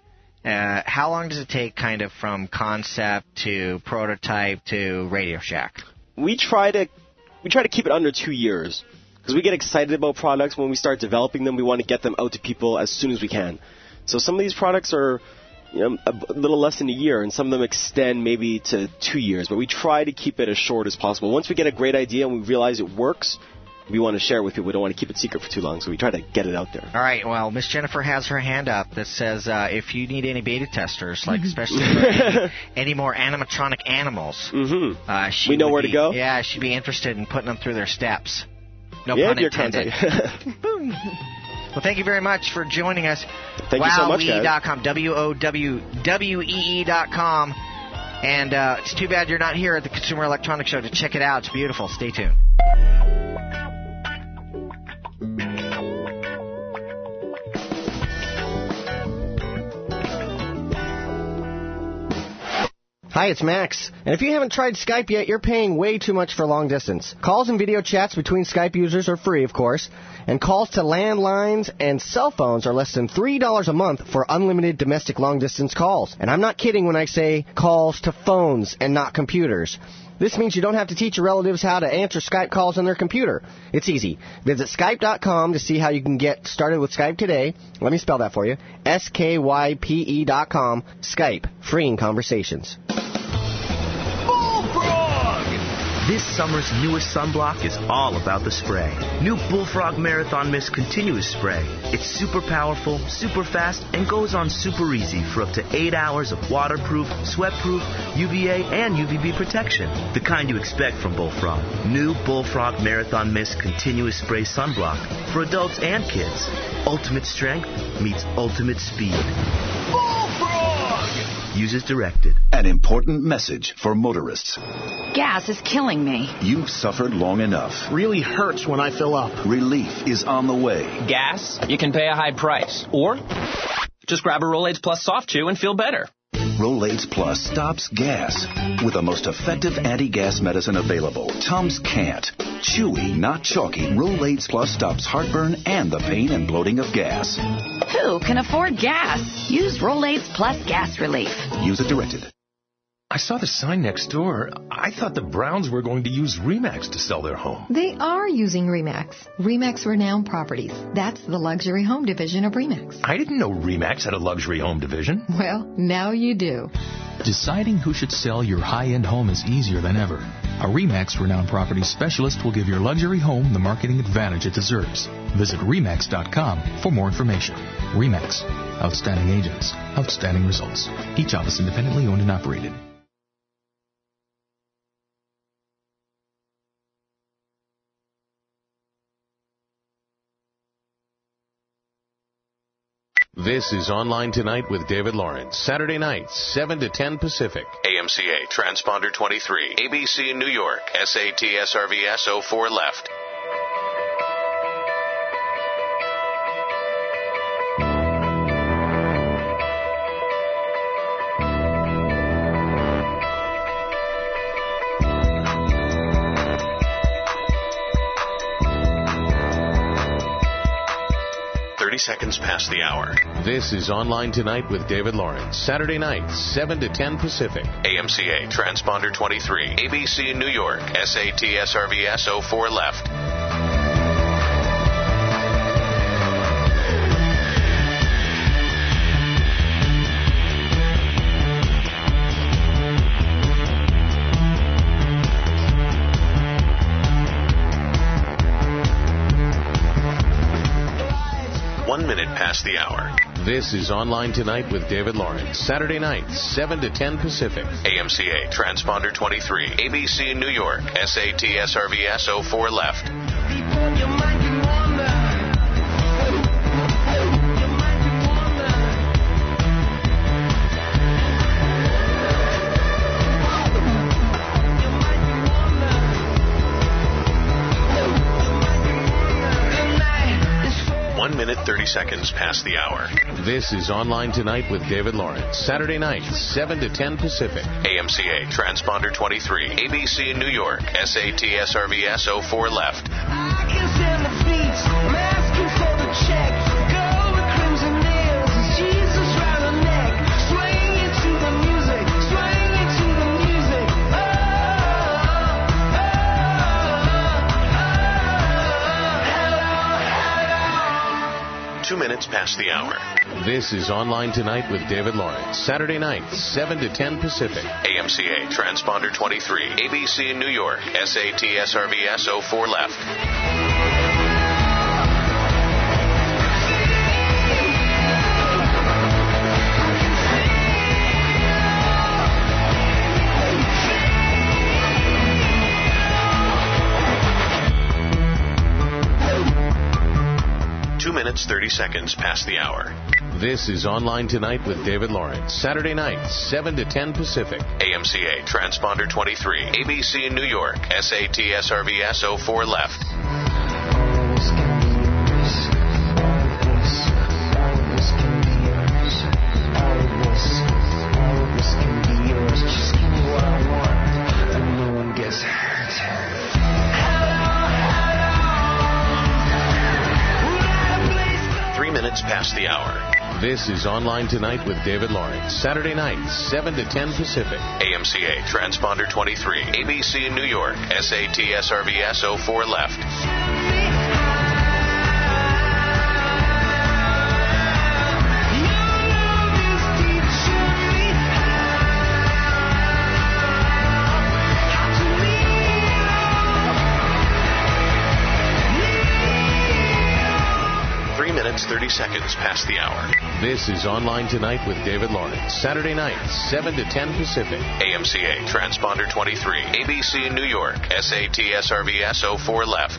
Uh, how long does it take kind of from concept to prototype to Radio Shack? We try to we try to keep it under two years because we get excited about products. When we start developing them, we want to get them out to people as soon as we can. So some of these products are, you know, a little less than a year, and some of them extend maybe to two years. But we try to keep it as short as possible. Once we get a great idea and we realize it works, we want to share it with people. We don't want to keep it secret for too long, so we try to get it out there. All right, well, Miss Jennifer has her hand up that says uh, if you need any beta testers, like especially for any, any more animatronic animals, mm-hmm. uh, she we know would where be, to go? Yeah, she'd be interested in putting them through their steps. No yeah, pun your intended. contact. Well, thank you very much for joining us. Thank you so much, guys. Wow E E dot com, W O W W E E dot com. And uh, it's too bad you're not here at the Consumer Electronics Show to check it out. It's beautiful. Stay tuned. Hi, it's Max. And if you haven't tried Skype yet, you're paying way too much for long distance. Calls and video chats between Skype users are free, of course. And calls to landlines and cell phones are less than three dollars a month for unlimited domestic long distance calls. And I'm not kidding when I say calls to phones and not computers. This means you don't have to teach your relatives how to answer Skype calls on their computer. It's easy. Visit Skype dot com to see how you can get started with Skype today. Let me spell that for you. S K Y P E dot com. Skype. Freeing conversations. This summer's newest sunblock is all about the spray. New Bullfrog Marathon Mist Continuous Spray. It's super powerful, super fast, and goes on super easy for up to eight hours of waterproof, sweatproof, U V A, and U V B protection. The kind you expect from Bullfrog. New Bullfrog Marathon Mist Continuous Spray Sunblock for adults and kids. Ultimate strength meets ultimate speed. Use as directed. An important message for motorists. Gas is killing me. You've suffered long enough. Really hurts when I fill up. Relief is on the way. Gas, you can pay a high price. Or just grab a Rolaids Plus Soft Chew and feel better. Rolaids Plus stops gas with the most effective anti-gas medicine available. Tums can't. Chewy, not chalky, Rolaids Plus stops heartburn and the pain and bloating of gas. Who can afford gas? Use Rolaids Plus Gas Relief. Use it directed. I saw the sign next door. I thought the Browns were going to use RE/MAX to sell their home. They are using RE/MAX. RE/MAX Renowned Properties. That's the luxury home division of RE/MAX. I didn't know RE/MAX had a luxury home division. Well, now you do. Deciding who should sell your high-end home is easier than ever. A RE/MAX Renowned Properties specialist will give your luxury home the marketing advantage it deserves. Visit RE/MAX dot com for more information. RE/MAX. Outstanding agents. Outstanding results. Each office independently owned and operated. This is Online Tonight with David Lawrence. Saturday nights, seven to ten Pacific. A M C A Transponder twenty-three. A B C New York. S A T S R V S oh four left. thirty seconds past the hour. This is Online Tonight with David Lawrence. Saturday nights, seven to ten Pacific. A M C A Transponder twenty-three. A B C New York. S A T S R V S oh four left. One minute past the hour. This is Online Tonight with David Lawrence. Saturday nights, seven to ten Pacific. A M C A Transponder twenty-three. A B C New York. S A T S R V S oh four left. One minute, thirty seconds past the hour. This is Online Tonight with David Lawrence. Saturday nights, seven to ten Pacific. A M C A Transponder twenty-three. A B C New York. S A T S R V S oh four left. I can stand the fleets. I'm asking for the check. Girl with crimson nails. It's Jesus round her neck. Swing into the music. Swing into the music. Oh, oh, oh, oh. Two minutes past the hour. This is Online Tonight with David Lawrence. Saturday nights, seven to ten Pacific. A M C A Transponder twenty-three. A B C New York. S A T S R V S oh four left. Two minutes, thirty seconds past the hour. This is Online Tonight with David Lawrence. Saturday nights, seven to ten Pacific. A M C A Transponder twenty-three. A B C New York. S A T S R V S oh four left. Minutes past the hour. This is Online Tonight with David Lawrence. Saturday nights, seven to ten Pacific. A M C A Transponder twenty-three. A B C New York. S A T S R V S oh four left. thirty seconds past the hour. This is Online Tonight with David Lawrence. Saturday nights, seven to ten Pacific. A M C A Transponder twenty-three. A B C New York. S A T S R V S oh four left.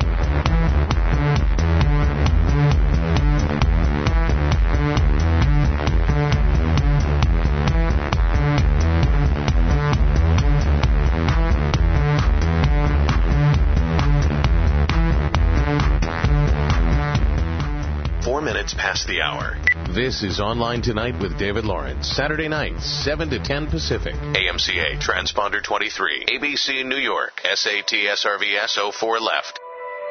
Minutes past the hour. This is Online Tonight with David Lawrence. Saturday nights, seven to ten Pacific. A M C A Transponder twenty-three. A B C New York. S A T S R V S oh four left.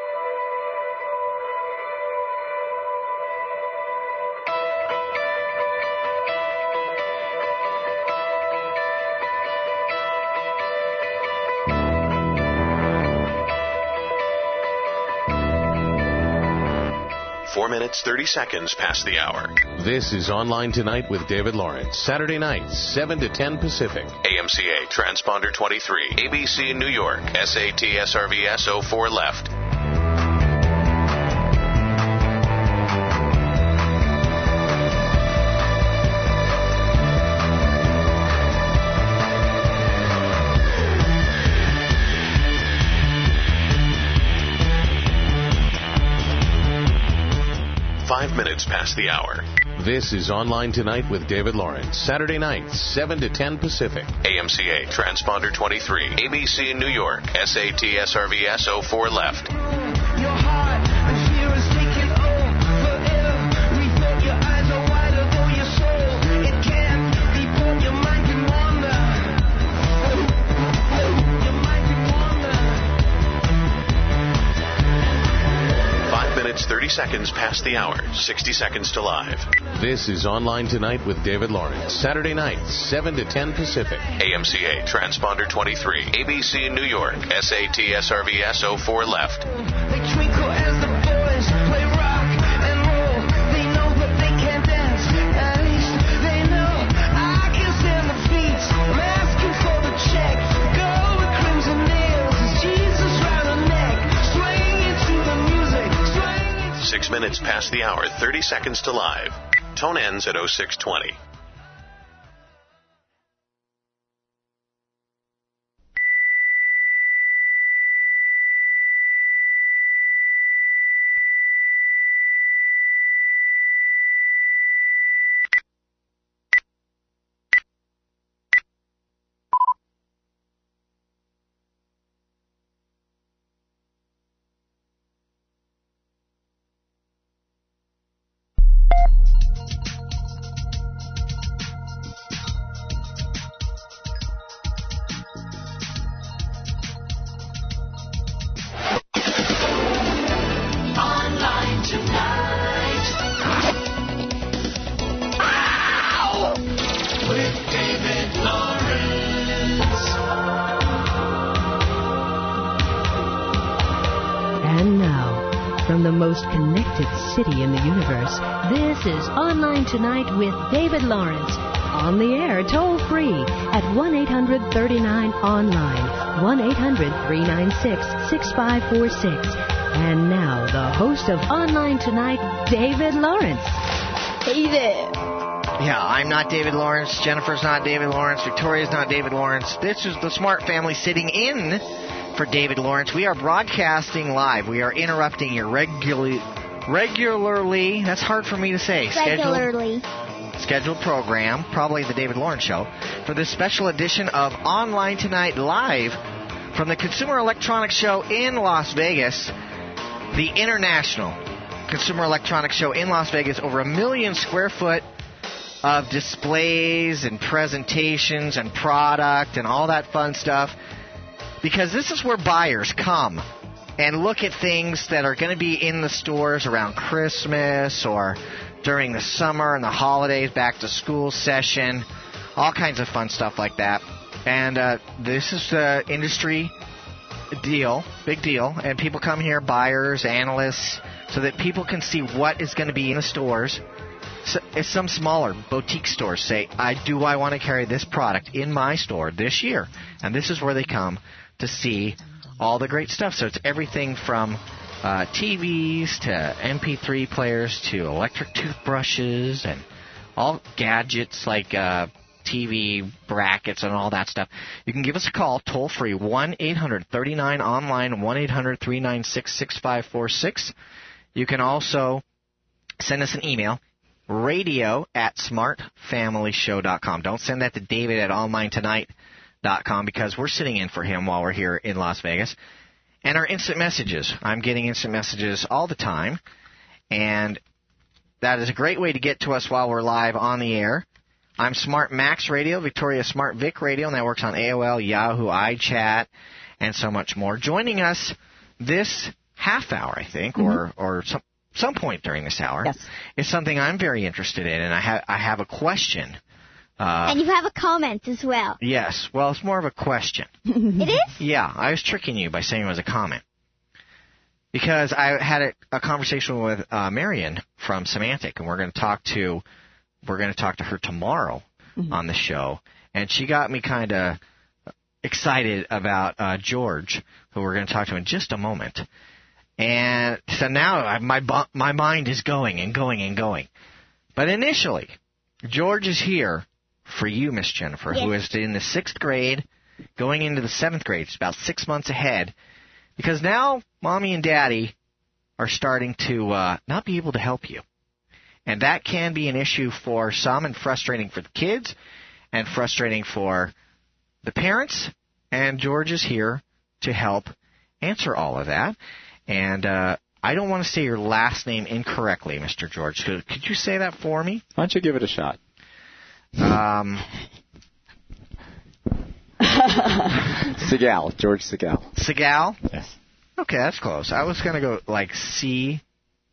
Four minutes, thirty seconds past the hour. This is Online Tonight with David Lawrence. Saturday nights, seven to ten Pacific. A M C A Transponder twenty-three. A B C New York. S A T S R V S oh four left. Five minutes past the hour. This is Online Tonight with David Lawrence. Saturday nights, seven to ten Pacific. A M C A Transponder twenty-three. A B C New York. S A T S R V S oh four left. thirty seconds past the hour, sixty seconds to live. This is Online Tonight with David Lawrence. Saturday nights, seven to ten Pacific. A M C A Transponder twenty-three. A B C New York. S A T S R V S oh four left. They twinkle as the boys play rock and roll. They know that they can't dance. At least they know I can stand the feet. I'm asking for the check. Girl with crimson nails. Is Jesus round her neck? Swaying into the music. Six minutes past the hour, thirty seconds to live. Tone ends at oh six twenty. City in the universe. This is Online Tonight with David Lawrence. On the air, toll free at one eight hundred thirty-nine online, one eight hundred three nine six six five four six. And now, the host of Online Tonight, David Lawrence. Hey there. Yeah, I'm not David Lawrence. Jennifer's not David Lawrence. Victoria's not David Lawrence. This is the Smart family sitting in for David Lawrence. We are broadcasting live. We are interrupting your regularly... Regularly, that's hard for me to say. Regularly. Scheduled, scheduled program, probably the David Lawrence Show, for this special edition of Online Tonight Live from the Consumer Electronics Show in Las Vegas, the International Consumer Electronics Show in Las Vegas. Over a million square foot of displays and presentations and product and all that fun stuff, because this is where buyers come and look at things that are going to be in the stores around Christmas or during the summer and the holidays, back to school session, all kinds of fun stuff like that. And uh, this is the industry deal, big deal, and people come here, buyers, analysts, so that people can see what is going to be in the stores. So if some smaller boutique stores say, I do I want to carry this product in my store this year, and this is where they come to see all the great stuff. So it's everything from uh, T Vs to M P three players to electric toothbrushes and all gadgets like uh, T V brackets and all that stuff. You can give us a call, toll free, one eight hundred thirty-nine online, one eight hundred three nine six six five four six. You can also send us an email, radio at smart family show dot com. Don't send that to David at online tonight dot com because we're sitting in for him while we're here in Las Vegas. And our instant messages. I'm getting instant messages all the time, and that is a great way to get to us while we're live on the air. I'm Smart Max Radio, Victoria Smart Vic Radio, and that works on A O L, Yahoo, iChat, and so much more. Joining us this half hour, I think, mm-hmm. or or some some point during this hour, yes. is something I'm very interested in, and I have I have a question. Uh, and you have a comment as well. Yes. Well, it's more of a question. It is? Yeah. I was tricking you by saying it was a comment. Because I had a, a conversation with uh, Marion from Symantec, and we're going to talk to we're going to talk to her tomorrow mm-hmm. on the show. And she got me kind of excited about uh, George, who we're going to talk to in just a moment. And so now I, my my mind is going and going and going. But initially, George is here for you, Miss Jennifer, yes. who is in the sixth grade, going into the seventh grade. It's about six months ahead, because now Mommy and Daddy are starting to uh, not be able to help you. And that can be an issue for some and frustrating for the kids and frustrating for the parents. And George is here to help answer all of that. And uh, I don't want to say your last name incorrectly, Mister George. Could, could you say that for me? Why don't you give it a shot? Um, Segal, George Segal. Segal? Yes. Okay, that's close. I was going to go like C.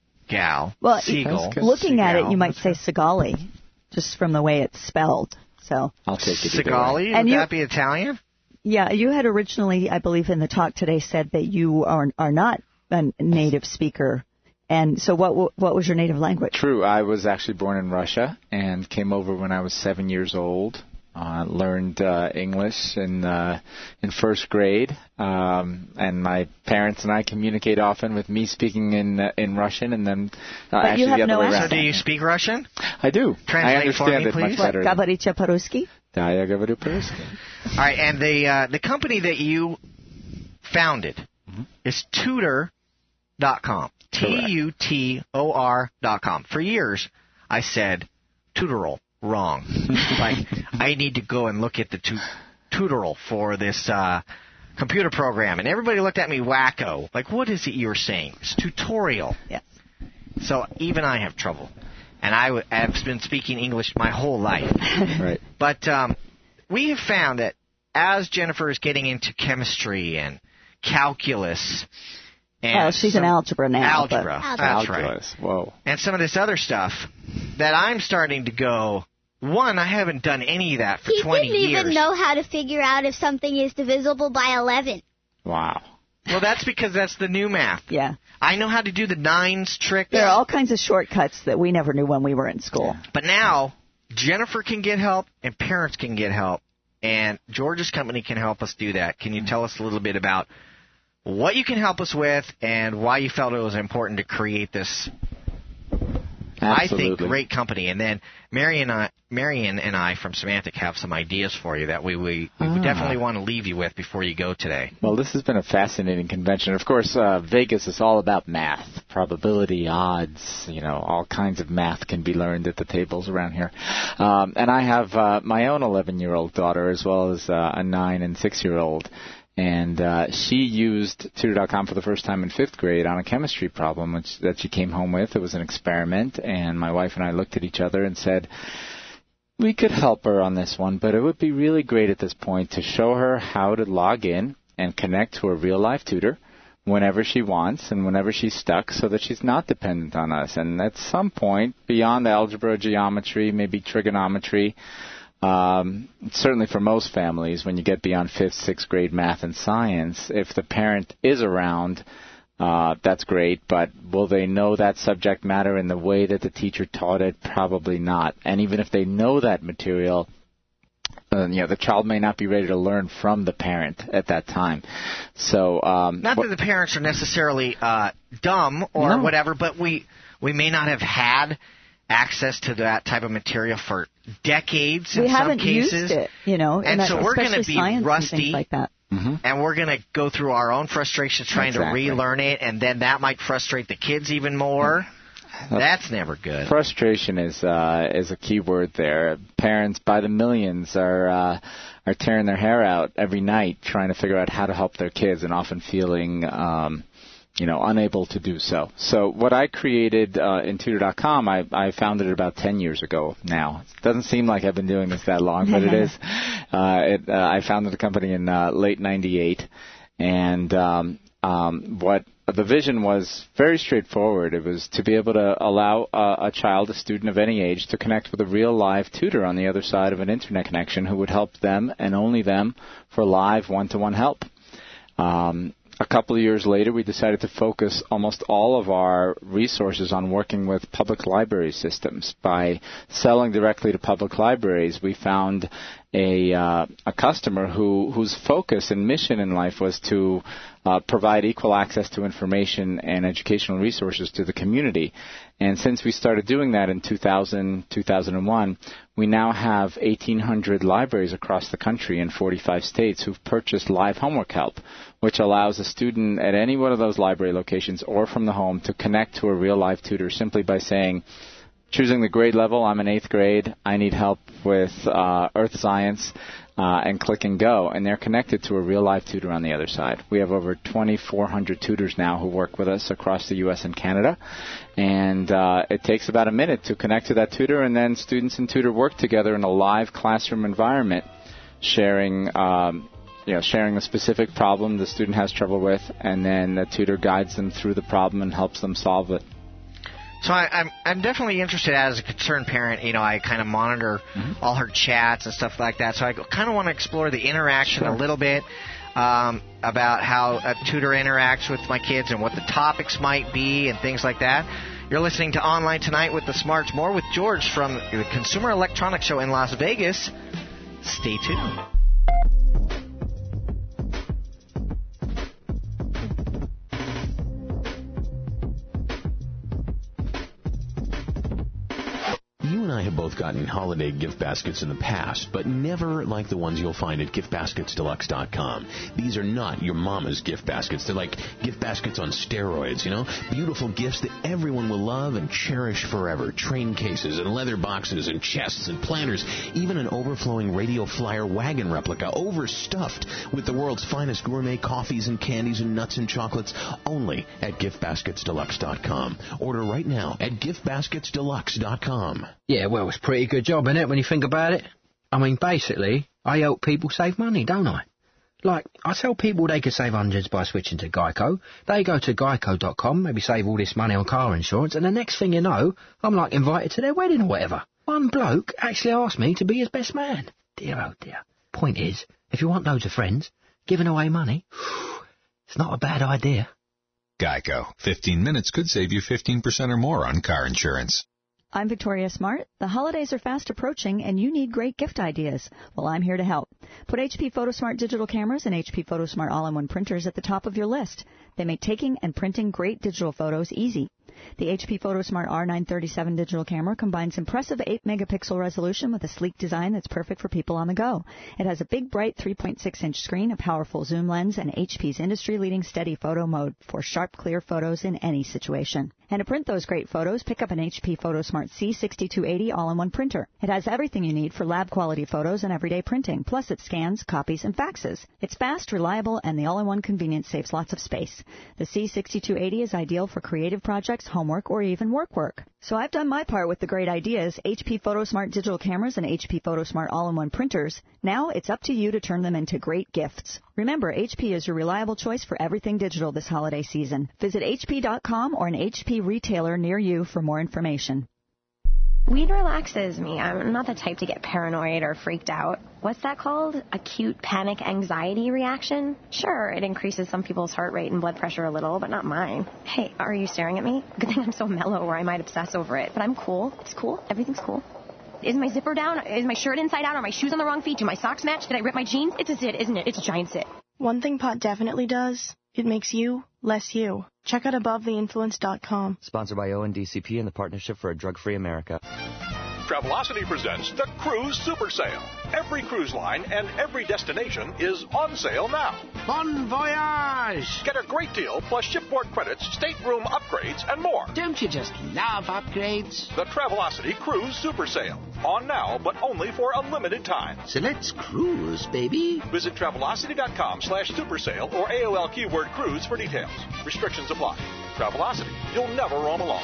Gal. Well, Seagull. looking at it, Seagal. you might say Segali, just from the way it's spelled. So I'll take it. Segali? Would you, that be Italian? Yeah, you had originally, I believe, in the talk today said that you are are not a native speaker. And so what what was your native language? True. I was actually born in Russia and came over when I was seven years old. Uh, learned uh, English in uh, in first grade, um, and my parents and I communicate often with me speaking in uh, in Russian, and then uh, actually you have the other no way accent. around. So do you speak Russian? I do. Translate I understand for me, it please. much better. Говорите по-русски? Да, я говорю по-русски. All right, and the uh, the company that you founded mm-hmm. is tutor dot com. T U T O R dot com. For years, I said Tutoral. Wrong. Like, I need to go and look at the tu- tutorial for this uh, computer program. And everybody looked at me wacko. Like, what is it you're saying? It's tutorial. Yes. So even I have trouble. And I w- have been speaking English my whole life. Right. But um, we have found that as Jennifer is getting into chemistry and calculus and well, she's some in algebra now. Algebra. But... That's Algebra. right. Whoa. And some of this other stuff that I'm starting to go, one, I haven't done any of that for he twenty didn't years. even know how to figure out if something is divisible by eleven. Wow. Well, that's because that's the new math. Yeah. I know how to do the nines trick. There are all kinds of shortcuts that we never knew when we were in school. But now, Jennifer can get help and parents can get help. And George's company can help us do that. Can you tell us a little bit about what you can help us with and why you felt it was important to create this, Absolutely. I think, great company? And then Marion and I, Marion and I from Semantic have some ideas for you that we, we, we Ah. definitely want to leave you with before you go today. Well, this has been a fascinating convention. Of course, uh, Vegas is all about math, probability, odds, you know, all kinds of math can be learned at the tables around here. Um, and I have uh, my own eleven-year-old daughter as well as uh, a nine- and six-year-old. And uh, she used Tutor dot com for the first time in fifth grade on a chemistry problem which, that she came home with. It was an experiment, and my wife and I looked at each other and said, we could help her on this one, but it would be really great at this point to show her how to log in and connect to a real-life tutor whenever she wants and whenever she's stuck so that she's not dependent on us. And at some point, beyond algebra, geometry, maybe trigonometry, Um, certainly for most families, when you get beyond fifth, sixth grade math and science, if the parent is around, uh, that's great, but will they know that subject matter in the way that the teacher taught it? Probably not. And even if they know that material, uh, you know, the child may not be ready to learn from the parent at that time. So, um, not that the parents are necessarily uh, dumb or No. whatever, but we we may not have had access to that type of material for decades in we some haven't cases. used it, you know, and that, so we're going to especially be science and rusty, things like that. Mm-hmm. and we're going to go through our own frustrations trying Exactly. to relearn it, and then that might frustrate the kids even more. That's never good. Frustration is uh, is a key word there. Parents by the millions are uh, are tearing their hair out every night trying to figure out how to help their kids, and often feeling um, you know unable to do so. So what I created uh, in Tutor dot com, I, I founded it about ten years ago now. It doesn't seem like I've been doing this that long, but it is. Uh, it, uh, I founded the company in uh, late ninety-eight, and um, um, what the vision was very straightforward. It was to be able to allow a, a child, a student of any age, to connect with a real live tutor on the other side of an internet connection who would help them and only them for live one-to-one help. Um, a couple of years later, we decided to focus almost all of our resources on working with public library systems. By selling directly to public libraries, we found a uh, a customer who whose focus and mission in life was to uh, provide equal access to information and educational resources to the community. And since we started doing that in two thousand, two thousand one, we now have eighteen hundred libraries across the country in forty-five states who've purchased live homework help, which allows a student at any one of those library locations or from the home to connect to a real live tutor simply by saying, choosing the grade level. I'm in eighth grade. I need help with uh, earth science. Uh, and click and go, and they're connected to a real-life tutor on the other side. We have over twenty-four hundred tutors now who work with us across the U S and Canada, and uh, it takes about a minute to connect to that tutor, and then students and tutor work together in a live classroom environment, sharing, um, you know, sharing a specific problem the student has trouble with, and then the tutor guides them through the problem and helps them solve it. So I, I'm I'm definitely interested as a concerned parent. You know, I kind of monitor mm-hmm. all her chats and stuff like that. So I kind of want to explore the interaction sure. a little bit um, about how a tutor interacts with my kids and what the topics might be and things like that. You're listening to Online Tonight with the Smarts. More with George from the Consumer Electronics Show in Las Vegas. Stay tuned. You and I have both gotten holiday gift baskets in the past, but never like the ones you'll find at gift baskets deluxe dot com. These are not your mama's gift baskets. They're like gift baskets on steroids, you know? Beautiful gifts that everyone will love and cherish forever. Train cases and leather boxes and chests and planners, even an overflowing Radio Flyer wagon replica, overstuffed with the world's finest gourmet coffees and candies and nuts and chocolates, only at gift baskets deluxe dot com. Order right now at gift baskets deluxe dot com. Yeah, well, it's a pretty good job, isn't it, when you think about it? I mean, basically, I help people save money, don't I? Like, I tell people they could save hundreds by switching to Geico. They go to geico dot com, maybe save all this money on car insurance, and the next thing you know, I'm like invited to their wedding or whatever. One bloke actually asked me to be his best man. Dear, oh dear. Point is, if you want loads of friends, giving away money, it's not a bad idea. Geico. fifteen minutes could save you fifteen percent or more on car insurance. I'm Victoria Smart. The holidays are fast approaching, and you need great gift ideas. Well, I'm here to help. Put H P PhotoSmart digital cameras and H P PhotoSmart all-in-one printers at the top of your list. They make taking and printing great digital photos easy. The H P PhotoSmart R nine thirty-seven digital camera combines impressive eight megapixel resolution with a sleek design that's perfect for people on the go. It has a big, bright three point six inch screen, a powerful zoom lens, and H P's industry-leading steady photo mode for sharp, clear photos in any situation. And to print those great photos, pick up an H P PhotoSmart C sixty-two eighty all-in-one printer. It has everything you need for lab-quality photos and everyday printing, plus it scans, copies, and faxes. It's fast, reliable, and the all-in-one convenience saves lots of space. The C sixty-two eighty is ideal for creative projects, homework, or even work work. So I've done my part with the great ideas, H P PhotoSmart digital cameras and H P PhotoSmart all-in-one printers. Now it's up to you to turn them into great gifts. Remember, H P is your reliable choice for everything digital this holiday season. Visit H P dot com or an H P retailer near you for more information. Weed relaxes me. I'm not the type to get paranoid or freaked out. What's that called? Acute panic anxiety reaction? Sure, it increases some people's heart rate and blood pressure a little, but not mine. Hey, are you staring at me? Good thing I'm so mellow or I might obsess over it. But I'm cool. It's cool. Everything's cool. Is my zipper down? Is my shirt inside out? Are my shoes on the wrong feet? Do my socks match? Did I rip my jeans? It's a zit, isn't it? It's a giant zit. One thing pot definitely does, it makes you less you. Check out above the influence dot com. Sponsored by O N D C P and the Partnership for a Drug-Free America. Travelocity presents the Cruise Super Sale. Every cruise line and every destination is on sale now. Bon voyage! Get a great deal plus shipboard credits, stateroom upgrades, and more. Don't you just love upgrades? The Travelocity Cruise Super Sale. On now, but only for a limited time. So let's cruise, baby. Visit Travelocity dot com slash super sale or A O L keyword cruise for details. Restrictions apply. Travelocity. You'll never roam alone.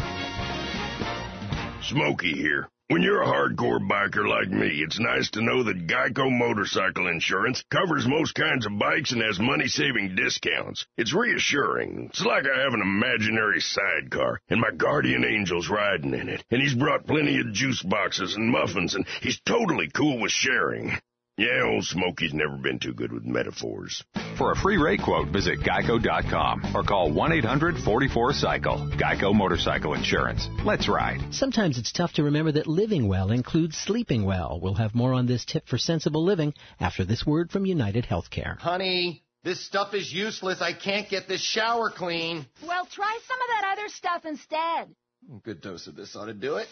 Smokey here. When you're a hardcore biker like me, it's nice to know that Geico Motorcycle Insurance covers most kinds of bikes and has money-saving discounts. It's reassuring. It's like I have an imaginary sidecar, and my guardian angel's riding in it. And he's brought plenty of juice boxes and muffins, and he's totally cool with sharing. Yeah, old Smokey's never been too good with metaphors. For a free rate quote, visit geico dot com or call one eight hundred forty-four cycle. Geico Motorcycle Insurance. Let's ride. Sometimes it's tough to remember that living well includes sleeping well. We'll have more on this tip for sensible living after this word from United Healthcare. Honey, this stuff is useless. I can't get this shower clean. Well, try some of that other stuff instead. A good dose of this ought to do it.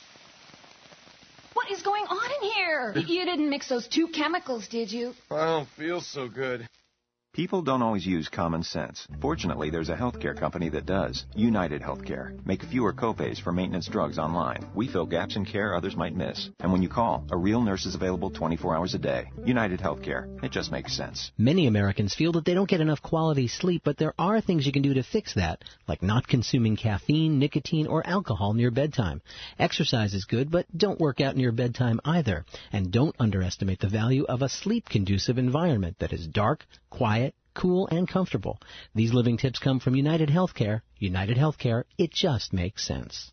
What is going on in here? You didn't mix those two chemicals, did you? I don't feel so good. People don't always use common sense. Fortunately, there's a healthcare company that does. United Healthcare. Make fewer copays for maintenance drugs online. We fill gaps in care others might miss. And when you call, a real nurse is available twenty-four hours a day. United Healthcare. It just makes sense. Many Americans feel that they don't get enough quality sleep, but there are things you can do to fix that, like not consuming caffeine, nicotine, or alcohol near bedtime. Exercise is good, but don't work out near bedtime either. And don't underestimate the value of a sleep-conducive environment that is dark, quiet, cool, and comfortable. These living tips come from United Healthcare. United Healthcare, it just makes sense.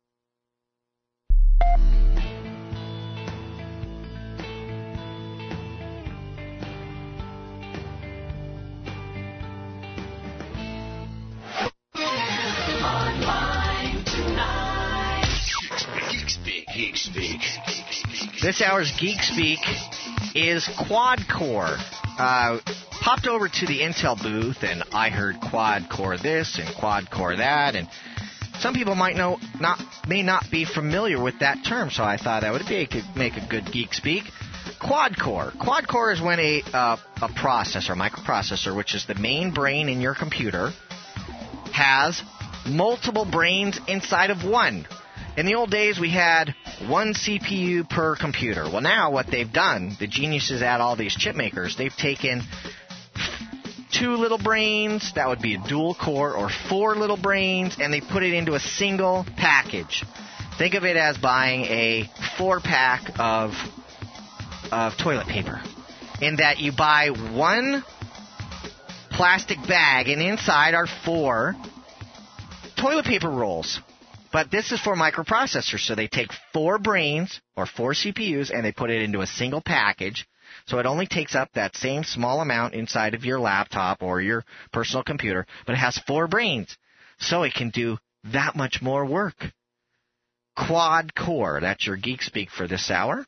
Online tonight. Geek Speak, Geek Speak. This hour's Geek Speak is Quad Core. Uh, popped over to the Intel booth, and I heard Quad Core this and Quad Core that, and some people might know not may not be familiar with that term, so I thought that would be could make a good Geek Speak. Quad Core. Quad Core is when a uh, a processor, microprocessor, which is the main brain in your computer, has multiple brains inside of one. In the old days, we had one C P U per computer. Well, now what they've done, the geniuses at all these chip makers, they've taken two little brains, that would be a dual core, or four little brains, and they put it into a single package. Think of it as buying a four-pack of, of toilet paper, in that you buy one plastic bag, and inside are four toilet paper rolls. But this is for microprocessors, so they take four brains, or four C P Us, and they put it into a single package, so it only takes up that same small amount inside of your laptop or your personal computer, but it has four brains, so it can do that much more work. Quad Core, that's your Geek Speak for this hour.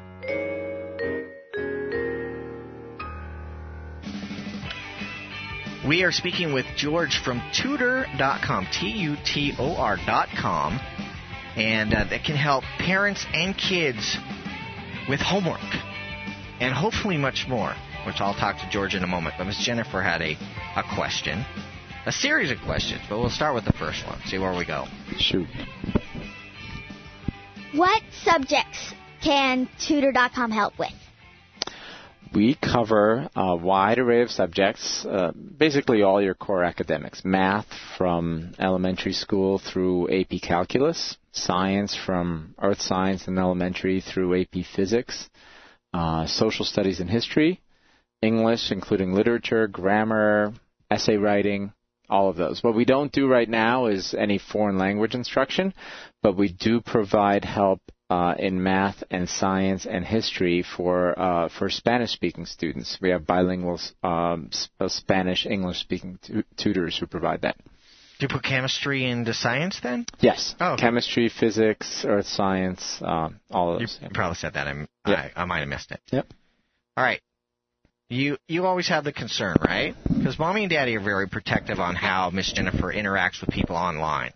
We are speaking with George from Tutor dot com, T U T O R dot com, and uh, that can help parents and kids with homework and hopefully much more, which I'll talk to George in a moment. But Miss Jennifer had a, a question, a series of questions, but we'll start with the first one, see where we go. Shoot. What subjects can Tutor dot com help with? We cover a wide array of subjects, uh, basically all your core academics. Math from elementary school through A P Calculus, science from earth science in elementary through A P Physics, uh, social studies and history, English, including literature, grammar, essay writing, all of those. What we don't do right now is any foreign language instruction, but we do provide help Uh, in math and science and history for uh, for Spanish-speaking students. We have bilingual um, Spanish-English-speaking tu- tutors who provide that. Do you put chemistry into science then? Yes. Oh, okay. Chemistry, physics, earth science, um, all of those. You probably said that. I'm, yeah. I, I might have missed it. Yep. All right. You you always have the concern, right? Because Mommy and Daddy are very protective on how Miss Jennifer interacts with people online.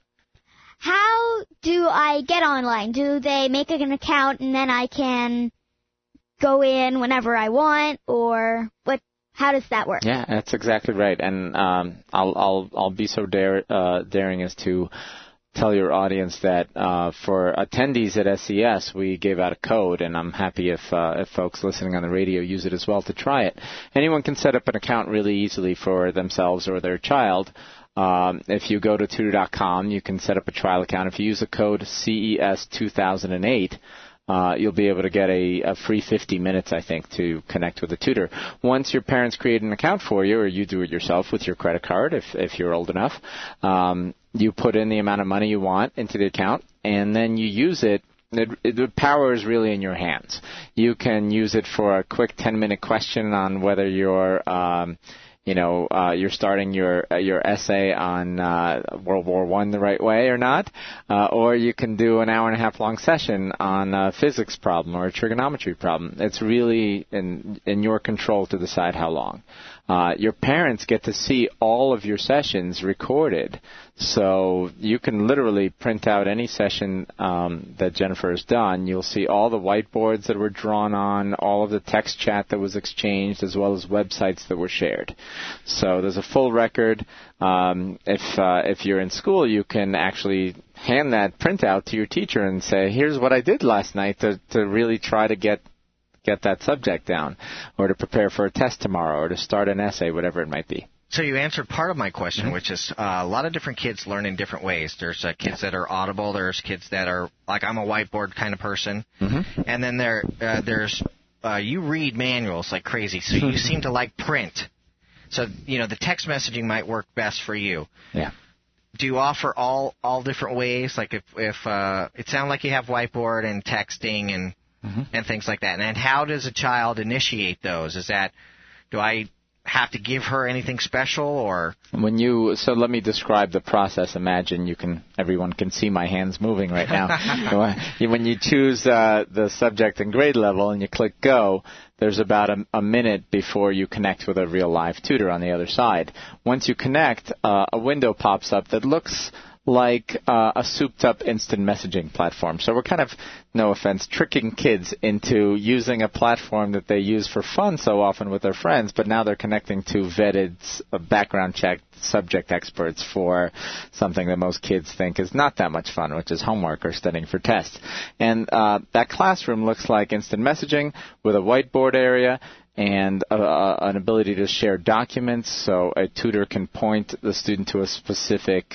How do I get online? Do they make an account and then I can go in whenever I want, or what? How does that work? Yeah, that's exactly right. And um, I'll I'll I'll be so dare, uh, daring as to tell your audience that uh, for attendees at S C S, we gave out a code, and I'm happy if uh, if folks listening on the radio use it as well to try it. Anyone can set up an account really easily for themselves or their child. Um, if you go to Tutor dot com, you can set up a trial account. If you use the code C E S two thousand eight, uh, you'll be able to get a, a free fifty minutes, I think, to connect with a tutor. Once your parents create an account for you, or you do it yourself with your credit card, if, if you're old enough, um, you put in the amount of money you want into the account, and then you use it. It, it, the power is really in your hands. You can use it for a quick ten-minute question on whether you're um, you know, uh, you're starting your uh, your essay on uh, World War One the right way or not, uh, or you can do an hour and a half long session on a physics problem or a trigonometry problem. It's really in in your control to decide how long. Uh, your parents get to see all of your sessions recorded, So you can literally print out any session um, that Jennifer has done. You'll see all the whiteboards that were drawn on, all of the text chat that was exchanged, as well as websites that were shared. So there's a full record. Um, if uh, if you're in school, you can actually hand that printout to your teacher and say, here's what I did last night to, to really try to get get that subject down, or to prepare for a test tomorrow, or to start an essay, whatever it might be. So you answered part of my question, mm-hmm. which is uh, a lot of different kids learn in different ways. There's uh, kids that are audible. There's kids that are, like, I'm a whiteboard kind of person. Mm-hmm. And then there, uh, there's, uh, you read manuals like crazy, so you seem to like print. So, you know, the text messaging might work best for you. Yeah. Do you offer all, all different ways? Like if, if uh, it sounds like you have whiteboard and texting and, mm-hmm. and things like that. And then how does a child initiate those? Is that, do I have to give her anything special, or when you so let me describe the process. Imagine you can everyone can see my hands moving right now. When you choose uh, the subject and grade level and you click go, there's about a, a minute before you connect with a real live tutor on the other side. Once you connect, uh, a window pops up that looks like uh, a souped-up instant messaging platform. So we're kind of, no offense, tricking kids into using a platform that they use for fun so often with their friends, but now they're connecting to vetted, uh, background-checked subject experts for something that most kids think is not that much fun, which is homework or studying for tests. And uh, that classroom looks like instant messaging with a whiteboard area and uh, an ability to share documents, so a tutor can point the student to a specific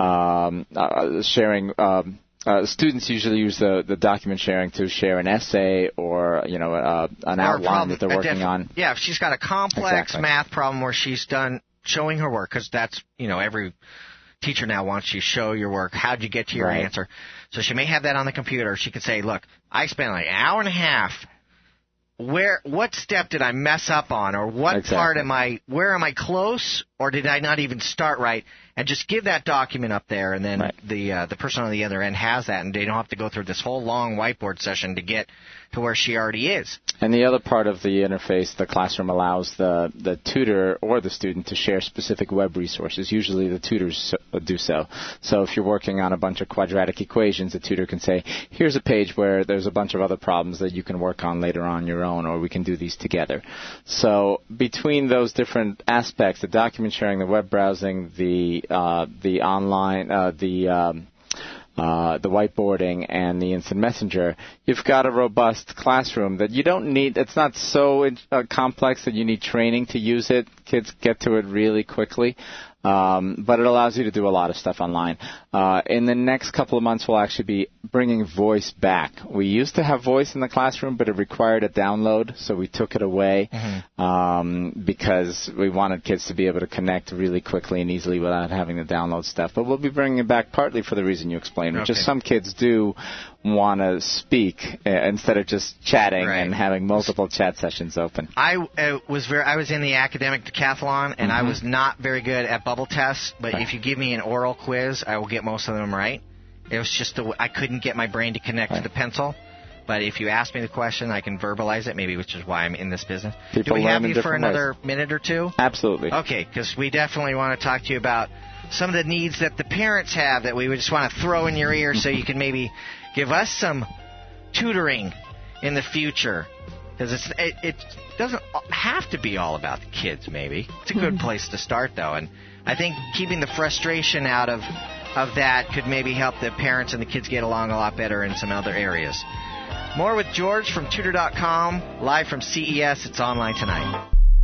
um, uh, sharing. Um, uh, students usually use the, the document sharing to share an essay or, you know, uh, an or outline problem, that they're working def- on. Yeah, if she's got a complex exactly. math problem where she's done showing her work, because that's, you know, every teacher now wants you to show your work. How'd you get to your right. answer? So she may have that on the computer. She could say, look, I spent like an hour and a half. Where, what step did I mess up on, or what exactly. part am I, where am I close, or did I not even start right? And just give that document up there, and then right. the uh, the person on the other end has that, and they don't have to go through this whole long whiteboard session to get to where she already is. And the other part of the interface, the classroom allows the, the tutor or the student to share specific web resources. Usually the tutors do so. So if you're working on a bunch of quadratic equations, the tutor can say, here's a page where there's a bunch of other problems that you can work on later on your own, or we can do these together. So between those different aspects, the document sharing, the web browsing, the uh, the online, uh, the um, Uh, the whiteboarding and the instant messenger, you've got a robust classroom that you don't need. It's not so uh, complex that you need training to use it. Kids get to it really quickly. Um, but it allows you to do a lot of stuff online. Uh, in the next couple of months, we'll actually be bringing voice back. We used to have voice in the classroom, but it required a download, so we took it away mm-hmm. um, because we wanted kids to be able to connect really quickly and easily without having to download stuff. But we'll be bringing it back partly for the reason you explained, which okay. is some kids do want to speak uh, instead of just chatting right. and having multiple chat sessions open. I uh, was very, I was in the academic decathlon, and mm-hmm. I was not very good at bubble tests, but right. if you give me an oral quiz, I will get most of them right. It was just the, I couldn't get my brain to connect right. to the pencil. But if you ask me the question, I can verbalize it, maybe, which is why I'm in this business. People Do we have learn in you for another ways. minute or two? Absolutely. Okay, because we definitely want to talk to you about some of the needs that the parents have that we would just want to throw in your ear so you can maybe give us some tutoring in the future. Because it's it, it doesn't have to be all about the kids, maybe. It's a good place to start, though. And I think keeping the frustration out of of that could maybe help the parents and the kids get along a lot better in some other areas. More with George from Tutor dot com, live from C E S. It's online tonight.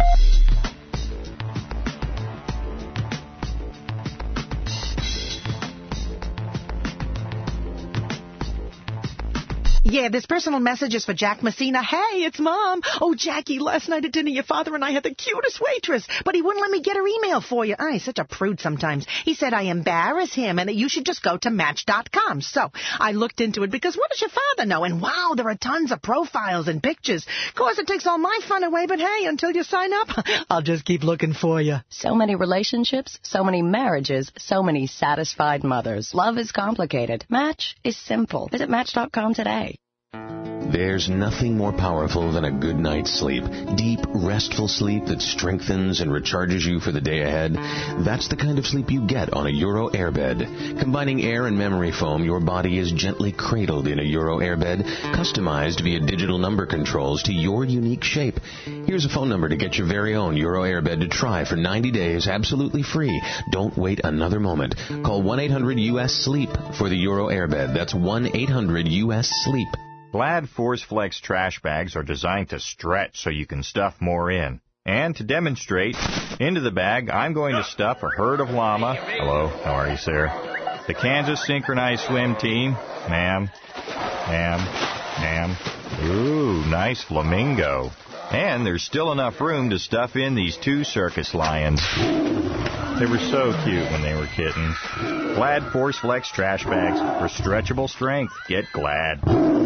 Yeah, this personal message is for Jack Messina. Hey, it's Mom. Oh, Jackie, last night at dinner, your father and I had the cutest waitress, but he wouldn't let me get her email for you. Oh, he's such a prude sometimes. He said I embarrass him and that you should just go to Match dot com. So I looked into it because what does your father know? And wow, there are tons of profiles and pictures. Of course, it takes all my fun away, but hey, until you sign up, I'll just keep looking for you. So many relationships, so many marriages, so many satisfied mothers. Love is complicated. Match is simple. Visit Match dot com today. There's nothing more powerful than a good night's sleep. Deep, restful sleep that strengthens and recharges you for the day ahead. That's the kind of sleep you get on a Euro Airbed. Combining air and memory foam, your body is gently cradled in a Euro Airbed, customized via digital number controls to your unique shape. Here's a phone number to get your very own Euro Airbed to try for ninety days absolutely free. Don't wait another moment. Call one eight hundred U S sleep for the Euro Airbed. That's one eight hundred U S sleep. Glad Force Flex trash bags are designed to stretch so you can stuff more in. And to demonstrate, into the bag, I'm going to stuff a herd of llama. Hello, how are you, sir? The Kansas Synchronized Swim Team. Ma'am, ma'am, ma'am. Ooh, nice flamingo. And there's still enough room to stuff in these two circus lions. They were so cute when they were kittens. Glad Force Flex trash bags for stretchable strength. Get Glad.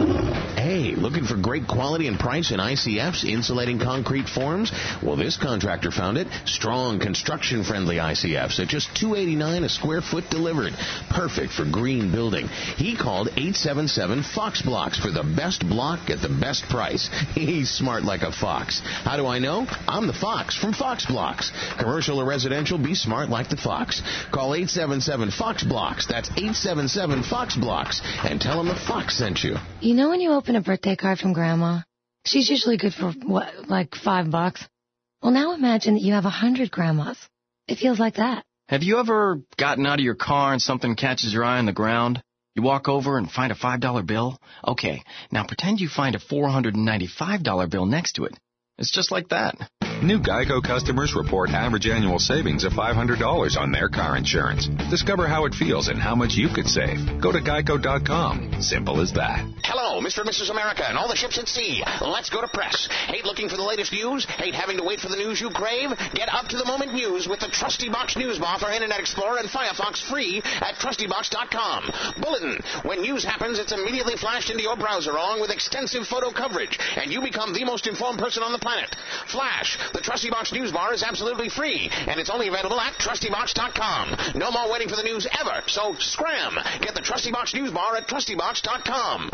Hey, looking for great quality and price in I C Fs, insulating concrete forms? Well, this contractor found it. Strong, construction-friendly I C Fs at just two dollars and eighty-nine cents a square foot delivered. Perfect for green building. He called eight seven seven Fox Blocks for the best block at the best price. He's smart like a fox. How do I know? I'm the Fox from Fox Blocks. Commercial or residential, be smart like the Fox. Call eight seven seven Fox Blocks. That's eight seven seven Fox Blocks. And tell them the Fox sent you. You know when you open a birthday card from Grandma? She's usually good for, what, like five bucks? Well, now imagine that you have a hundred grandmas. It feels like that. Have you ever gotten out of your car and something catches your eye on the ground? You walk over and find a five dollar bill? Okay, now pretend you find a four hundred ninety-five dollar bill next to it. It's just like that. New Geico customers report average annual savings of five hundred dollars on their car insurance. Discover how it feels and how much you could save. Go to geico dot com. Simple as that. Hello, Mister and Missus America and all the ships at sea. Let's go to press. Hate looking for the latest news? Hate having to wait for the news you crave? Get up-to-the-moment news with the Trusty Box News Bar for Internet Explorer and Firefox free at trusty box dot com. Bulletin. When news happens, it's immediately flashed into your browser along with extensive photo coverage, and you become the most informed person on the planet. Flash. The Trusty Box News Bar is absolutely free, and it's only available at trusty box dot com. No more waiting for the news ever, so scram. Get the Trusty Box News Bar at trusty box dot com.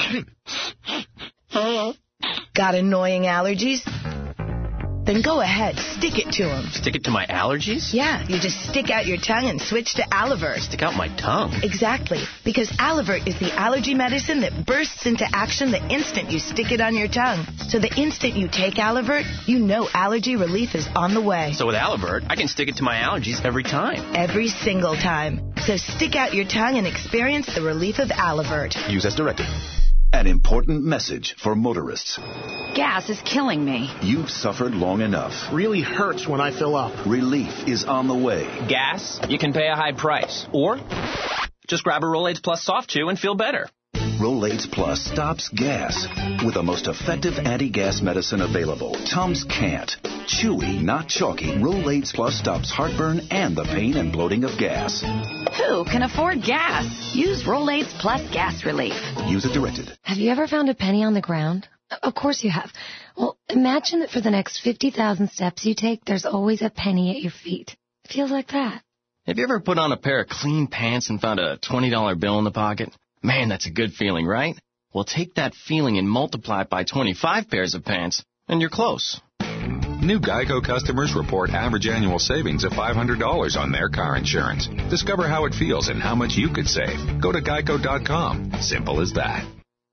Got annoying allergies? Then go ahead, stick it to them. Stick it to my allergies? Yeah, you just stick out your tongue and switch to Alivert. Stick out my tongue? Exactly, because Alivert is the allergy medicine that bursts into action the instant you stick it on your tongue. So the instant you take Alivert, you know allergy relief is on the way. So with Alivert, I can stick it to my allergies every time. Every single time. So stick out your tongue and experience the relief of Alivert. Use as directed. An important message for motorists. Gas is killing me. You've suffered long enough. Really hurts when I fill up. Relief is on the way. Gas, you can pay a high price. Or just grab a Rolaids Plus Soft Chew and feel better. Rolaids Plus stops gas with the most effective anti-gas medicine available. Tums can't. Chewy, not chalky, Rolaids Plus stops heartburn and the pain and bloating of gas. Who can afford gas? Use Rolaids Plus Gas Relief. Use it directed. Have you ever found a penny on the ground? Of course you have. Well, imagine that for the next fifty thousand steps you take, there's always a penny at your feet. It feels like that. Have you ever put on a pair of clean pants and found a twenty dollar bill in the pocket? Man, that's a good feeling, right? Well, take that feeling and multiply it by twenty-five pairs of pants, and you're close. New Geico customers report average annual savings of five hundred dollars on their car insurance. Discover how it feels and how much you could save. Go to geico dot com. Simple as that.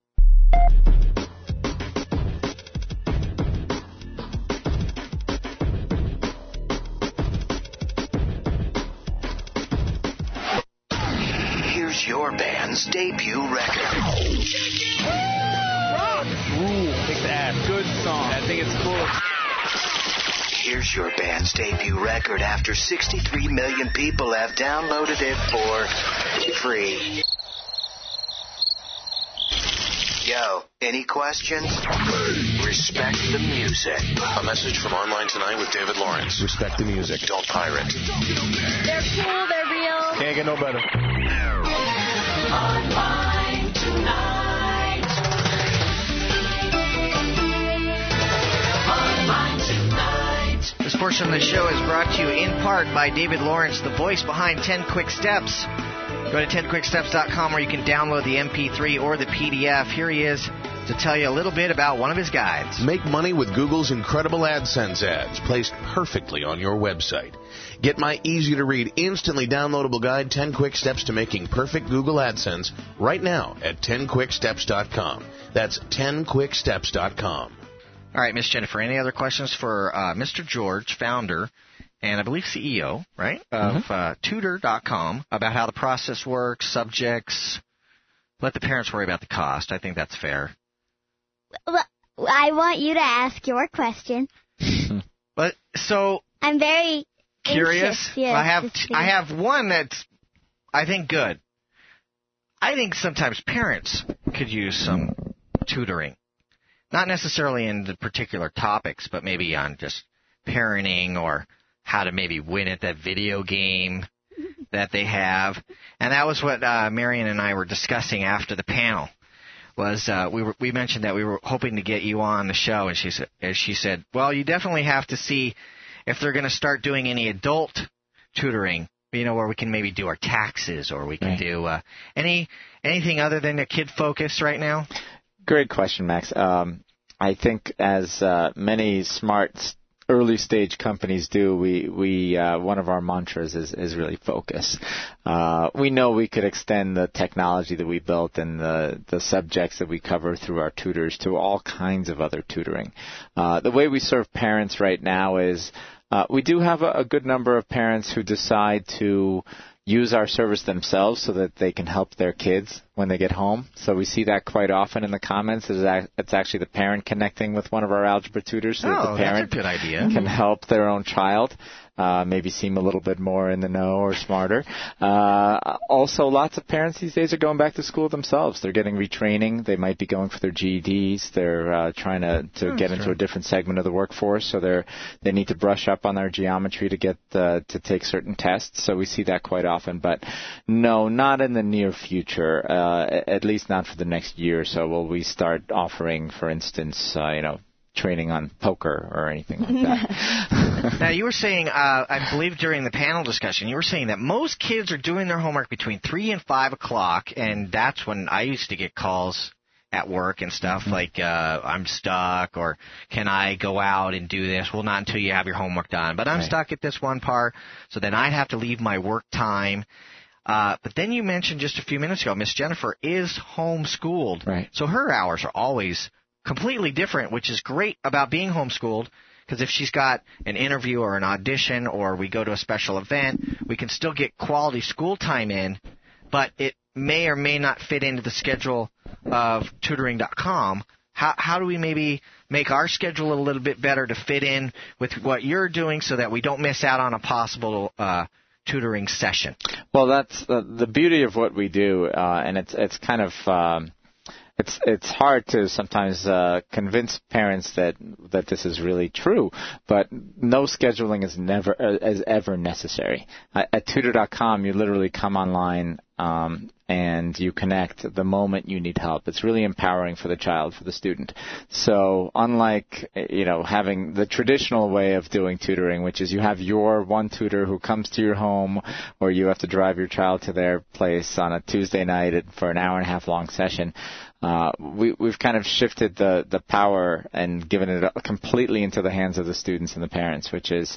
Here's your band's debut record. Ooh, kick the ass. Good song. I think it's cool. Here's your band's debut record after sixty-three million people have downloaded it for free. Yo, any questions? Respect the music. A message from Online Tonight with David Lawrence. Respect the music. Don't pirate. They're cool. They're real. Can't get no better. Online Tonight. Online Tonight. This portion of the show is brought to you in part by David Lawrence, the voice behind ten Quick Steps. Go to ten quick steps dot com where you can download the M P three or the P D F. Here he is to tell you a little bit about one of his guides. Make money with Google's incredible AdSense ads placed perfectly on your website. Get my easy-to-read, instantly downloadable guide, ten Quick Steps to Making Perfect Google AdSense, right now at ten quick steps dot com. That's ten quick steps dot com. All right, Miss Jennifer, any other questions for uh, Mister George, founder, and I believe C E O, right, of mm-hmm. uh, tutor dot com, about how the process works, subjects? Let the parents worry about the cost. I think that's fair. Well, I want you to ask your question. But so I'm very curious. anxious, yes, I have I have one that's I think good. I think sometimes parents could use some tutoring, not necessarily in the particular topics, but maybe on just parenting or how to maybe win at that video game that they have. And that was what uh, Marion and I were discussing after the panel. Was uh, we were we mentioned that we were hoping to get you on the show, and she said, as she said, well, you definitely have to see if they're going to start doing any adult tutoring, you know, where we can maybe do our taxes, or we can right. do uh, any anything other than a kid focus right now. Great question, Max. Um, I think as uh, many smart early stage companies do, we we uh, one of our mantras is, is really focus. Uh, we know we could extend the technology that we built and the the subjects that we cover through our tutors to all kinds of other tutoring. Uh, the way we serve parents right now is uh, we do have a, a good number of parents who decide to use our service themselves so that they can help their kids when they get home. So we see that quite often in the comments. It's actually the parent connecting with one of our algebra tutors so oh, that the parent that's a good idea. can help their own child. Uh, maybe seem a little bit more in the know or smarter. Uh, also, lots of parents these days are going back to school themselves. They're getting retraining. They might be going for their G E Ds. They're uh, trying to, to get into true. a different segment of the workforce, so they're they need to brush up on their geometry to get uh, to take certain tests. So we see that quite often. But no, not in the near future. Uh, at least not for the next year or so. Will we start offering, for instance, uh, you know. training on poker or anything like that. Now, you were saying, uh, I believe during the panel discussion, you were saying that most kids are doing their homework between three and five o'clock, and that's when I used to get calls at work and stuff mm-hmm. like, uh, I'm stuck, or can I go out and do this? Well, not until you have your homework done, but I'm right. stuck at this one part, so then I'd have to leave my work time. Uh, but then you mentioned just a few minutes ago, Miss Jennifer is homeschooled, right. so her hours are always completely different, which is great about being homeschooled, because if she's got an interview or an audition or we go to a special event, we can still get quality school time in, but it may or may not fit into the schedule of tutoring dot com. How, how do we maybe make our schedule a little bit better to fit in with what you're doing so that we don't miss out on a possible uh, tutoring session? Well, that's the, the beauty of what we do, uh, and it's it's kind of um, It's it's hard to sometimes uh, convince parents that that this is really true, but no scheduling is never uh, is ever necessary. Uh, at tutor dot com, you literally come online um, and you connect the moment you need help. It's really empowering for the child, for the student. So unlike you know having the traditional way of doing tutoring, which is you have your one tutor who comes to your home, or you have to drive your child to their place on a Tuesday night for an hour and a half long session. Uh, we, we've kind of shifted the, the power and given it completely into the hands of the students and the parents, which is,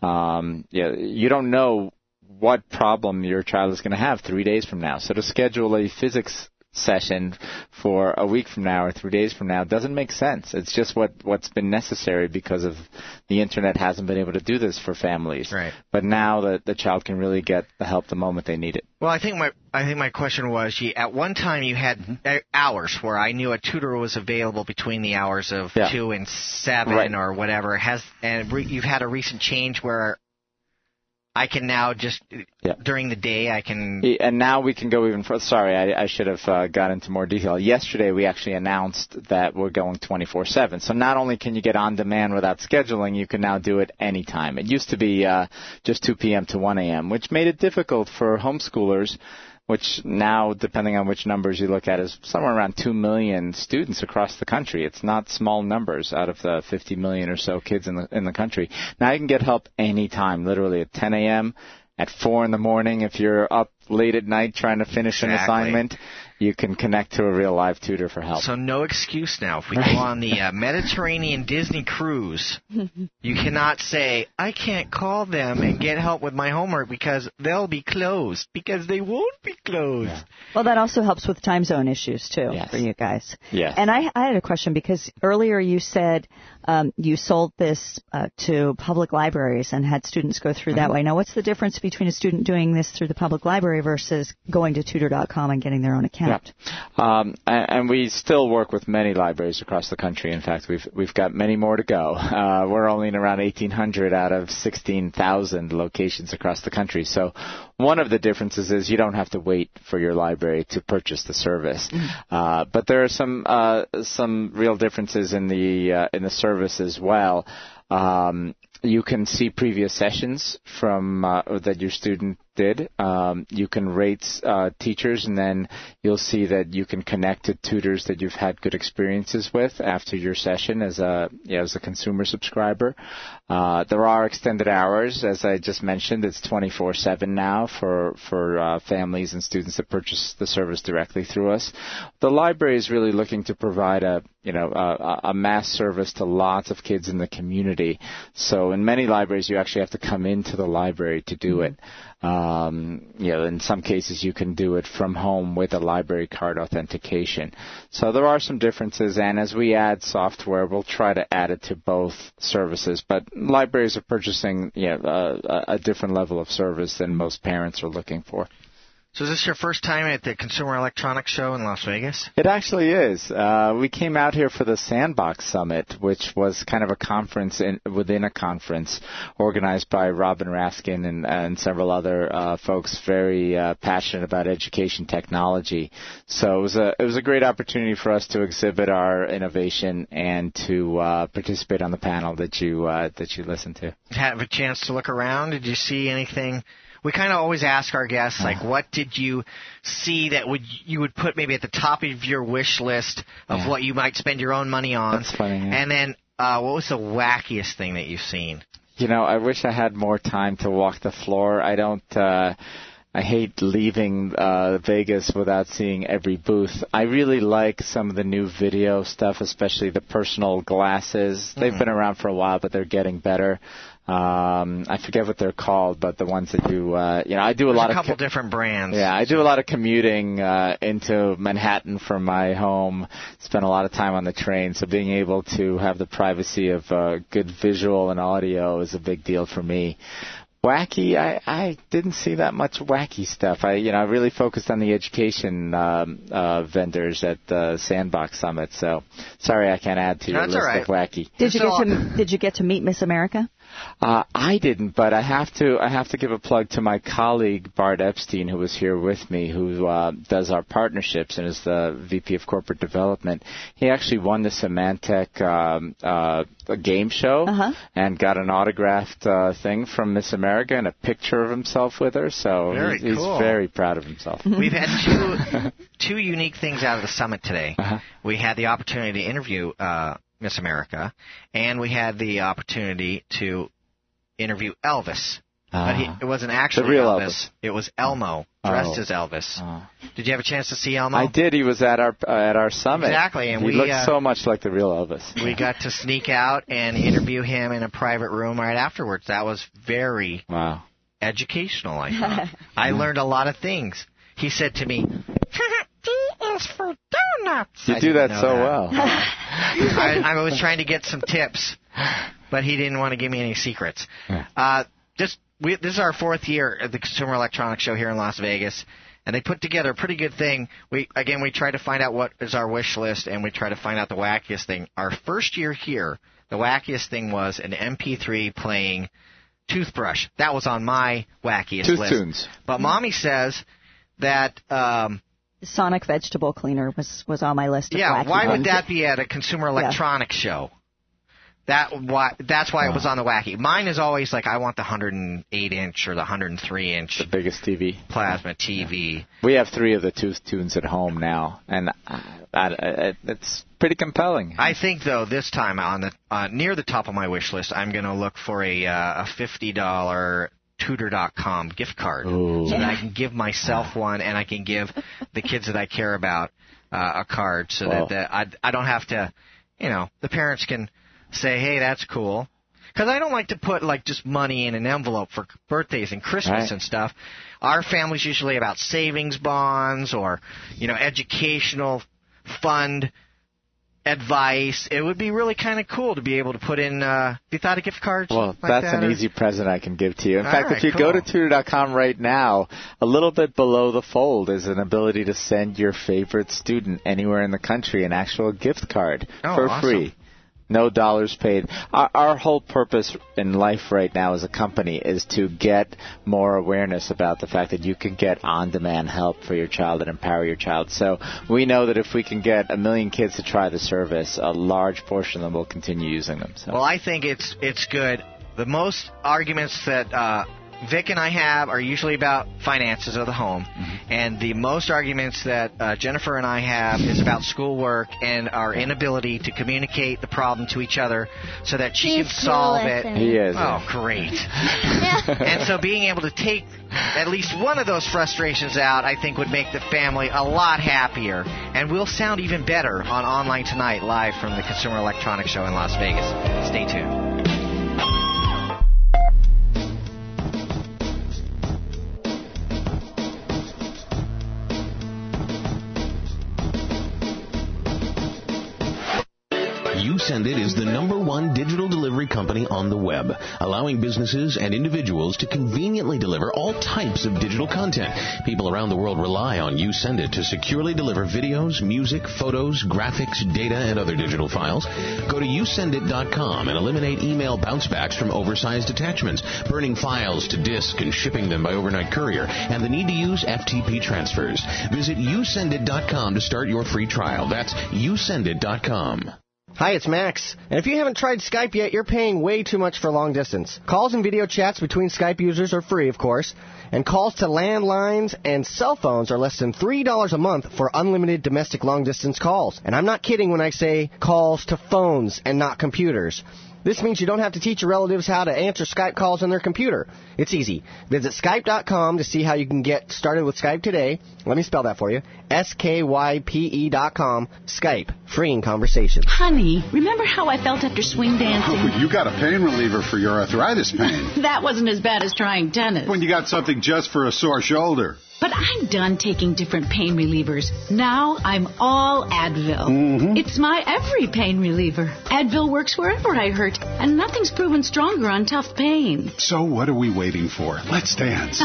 um, yeah, you don't know what problem your child is going to have three days from now. So to schedule a physics session for a week from now or three days from now doesn't make sense. It's just what, what's been necessary because of the Internet hasn't been able to do this for families. Right. But now the, the child can really get the help the moment they need it. Well, I think my I think my question was, she, at one time you had mm-hmm. hours where I knew a tutor was available between the hours of yeah. two and seven right. or whatever. Has and re, you've had a recent change where I can now just, yeah. during the day, I can... And now we can go even further. Sorry, I, I should have uh, got into more detail. Yesterday, we actually announced that we're going twenty-four seven. So not only can you get on demand without scheduling, you can now do it anytime. It used to be uh, just two p.m. to one a.m., which made it difficult for homeschoolers, which now, depending on which numbers you look at, is somewhere around two million students across the country. It's not small numbers out of the fifty million or so kids in the in the country. Now you can get help anytime, literally at ten a.m., at four in the morning if you're up late at night trying to finish exactly. an assignment. you can connect to a real live tutor for help. So no excuse now. If we go on the uh, Mediterranean Disney cruise, you cannot say, I can't call them and get help with my homework because they'll be closed, because they won't be closed. Yeah. Well, that also helps with time zone issues, too, yes. for you guys. Yes. And I, I had a question because earlier you said um, you sold this uh, to public libraries and had students go through mm-hmm. that way. Now, what's the difference between a student doing this through the public library versus going to tutor dot com and getting their own account? Yeah. Um, and, and we still work with many libraries across the country. In fact, we've we've got many more to go. Uh, we're only in around eighteen hundred out of sixteen thousand locations across the country. So one of the differences is you don't have to wait for your library to purchase the service. Mm-hmm. Uh, but there are some uh, some real differences in the uh, in the service as well. Um, you can see previous sessions from uh, that your student did. Um, you can rate uh, teachers, and then you'll see that you can connect to tutors that you've had good experiences with after your session as a you know, as a consumer subscriber. Uh, there are extended hours, as I just mentioned. It's twenty-four seven now for for uh, families and students that purchase the service directly through us. The library is really looking to provide a you know a, a mass service to lots of kids in the community. So in many libraries, you actually have to come into the library to do it. Um, you know, in some cases you can do it from home with a library card authentication. So there are some differences, and as we add software, we'll try to add it to both services. But libraries are purchasing you know, a, a different level of service than most parents are looking for. So is this your first time at the Consumer Electronics Show in Las Vegas? It actually is. Uh, we came out here for the Sandbox Summit, which was kind of a conference in, within a conference organized by Robin Raskin and, and several other uh, folks very uh, passionate about education technology. So it was a it was a great opportunity for us to exhibit our innovation and to uh, participate on the panel that you uh, that you listened to. Have a chance to look around? Did you see anything? We kind of always ask our guests, like, what did you see that would you would put maybe at the top of your wish list of yeah. what you might spend your own money on? That's funny. Yeah. And then uh, what was the wackiest thing that you've seen? You know, I wish I had more time to walk the floor. I don't. Uh, I hate leaving uh, Vegas without seeing every booth. I really like some of the new video stuff, especially the personal glasses. They've mm-hmm. been around for a while, but they're getting better. Um, I forget what they're called, but the ones that do, uh, you know, I do a There's lot a of couple co- different brands. Yeah, I do a lot of commuting uh, into Manhattan from my home. Spend a lot of time on the train, so being able to have the privacy of uh, good visual and audio is a big deal for me. Wacky, I, I didn't see that much wacky stuff. I, you know, I really focused on the education um, uh, vendors at the Sandbox Summit. So, sorry, I can't add to your That's list all right. of wacky. Did you get to Did you get to meet Miss America? Uh, I didn't, but I have to. I have to give a plug to my colleague Bart Epstein, who was here with me, who uh, does our partnerships and is the V P of Corporate Development. He actually won the Symantec um, uh, game show uh-huh. and got an autographed uh, thing from Miss America and a picture of himself with her. So very he's, cool. he's very proud of himself. We've had two two unique things out of the summit today. Uh-huh. We had the opportunity to interview Uh, Miss America, and we had the opportunity to interview Elvis. Uh, but he, it wasn't actually the real Elvis. Elvis. It was Elmo, dressed oh. as Elvis. Oh. Did you have a chance to see Elmo? I did. He was at our uh, at our summit. Exactly, and he we looked uh, so much like the real Elvis. We got to sneak out and interview him in a private room right afterwards. That was very wow educational, I thought. I learned a lot of things. He said to me, D is for donuts. You I do that so that. well. I, I was trying to get some tips, but he didn't want to give me any secrets. Uh, just we, this is our fourth year at the Consumer Electronics Show here in Las Vegas, and they put together a pretty good thing. We again, we try to find out what is our wish list, and we try to find out the wackiest thing. Our first year here, the wackiest thing was an M P three playing Toothbrush. That was on my wackiest Tooth list. tunes. But Mommy says that um, Sonic Vegetable Cleaner was, was on my list of yeah, wacky why ones. would that be at a Consumer Electronics yeah. show? That why that's why wow. it was on the wacky. Mine is always like I want the one hundred eight inch or the one hundred three inch, the biggest T V, plasma T V. Yeah. We have three of the Tooth Tunes at home now, and uh, I, I, it's pretty compelling. I think though this time on the uh, near the top of my wish list, I'm going to look for a uh, a fifty dollar Tutor dot com gift card Ooh. so that I can give myself one and I can give the kids that I care about uh, a card so Well. that, that I, I don't have to, you know, the parents can say, hey, that's cool. Because I don't like to put, like, just money in an envelope for birthdays and Christmas Right. and stuff. Our family's usually about savings bonds or, you know, educational fund advice. It would be really kind of cool to be able to put in, uh, have you thought of gift cards? Well, like that's that, an or? easy present I can give to you. In All fact, right, if you go cool. to tutor dot com right now, a little bit below the fold is an ability to send your favorite student anywhere in the country an actual gift card Oh, for awesome. free. No dollars paid. Our, our whole purpose in life right now as a company is to get more awareness about the fact that you can get on-demand help for your child and empower your child. So we know that if we can get a million kids to try the service, a large portion of them will continue using them. So. Well, I think it's it's good. The most arguments that uh, Vic and I have are usually about finances of the home, mm-hmm. and the most arguments that uh, Jennifer and I have is about schoolwork and our inability to communicate the problem to each other so that she He's can solve clueless it. in He is. Oh, great. And so being able to take at least one of those frustrations out, I think, would make the family a lot happier. And we'll sound even better on Online Tonight, live from the Consumer Electronics Show in Las Vegas. Stay tuned. YouSendIt is the number one digital delivery company on the web, allowing businesses and individuals to conveniently deliver all types of digital content. People around the world rely on YouSendIt to securely deliver videos, music, photos, graphics, data, and other digital files. Go to you send it dot com and eliminate email bouncebacks from oversized attachments, burning files to disk and shipping them by overnight courier, and the need to use F T P transfers. Visit you send it dot com to start your free trial. That's you send it dot com. Hi, it's Max. And if you haven't tried Skype yet, you're paying way too much for long distance. Calls and video chats between Skype users are free, of course. And calls to landlines and cell phones are less than three dollars a month for unlimited domestic long-distance calls. And I'm not kidding when I say calls to phones and not computers. This means you don't have to teach your relatives how to answer Skype calls on their computer. It's easy. Visit Skype dot com to see how you can get started with Skype today. Let me spell that for you. S K Y P E dot com. Skype. Freeing conversation. Honey, remember how I felt after swing dancing? Oh, you got a pain reliever for your arthritis pain. That wasn't as bad as trying tennis. When you got something just for a sore shoulder. But I'm done taking different pain relievers. Now I'm all Advil. Mm-hmm. It's my every pain reliever. Advil works wherever I hurt, and nothing's proven stronger on tough pain. So what are we waiting for? Let's dance.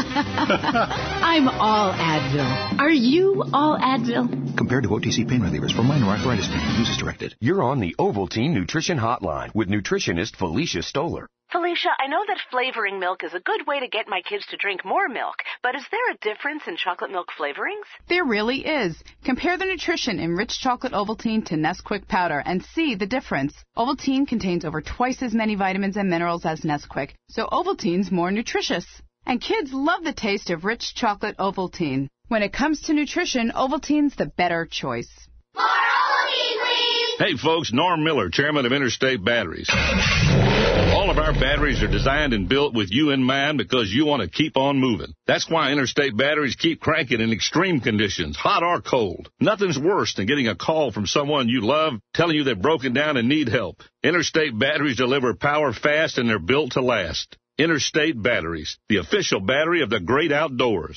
I'm all Advil. Are you all Advil? Compared to O T C pain relievers for minor arthritis pain, use as directed. You're on the Ovaltine Nutrition Hotline with nutritionist Felicia Stoller. Felicia, I know that flavoring milk is a good way to get my kids to drink more milk, but is there a difference in chocolate milk flavorings? There really is. Compare the nutrition in rich chocolate Ovaltine to Nesquik powder and see the difference. Ovaltine contains over twice as many vitamins and minerals as Nesquik, so Ovaltine's more nutritious. And kids love the taste of rich chocolate Ovaltine. When it comes to nutrition, Ovaltine's the better choice. More Ovaltine, please! Hey folks, Norm Miller, chairman of Interstate Batteries. All of our batteries are designed and built with you in mind because you want to keep on moving. That's why Interstate Batteries keep cranking in extreme conditions, hot or cold. Nothing's worse than getting a call from someone you love telling you they're broken down and need help. Interstate Batteries deliver power fast and they're built to last. Interstate Batteries, the official battery of the great outdoors.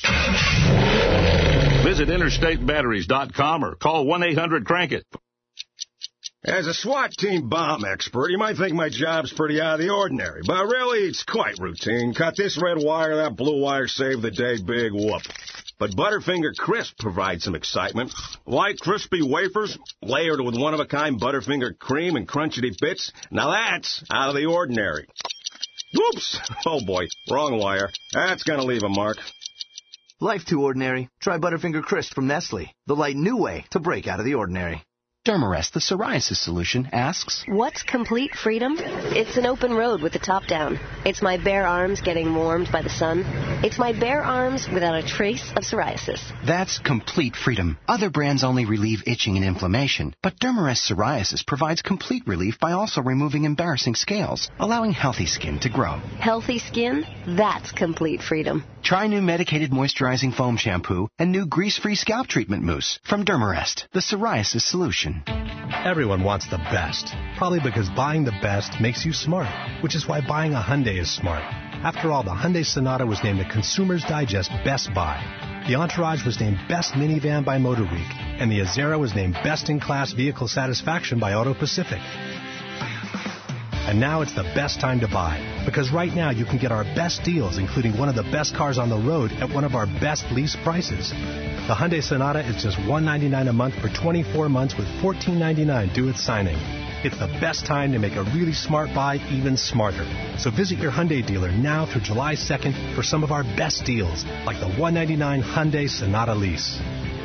Visit interstate batteries dot com or call one eight hundred crank it. As a SWAT team bomb expert, you might think my job's pretty out of the ordinary, but really it's quite routine. Cut this red wire, that blue wire, save the day, big whoop. But Butterfinger Crisp provides some excitement. Light, crispy wafers, layered with one-of-a-kind Butterfinger cream and crunchy bits. Now that's out of the ordinary. Whoops! Oh, boy, wrong wire. That's going to leave a mark. Life too ordinary? Try Butterfinger Crisp from Nestle, the light new way to break out of the ordinary. Dermarest, the psoriasis solution, asks, What's complete freedom? It's an open road with the top down. It's my bare arms getting warmed by the sun. It's my bare arms without a trace of psoriasis. That's complete freedom. Other brands only relieve itching and inflammation, but Dermarest Psoriasis provides complete relief by also removing embarrassing scales, allowing healthy skin to grow. Healthy skin? That's complete freedom. Try new medicated moisturizing foam shampoo and new grease-free scalp treatment mousse from Dermarest, the psoriasis solution. Everyone wants the best, probably because buying the best makes you smart, which is why buying a Hyundai is smart. After all, the Hyundai Sonata was named the Consumer's Digest Best Buy. The Entourage was named Best Minivan by Motor Week, and the Azera was named Best in Class Vehicle Satisfaction by Auto Pacific. And now it's the best time to buy, because right now you can get our best deals, including one of the best cars on the road at one of our best lease prices. The Hyundai Sonata is just one hundred ninety-nine dollars a month for twenty-four months with fourteen ninety-nine due at signing. It's the best time to make a really smart buy even smarter. So visit your Hyundai dealer now through July second for some of our best deals, like the one hundred ninety-nine dollars Hyundai Sonata lease.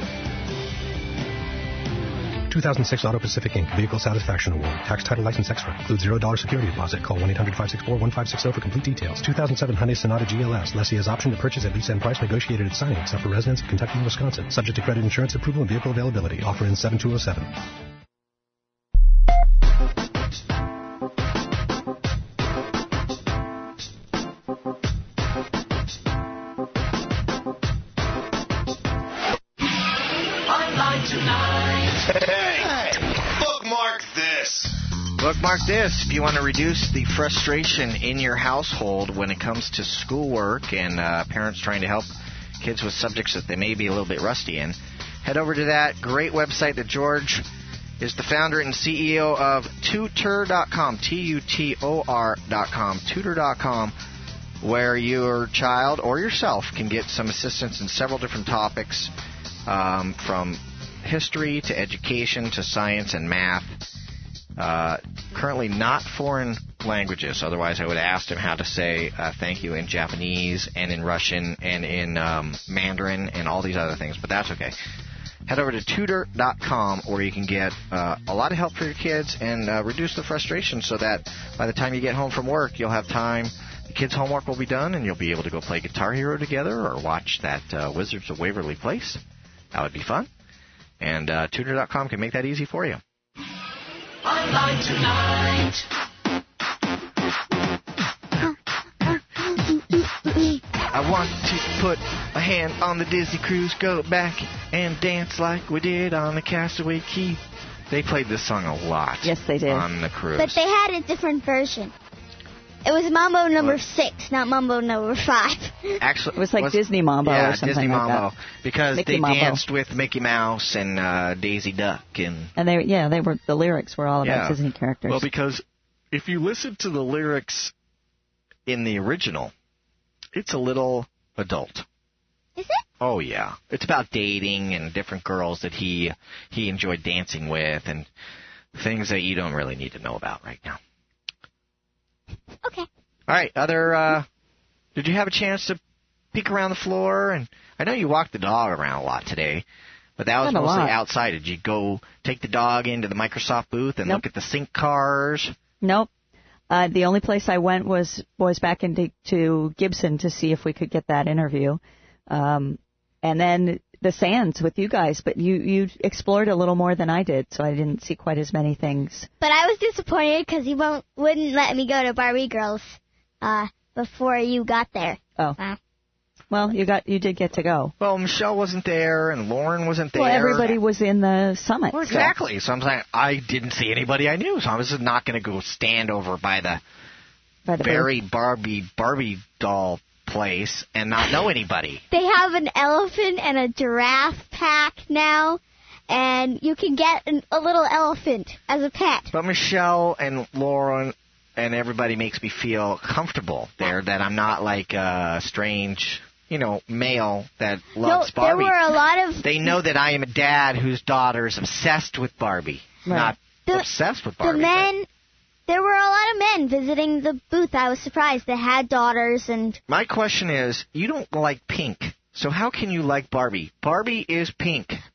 two thousand six Auto Pacific Incorporated. Vehicle Satisfaction Award. Tax Title License Expert. Includes zero dollars security deposit. Call one eight hundred five six four one five six zero for complete details. two thousand seven Hyundai Sonata G L S. Lessee has option to purchase at lease and price negotiated at signing, except for residents of Kentucky and Wisconsin. Subject to credit insurance approval and vehicle availability. Offer in seven two zero seven. Bookmark this if you want to reduce the frustration in your household when it comes to schoolwork and uh, parents trying to help kids with subjects that they may be a little bit rusty in. Head over to that great website that George is the founder and C E O of tutor dot com, T U T O R dot com, tutor dot com, where your child or yourself can get some assistance in several different topics, um, from history to education to science and math. Uh, currently not foreign languages. Otherwise, I would have asked him how to say uh, thank you in Japanese and in Russian and in um, Mandarin and all these other things. But that's okay. Head over to tutor dot com where you can get uh, a lot of help for your kids and uh, reduce the frustration so that by the time you get home from work, you'll have time. The kids' homework will be done and you'll be able to go play Guitar Hero together or watch that uh, Wizards of Waverly Place. That would be fun. And uh, tutor dot com can make that easy for you. Online tonight. I want to put a hand on the Disney Cruise, go back and dance like we did on the Castaway Cay. They played this song a lot. Yes, they did. On the cruise. But they had a different version. It was Mambo number six, not Mambo number five. Actually, it was like was, Disney Mambo yeah, or something Disney like Mambo, that. because Mickey they Mambo. danced with Mickey Mouse and uh, Daisy Duck and. And they, yeah, they were. The lyrics were all about yeah. Disney characters. Well, because if you listen to the lyrics in the original, it's a little adult. Is it? Oh yeah, it's about dating and different girls that he he enjoyed dancing with and things that you don't really need to know about right now. Okay. All right, other, uh, did you have a chance to peek around the floor? And I know you walked the dog around a lot today, but that was Not a mostly lot. outside. Did you go take the dog into the Microsoft booth and Nope. look at the sync cars? Nope. Uh, the only place I went was was back into to Gibson to see if we could get that interview, um, and then the Sands with you guys. But you you explored a little more than I did, so I didn't see quite as many things. But I was disappointed because you won't wouldn't let me go to Barbie Girls uh, before you got there. Oh. Wow. Well, you got you did get to go. Well, Michelle wasn't there and Lauren wasn't there. Well, everybody was in the summit. Well, exactly. So I'm saying I didn't see anybody I knew, so I was just not going to go stand over by the, By the very Barbie Barbie doll place and not know anybody. They have an elephant and a giraffe pack now, and you can get an, a little elephant as a pet. But Michelle and Lauren and everybody makes me feel comfortable there, that I'm not like a strange, you know, male that loves no, there Barbie. were a lot of... They know that I am a dad whose daughter is obsessed with Barbie. Right. Not The- obsessed with The Barbie. men... There were a lot of men visiting the booth. I was surprised. They had daughters and... My question is, you don't like pink, so how can you like Barbie? Barbie is pink.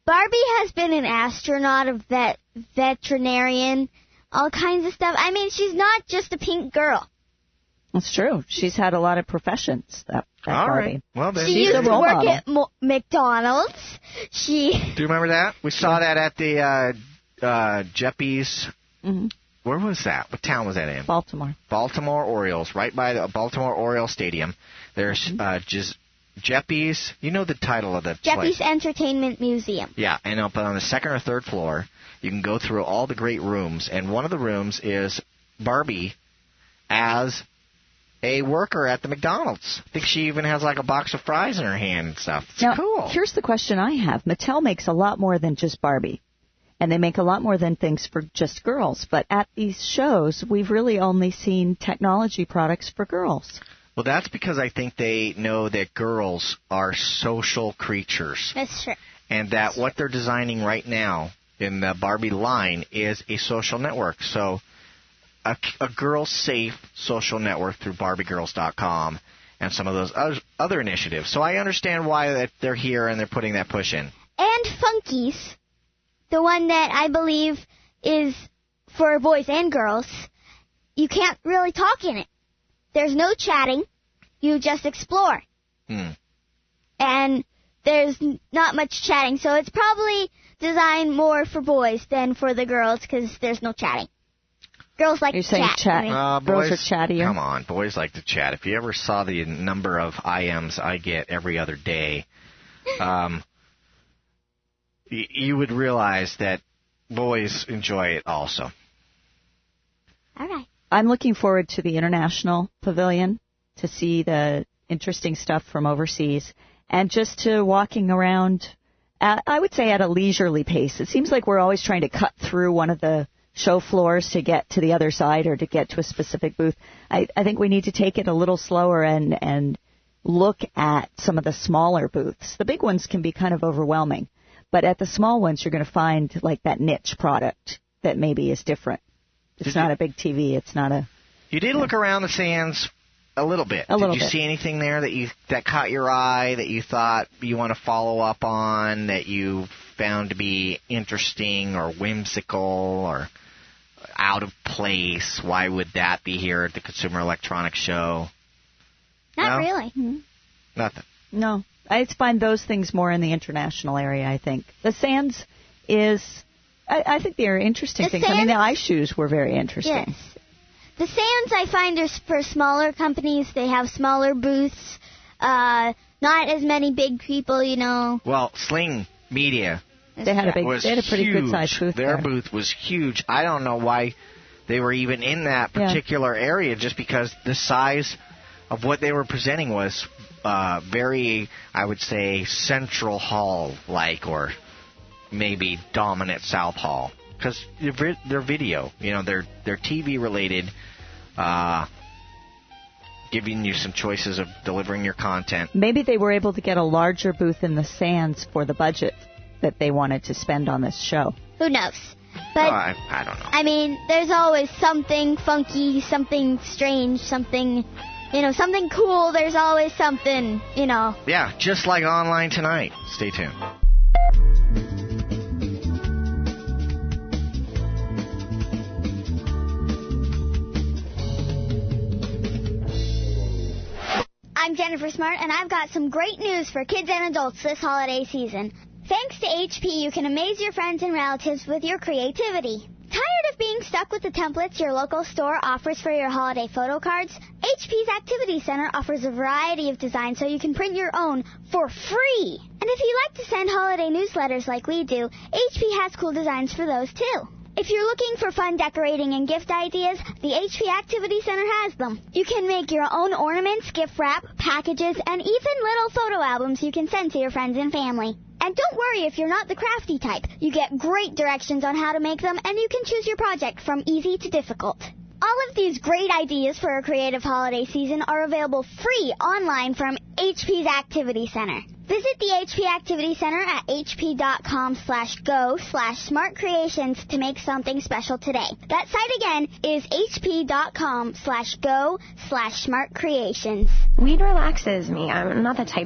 Barbie has been an astronaut, a vet, veterinarian, all kinds of stuff. I mean, she's not just a pink girl. That's true. She's had a lot of professions, that, that All Barbie. right. Well, then She She's used a to role work model. at Mo- McDonald's. She... Do you remember that? We saw that at the uh, uh, Jeppy's. Mm-hmm. Where was that? What town was that in? Baltimore. Baltimore Orioles, right by the Baltimore Orioles Stadium. There's Mm-hmm. uh, just Jeppy's. You know the title of the Jeppy's place. Entertainment Museum. Yeah, and up on the second or third floor, you can go through all the great rooms, and one of the rooms is Barbie as a worker at the McDonald's. I think she even has like a box of fries in her hand and stuff. It's Now, cool. here's the question I have. Mattel makes a lot more than just Barbie. And they make a lot more than things for just girls. But at these shows, we've really only seen technology products for girls. Well, that's because I think they know that girls are social creatures. That's true. And that what they're designing right now in the Barbie line is a social network. So a, a girl-safe social network through Barbie Girls dot com and some of those other, other initiatives. So I understand why that they're here and they're putting that push in. And Funkies, the one that I believe is for boys and girls, you can't really talk in it. There's no chatting. You just explore. Hmm. And there's n- not much chatting, so it's probably designed more for boys than for the girls because there's no chatting. Girls like You're to saying chat. chat. I mean. Uh, Girls boys, are chattier. Come on, boys like to chat. If you ever saw the number of I Ms I get every other day, um, y- you would realize that boys enjoy it also. All right. I'm looking forward to the International Pavilion to see the interesting stuff from overseas and just to walking around, at, I would say, at a leisurely pace. It seems like we're always trying to cut through one of the show floors to get to the other side or to get to a specific booth. I, I think we need to take it a little slower and, and look at some of the smaller booths. The big ones can be kind of overwhelming, but at the small ones you're going to find like that niche product that maybe is different. It's Did not you- a big T V. It's not a... You did look around the stands a little bit. A little did you bit. see anything there that you that caught your eye, that you thought you want to follow up on, that you found to be interesting or whimsical or out of place? Why would that be here at the Consumer Electronics Show? Not No? really. Mhm. Nothing. No, I find those things more in the international area, I think. The Sands is, I, I think they're interesting The things. I mean, Sands- the ice shoes were very interesting. Yes. The Sands, I find, are for smaller companies. They have smaller booths. Uh, not as many big people, you know. Well, Sling Media They had a big, was they had a pretty huge. good sized booth Their there. booth was huge. I don't know why they were even in that Yeah. particular area, just because the size of what they were presenting was uh, very, I would say, Central Hall-like, or maybe dominant South Hall, because they're video, you know, they're they're T V related, uh, giving you some choices of delivering your content. Maybe they were able to get a larger booth in the Sands for the budget that they wanted to spend on this show. Who knows? But Oh, I, I don't know. I mean, there's always something funky, something strange, something, you know, something cool. There's always something, you know. Yeah, just like online tonight. Stay tuned. I'm Jennifer Smart, and I've got some great news for kids and adults this holiday season. Thanks to H P, you can amaze your friends and relatives with your creativity. Tired of being stuck with the templates your local store offers for your holiday photo cards? H P's Activity Center offers a variety of designs so you can print your own for free. And if you like to send holiday newsletters like we do, H P has cool designs for those too. If you're looking for fun decorating and gift ideas, the H P Activity Center has them. You can make your own ornaments, gift wrap, packages, and even little photo albums you can send to your friends and family. And don't worry if you're not the crafty type. You get great directions on how to make them, and you can choose your project from easy to difficult. All of these great ideas for a creative holiday season are available free online from H P's Activity Center. Visit the H P Activity Center at hp.com slash go slash smart creations to make something special today. That site again is hp.com slash go slash smart creations. Weed relaxes me. I'm not the type